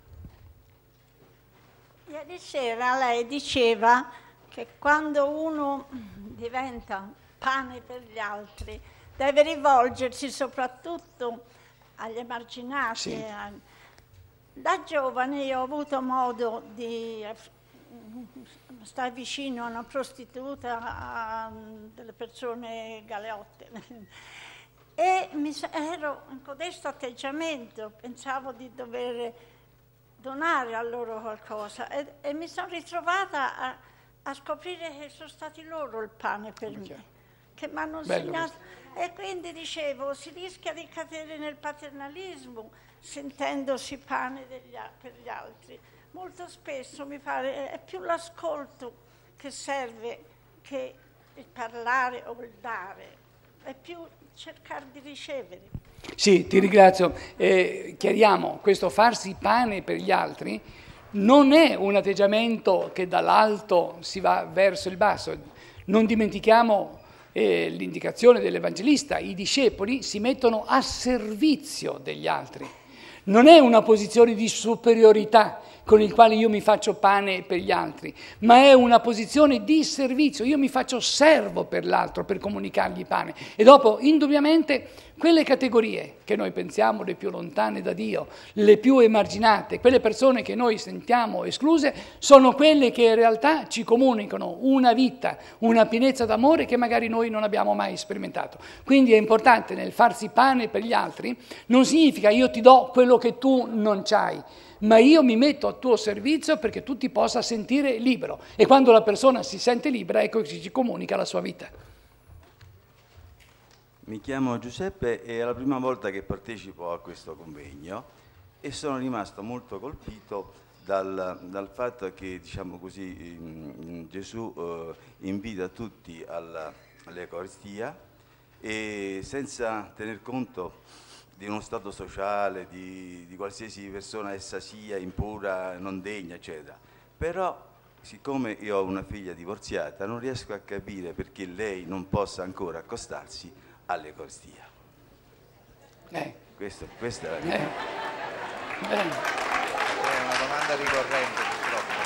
Ieri sera lei diceva che quando uno diventa pane per gli altri deve rivolgersi soprattutto agli emarginati. Sì. Da giovane io ho avuto modo di stare vicino a una prostituta, a delle persone galeotte, e ero in codesto atteggiamento, pensavo di dover donare a loro qualcosa, e mi sono ritrovata a scoprire che sono stati loro il pane per me, che mi hanno insegnato. E quindi dicevo, si rischia di cadere nel paternalismo sentendosi pane per gli altri. Molto spesso mi pare è più l'ascolto che serve che il parlare o il dare, è più cercare di ricevere. Sì, ti ringrazio. Chiariamo, questo farsi pane per gli altri non è un atteggiamento che dall'alto si va verso il basso. Non dimentichiamo l'indicazione dell'Evangelista: i discepoli si mettono a servizio degli altri. Non è una posizione di superiorità con il quale io mi faccio pane per gli altri, ma è una posizione di servizio. Io mi faccio servo per l'altro per comunicargli pane. E dopo, indubbiamente, quelle categorie che noi pensiamo le più lontane da Dio, le più emarginate, quelle persone che noi sentiamo escluse, sono quelle che in realtà ci comunicano una vita, una pienezza d'amore che magari noi non abbiamo mai sperimentato. Quindi è importante, nel farsi pane per gli altri, non significa io ti do quello che tu non c'hai, ma io mi metto a tuo servizio perché tu ti possa sentire libero. E quando la persona si sente libera, ecco che ci comunica la sua vita. Mi chiamo Giuseppe e è la prima volta che partecipo a questo convegno e sono rimasto molto colpito dal fatto che, diciamo così, Gesù invita tutti all'Eucaristia, e senza tener conto di uno stato sociale, di qualsiasi persona essa sia, impura, non degna, eccetera. Però, siccome io ho una figlia divorziata, non riesco a capire perché lei non possa ancora accostarsi all'Eucaristia. Questa è la mia. È una domanda ricorrente, purtroppo.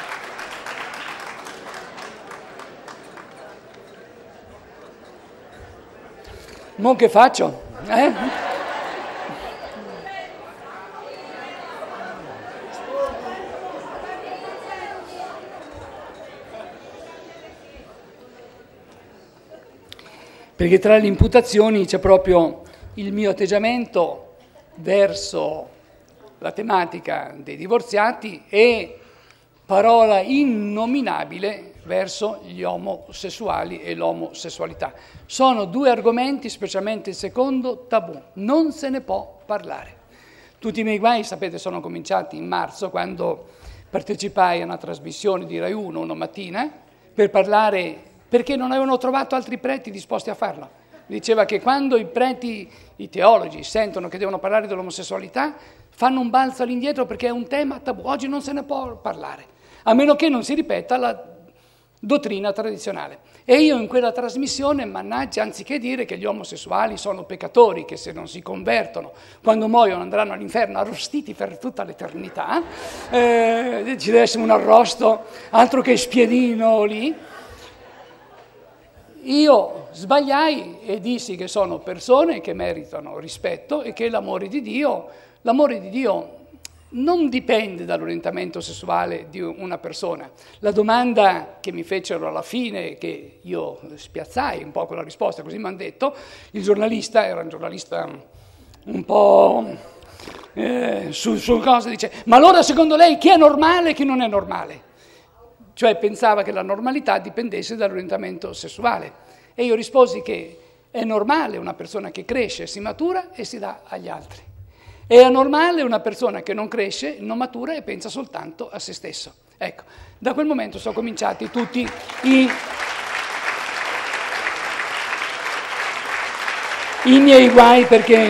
Mo che faccio? Perché tra le imputazioni c'è proprio il mio atteggiamento verso la tematica dei divorziati e parola innominabile verso gli omosessuali e l'omosessualità. Sono due argomenti, specialmente il secondo, tabù, non se ne può parlare. Tutti i miei guai, sapete, sono cominciati in marzo, quando partecipai a una trasmissione di Rai 1 una mattina per parlare, perché non avevano trovato altri preti disposti a farlo. Diceva che quando i preti, i teologi, sentono che devono parlare dell'omosessualità, fanno un balzo all'indietro perché è un tema tabù. Oggi non se ne può parlare, a meno che non si ripeta la dottrina tradizionale. E io in quella trasmissione, mannaggia, anziché dire che gli omosessuali sono peccatori, che se non si convertono, quando muoiono andranno all'inferno arrostiti per tutta l'eternità, ci deve essere un arrosto, altro che spiedino lì, io sbagliai e dissi che sono persone che meritano rispetto e che l'amore di Dio non dipende dall'orientamento sessuale di una persona. La domanda che mi fecero alla fine, che io spiazzai un po' con la risposta, così mi hanno detto, il giornalista, era un giornalista un po' su cosa, dice: ma allora secondo lei chi è normale e chi non è normale? Cioè pensava che la normalità dipendesse dall'orientamento sessuale. E io risposi che è normale una persona che cresce, si matura e si dà agli altri. È anormale una persona che non cresce, non matura e pensa soltanto a se stesso. Ecco, da quel momento sono cominciati tutti i miei guai,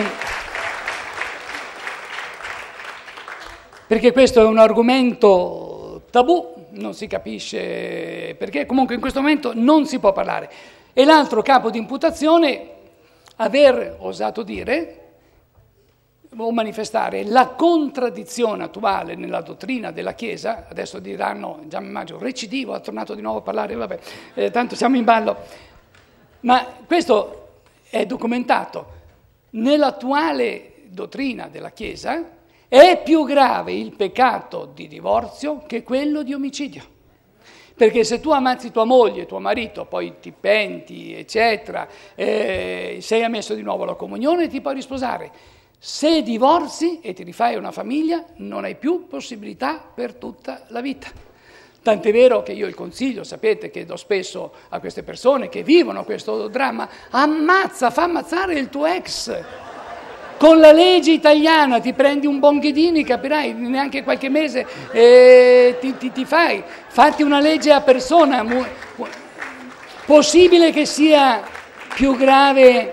perché questo è un argomento tabù, non si capisce perché, comunque in questo momento non si può parlare. E l'altro capo di imputazione, aver osato dire o manifestare la contraddizione attuale nella dottrina della Chiesa. Adesso diranno, già mi immagino, recidivo, ha tornato di nuovo a parlare, vabbè, tanto siamo in ballo. Ma questo è documentato. Nell'attuale dottrina della Chiesa è più grave il peccato di divorzio che quello di omicidio. Perché se tu ammazzi tua moglie, tuo marito, poi ti penti, eccetera, sei ammesso di nuovo alla comunione e ti puoi risposare. Se divorzi e ti rifai una famiglia, non hai più possibilità per tutta la vita. Tant'è vero che io il consiglio, sapete, che do spesso a queste persone che vivono questo dramma: fa ammazzare il tuo ex. Con la legge italiana ti prendi un Bonghedini, capirai, neanche qualche mese ti fai. Fatti una legge a persona. Possibile che sia più grave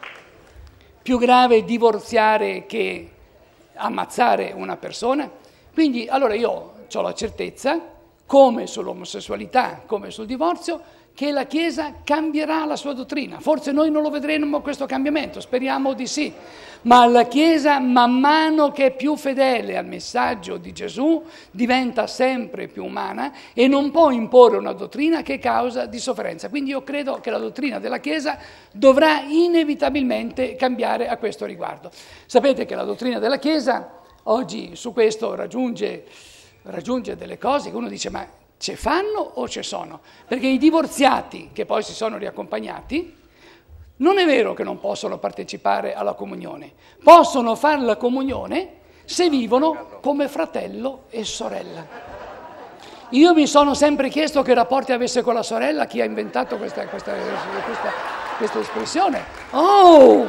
divorziare che ammazzare una persona? Quindi allora io ho la certezza, come sull'omosessualità, come sul divorzio, che la Chiesa cambierà la sua dottrina. Forse noi non lo vedremo questo cambiamento, speriamo di sì, ma la Chiesa, man mano che è più fedele al messaggio di Gesù, diventa sempre più umana e non può imporre una dottrina che è causa di sofferenza. Quindi io credo che la dottrina della Chiesa dovrà inevitabilmente cambiare a questo riguardo. Sapete che la dottrina della Chiesa oggi su questo raggiunge delle cose che uno dice: ma ce fanno o ce sono? Perché i divorziati che poi si sono riaccompagnati, non è vero che non possono partecipare alla comunione, possono fare la comunione se vivono come fratello e sorella. Io mi sono sempre chiesto che rapporti avesse con la sorella chi ha inventato questa espressione. Oh!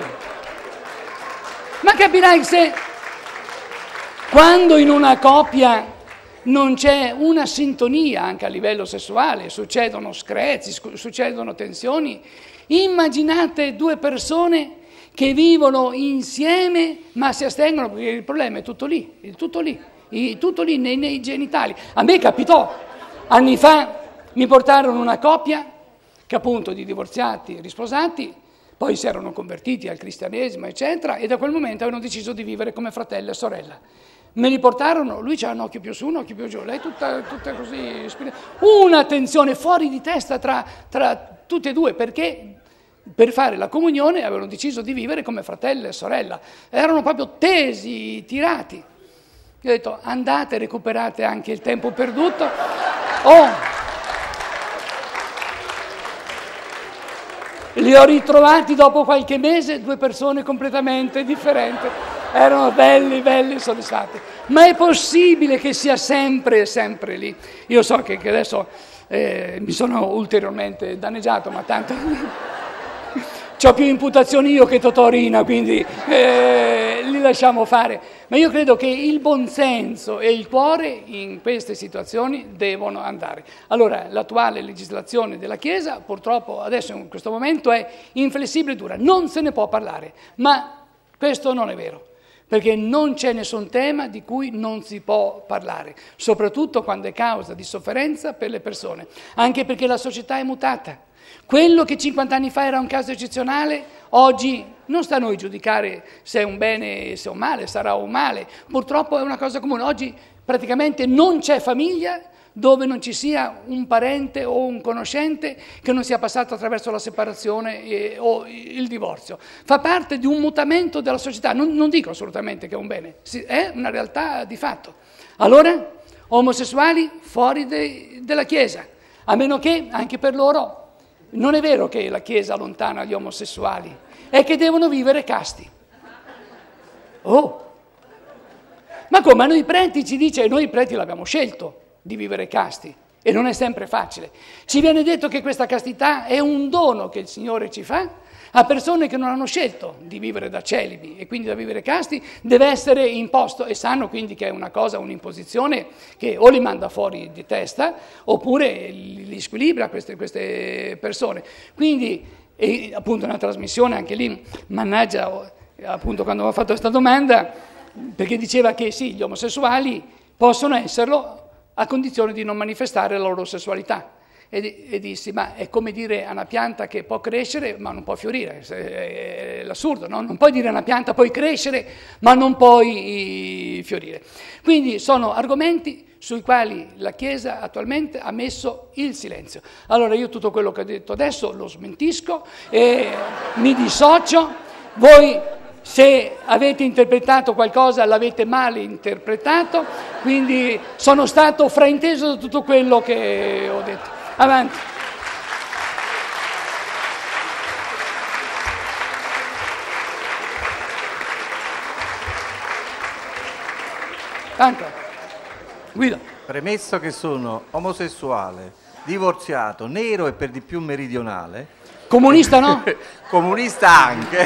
Ma capirai, se quando in una coppia non c'è una sintonia anche a livello sessuale, succedono screzi, succedono tensioni. Immaginate due persone che vivono insieme ma si astengono, perché il problema è tutto lì nei genitali. A me capitò, anni fa mi portarono una coppia che appunto di divorziati, risposati, poi si erano convertiti al cristianesimo, eccetera, e da quel momento avevano deciso di vivere come fratello e sorella. Me li portarono, lui c'ha un occhio più su, un occhio più giù, lei tutta così, una tensione fuori di testa tra tutti e due, perché per fare la comunione avevano deciso di vivere come fratello e sorella, erano proprio tesi, tirati. Io ho detto: andate, recuperate anche il tempo perduto. Li ho ritrovati dopo qualche mese, due persone completamente differenti. Erano belli soddisfatti. Ma è possibile che sia sempre lì? Io so che adesso mi sono ulteriormente danneggiato, ma tanto c'ho più imputazioni io che Totò Riina, quindi li lasciamo fare. Ma io credo che il buonsenso e il cuore in queste situazioni devono andare. Allora, l'attuale legislazione della Chiesa, purtroppo adesso in questo momento è inflessibile e dura, non se ne può parlare, ma questo non è vero. Perché non c'è nessun tema di cui non si può parlare, soprattutto quando è causa di sofferenza per le persone, anche perché la società è mutata. Quello che 50 anni fa era un caso eccezionale, oggi non sta a noi giudicare se è un bene, se è un male, sarà un male. Purtroppo è una cosa comune. Oggi praticamente non c'è famiglia dove non ci sia un parente o un conoscente che non sia passato attraverso la separazione o il divorzio. Fa parte di un mutamento della società, non dico assolutamente che è un bene, è una realtà di fatto. Allora, omosessuali fuori della Chiesa, a meno che anche per loro non è vero che la Chiesa allontana gli omosessuali, è che devono vivere casti. Oh! Ma come? A noi preti ci dice, noi preti l'abbiamo scelto di vivere casti e non è sempre facile. Ci viene detto che questa castità è un dono che il Signore ci fa a persone che non hanno scelto di vivere da celibi e quindi da vivere casti, deve essere imposto e sanno quindi che è una cosa, un'imposizione che o li manda fuori di testa oppure li squilibra queste persone. Quindi, appunto, una trasmissione anche lì, mannaggia, appunto quando avevo fatto questa domanda, perché diceva che sì, gli omosessuali possono esserlo a condizione di non manifestare la loro sessualità. E dissi, ma è come dire a una pianta che può crescere ma non può fiorire, è l'assurdo, no? Non puoi dire a una pianta puoi crescere ma non puoi fiorire. Quindi sono argomenti sui quali la Chiesa attualmente ha messo il silenzio. Allora io tutto quello che ho detto adesso lo smentisco e mi dissocio. Voi, se avete interpretato qualcosa, l'avete male interpretato, quindi sono stato frainteso da tutto quello che ho detto. Avanti. Tanto. Guido. Premesso che sono omosessuale, divorziato, nero e per di più meridionale. Comunista no? Comunista anche.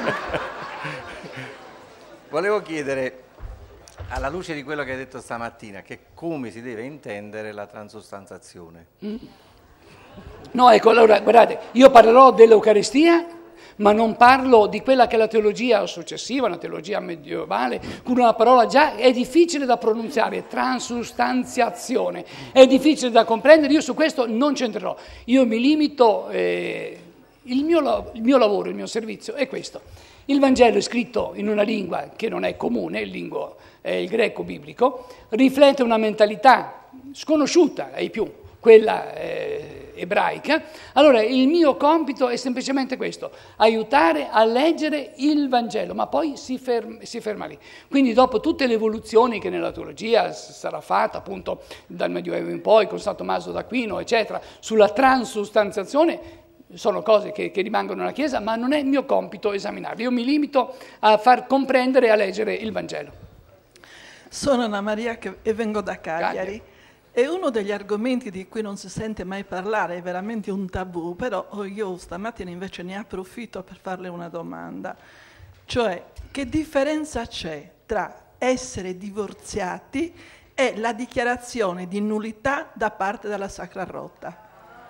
Volevo chiedere, alla luce di quello che hai detto stamattina, che come si deve intendere la transustanzazione? No, ecco, allora, guardate, io parlerò dell'Eucaristia, ma non parlo di quella che è la teologia successiva, una teologia medievale, con una parola già è difficile da pronunziare, transustanziazione, è difficile da comprendere, io su questo non c'entrerò, io mi limito, il mio lavoro, il mio servizio è questo. Il Vangelo è scritto in una lingua che non è comune, è il greco biblico, riflette una mentalità sconosciuta ai più, quella ebraica. Allora il mio compito è semplicemente questo, aiutare a leggere il Vangelo, ma poi si ferma lì. Quindi dopo tutte le evoluzioni che nella teologia sarà fatta appunto dal Medioevo in poi, con San Tommaso d'Aquino, eccetera, sulla transustanziazione, sono cose che rimangono nella Chiesa, ma non è il mio compito esaminarle. Io mi limito a far comprendere e a leggere il Vangelo. Sono Anna Maria e vengo da Cagliari. E uno degli argomenti di cui non si sente mai parlare, è veramente un tabù, però io stamattina invece ne approfitto per farle una domanda. Cioè, che differenza c'è tra essere divorziati e la dichiarazione di nullità da parte della Sacra Rota?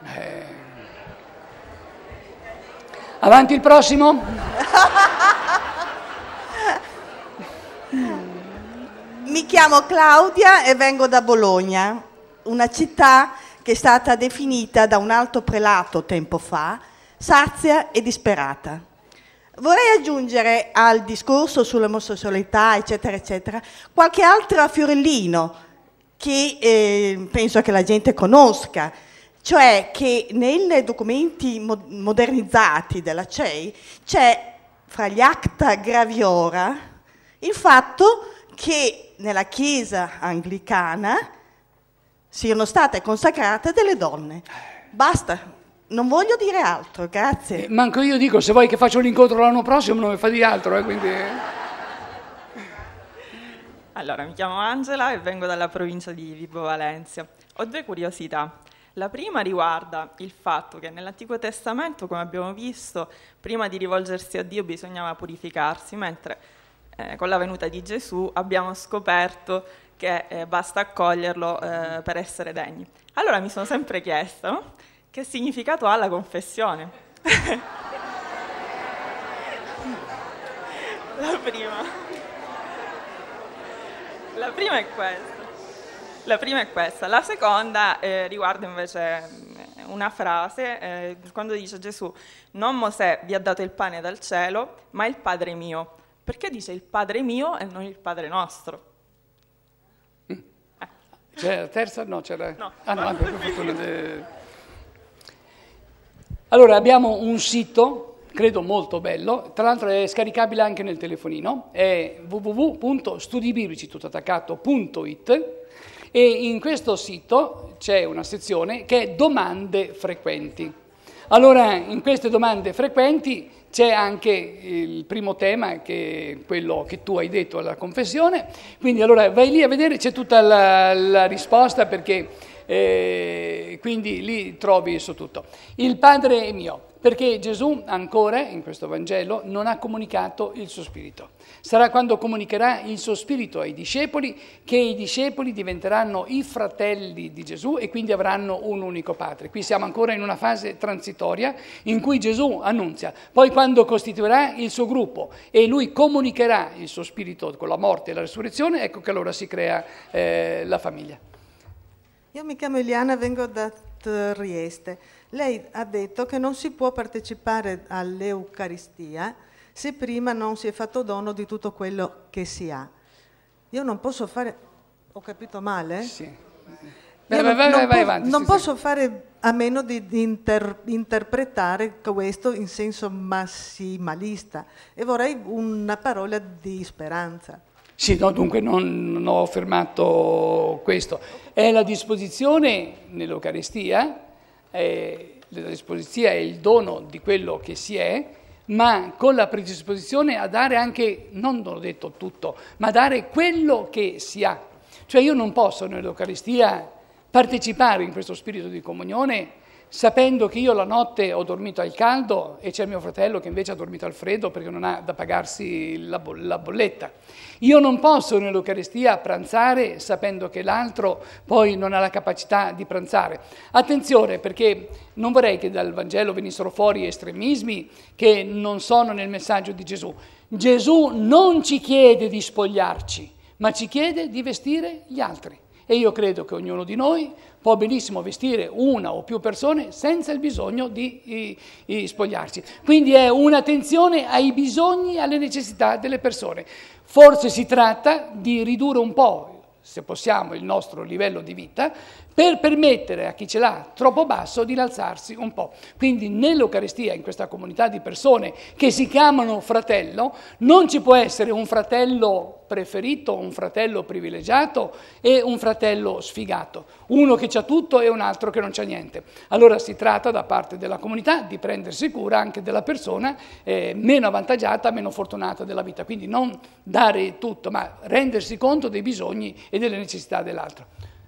Avanti il prossimo. Mi chiamo Claudia e vengo da Bologna, una città che è stata definita da un alto prelato tempo fa sazia e disperata. Vorrei aggiungere al discorso sull'omosessualità, eccetera, eccetera, qualche altro fiorellino che penso che la gente conosca. Cioè che nei documenti modernizzati della CEI c'è fra gli acta graviora il fatto che nella Chiesa anglicana siano state consacrate delle donne. Basta, non voglio dire altro, grazie. Manco io dico, se vuoi che faccio l'incontro l'anno prossimo non mi fa di altro, quindi... Allora, mi chiamo Angela e vengo dalla provincia di Vibo Valentia. Ho due curiosità. La prima riguarda il fatto che nell'Antico Testamento, come abbiamo visto, prima di rivolgersi a Dio bisognava purificarsi, mentre con la venuta di Gesù abbiamo scoperto che basta accoglierlo per essere degni. Allora mi sono sempre chiesta, no? Che significato ha la confessione? La prima è questa. La seconda riguarda invece una frase, quando dice Gesù: non Mosè vi ha dato il pane dal cielo, ma il Padre mio. Perché dice il Padre mio e non il Padre nostro? C'è la terza? No, c'era... No. Per fortuna. Allora, abbiamo un sito, credo molto bello, tra l'altro è scaricabile anche nel telefonino, è www.studibiblici.it, e in questo sito c'è una sezione che è domande frequenti. Allora, in queste domande frequenti c'è anche il primo tema, che è quello che tu hai detto alla confessione, quindi allora vai lì a vedere, c'è tutta la risposta, perché quindi lì trovi su tutto. Il Padre è mio, perché Gesù ancora in questo Vangelo non ha comunicato il suo spirito. Sarà quando comunicherà il suo spirito ai discepoli che i discepoli diventeranno i fratelli di Gesù e quindi avranno un unico padre. Qui siamo ancora in una fase transitoria in cui Gesù annunzia, poi quando costituirà il suo gruppo e lui comunicherà il suo spirito con la morte e la resurrezione, ecco che allora si crea la famiglia. Io mi chiamo Eliana, vengo da Trieste. Lei ha detto che non si può partecipare all'Eucaristia se prima non si è fatto dono di tutto quello che si ha. Io non posso fare... Ho capito male? Sì. Vai avanti. Non posso fare a meno di interpretare questo in senso massimalista, e vorrei una parola di speranza. Sì, no, dunque non ho affermato questo. È la disposizione nell'Eucaristia, la disposizione è il dono di quello che si è, ma con la predisposizione a dare anche, non ho detto tutto, ma a dare quello che si ha. Cioè io non posso nell'Eucaristia partecipare in questo spirito di comunione sapendo che io la notte ho dormito al caldo e c'è mio fratello che invece ha dormito al freddo perché non ha da pagarsi la bolletta. Io non posso nell'Eucaristia pranzare sapendo che l'altro poi non ha la capacità di pranzare. Attenzione, perché non vorrei che dal Vangelo venissero fuori estremismi che non sono nel messaggio di Gesù. Gesù non ci chiede di spogliarci, ma ci chiede di vestire gli altri. E io credo che ognuno di noi può benissimo vestire una o più persone senza il bisogno di spogliarsi. Quindi è un'attenzione ai bisogni, alle necessità delle persone. Forse si tratta di ridurre un po', se possiamo, il nostro livello di vita per permettere a chi ce l'ha troppo basso di innalzarsi un po'. Quindi nell'Eucaristia, in questa comunità di persone che si chiamano fratello, non ci può essere un fratello preferito, un fratello privilegiato e un fratello sfigato, uno che c'ha tutto e un altro che non c'ha niente. Allora si tratta da parte della comunità di prendersi cura anche della persona meno avvantaggiata, meno fortunata della vita, quindi non dare tutto, ma rendersi conto dei bisogni e delle necessità dell'altro.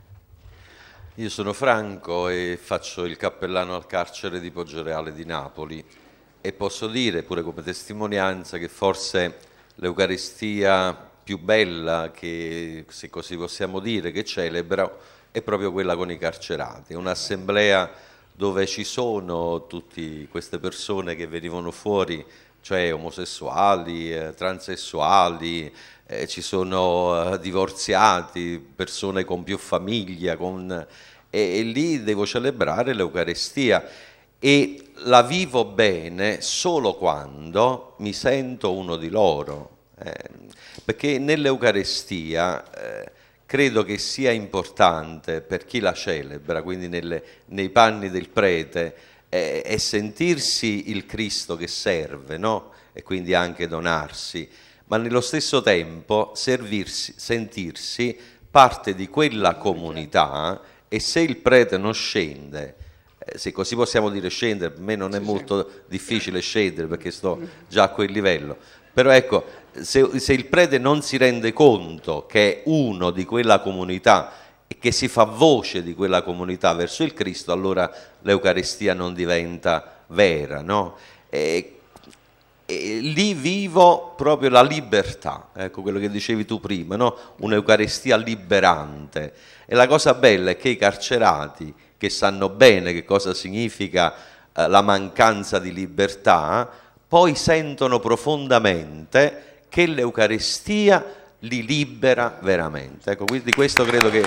Io sono Franco e faccio il cappellano al carcere di Poggioreale di Napoli e posso dire, pure come testimonianza, che forse l'Eucaristia più bella, che se così possiamo dire, che celebro, è proprio quella con i carcerati, un'assemblea dove ci sono tutte queste persone che venivano fuori, cioè omosessuali, transessuali, ci sono divorziati, persone con più famiglia, e lì devo celebrare l'Eucaristia e la vivo bene solo quando mi sento uno di loro, perché nell'Eucaristia credo che sia importante per chi la celebra, quindi nei panni del prete, è sentirsi il Cristo che serve, no? E quindi anche donarsi, ma nello stesso tempo sentirsi parte di quella comunità, e se il prete non scende, se così possiamo dire scendere, per me non è molto difficile scendere perché sto già a quel livello, però ecco, se il prete non si rende conto che è uno di quella comunità e che si fa voce di quella comunità verso il Cristo, allora l'Eucaristia non diventa vera, no? E lì vivo proprio la libertà, ecco quello che dicevi tu prima, no? Un'Eucaristia liberante. E la cosa bella è che i carcerati, che sanno bene che cosa significa la mancanza di libertà, poi sentono profondamente che l'Eucaristia li libera veramente. Ecco, quindi questo credo che...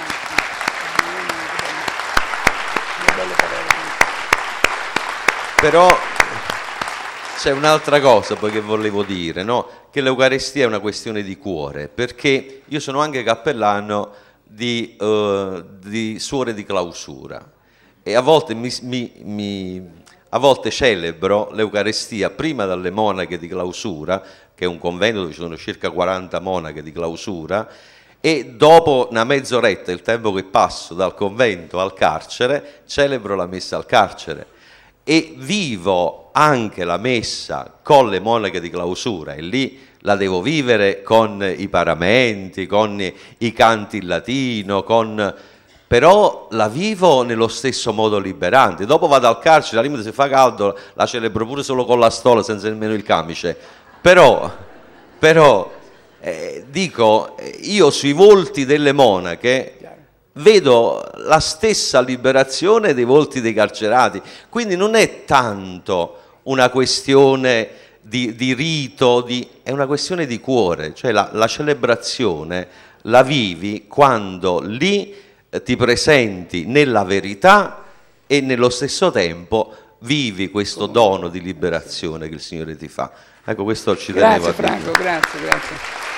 Però c'è un'altra cosa poi che volevo dire, no? Che l'Eucaristia è una questione di cuore, perché io sono anche cappellano di suore di clausura e a volte, a volte celebro l'Eucaristia prima dalle monache di clausura, che è un convento dove ci sono circa 40 monache di clausura, e dopo una mezz'oretta, il tempo che passo dal convento al carcere, celebro la messa al carcere e vivo anche la messa con le monache di clausura, e lì la devo vivere con i paramenti, con i canti in latino, però la vivo nello stesso modo liberante. Dopo vado al carcere, al limite se fa caldo la celebro pure solo con la stola, senza nemmeno il camice, però dico, io sui volti delle monache vedo la stessa liberazione dei volti dei carcerati, quindi non è tanto una questione di rito, è una questione di cuore, cioè la celebrazione la vivi quando lì ti presenti nella verità e nello stesso tempo vivi questo dono di liberazione che il Signore ti fa. Ecco, questo ci tenevo a dire. Grazie Franco, grazie.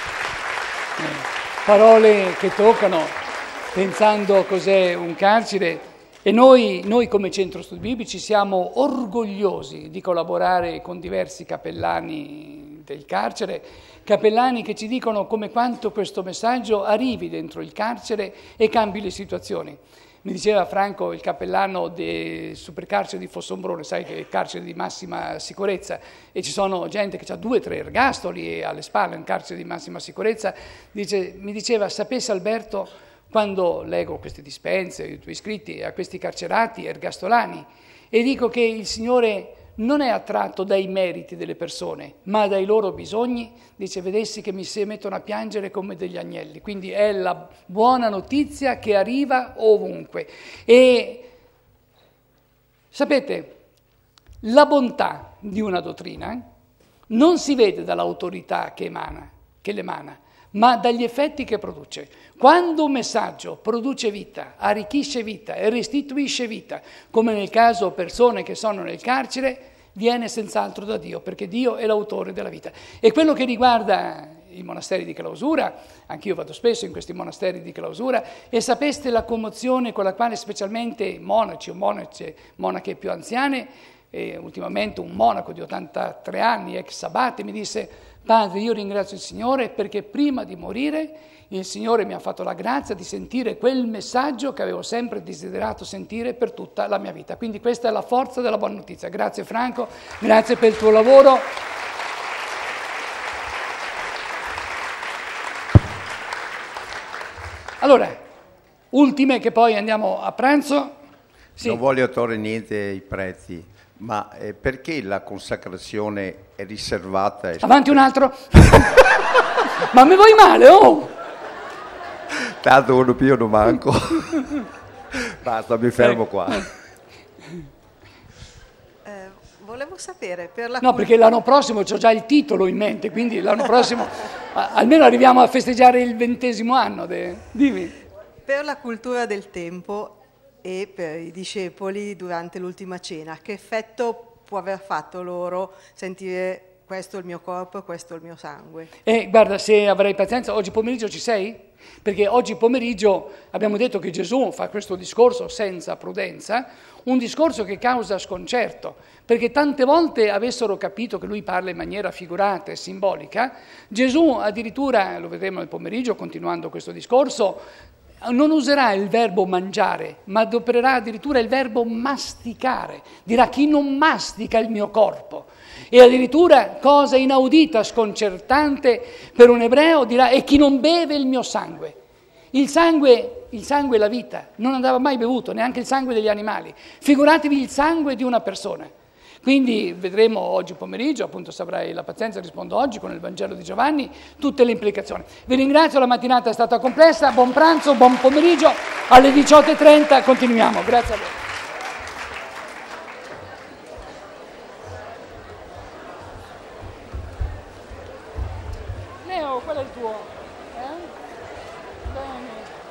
Parole che toccano, pensando cos'è un carcere. E noi come Centro Studi Biblici siamo orgogliosi di collaborare con diversi cappellani del carcere, cappellani che ci dicono come quanto questo messaggio arrivi dentro il carcere e cambi le situazioni. Mi diceva Franco, il cappellano del supercarcere di Fossombrone, sai che è il carcere di massima sicurezza, e ci sono gente che ha 2 o 3 ergastoli alle spalle, un carcere di massima sicurezza, mi diceva, sapesse Alberto, quando leggo queste dispense, i tuoi scritti a questi carcerati ergastolani, e dico che il Signore non è attratto dai meriti delle persone, ma dai loro bisogni, dice, vedessi che mi si mettono a piangere come degli agnelli. Quindi è la buona notizia che arriva ovunque. E sapete, la bontà di una dottrina non si vede dall'autorità che l'emana, ma dagli effetti che produce. Quando un messaggio produce vita, arricchisce vita e restituisce vita, come nel caso persone che sono nel carcere, viene senz'altro da Dio, perché Dio è l'autore della vita. E quello che riguarda i monasteri di clausura, anch'io vado spesso in questi monasteri di clausura, e sapeste la commozione con la quale specialmente monaci o monache più anziane, e ultimamente un monaco di 83 anni, ex Abate, mi disse: Padre, io ringrazio il Signore perché prima di morire il Signore mi ha fatto la grazia di sentire quel messaggio che avevo sempre desiderato sentire per tutta la mia vita. Quindi questa è la forza della buona notizia. Grazie Franco, grazie per il tuo lavoro. Allora, ultime che poi andiamo a pranzo. Sì. Non voglio togliere niente ai prezzi. Ma perché la consacrazione è riservata? Avanti un altro. Ma mi vuoi male, oh? Tanto uno più non manco. Basta, mi fermo qua. Volevo sapere per la... No, perché l'anno prossimo ho già il titolo in mente, quindi l'anno prossimo almeno arriviamo a festeggiare il 20° anno. Dimmi. Per la cultura del tempo e per i discepoli durante l'ultima cena, che effetto può aver fatto loro sentire questo è il mio corpo e questo è il mio sangue? Guarda, se avrai pazienza, oggi pomeriggio ci sei? Perché oggi pomeriggio abbiamo detto che Gesù fa questo discorso senza prudenza, un discorso che causa sconcerto, perché tante volte avessero capito che lui parla in maniera figurata e simbolica. Gesù addirittura, lo vedremo nel pomeriggio continuando questo discorso, non userà il verbo mangiare, ma adopererà addirittura il verbo masticare. Dirà: chi non mastica il mio corpo. E addirittura, cosa inaudita, sconcertante per un ebreo, dirà: e chi non beve il mio sangue. Il sangue è la vita, non andava mai bevuto, neanche il sangue degli animali. Figuratevi il sangue di una persona. Quindi vedremo oggi pomeriggio, appunto se avrai la pazienza rispondo oggi con il Vangelo di Giovanni, tutte le implicazioni. Vi ringrazio, la mattinata è stata complessa, buon pranzo, buon pomeriggio, alle 18:30 continuiamo. Grazie a voi. Leo, qual è il tuo? Bene.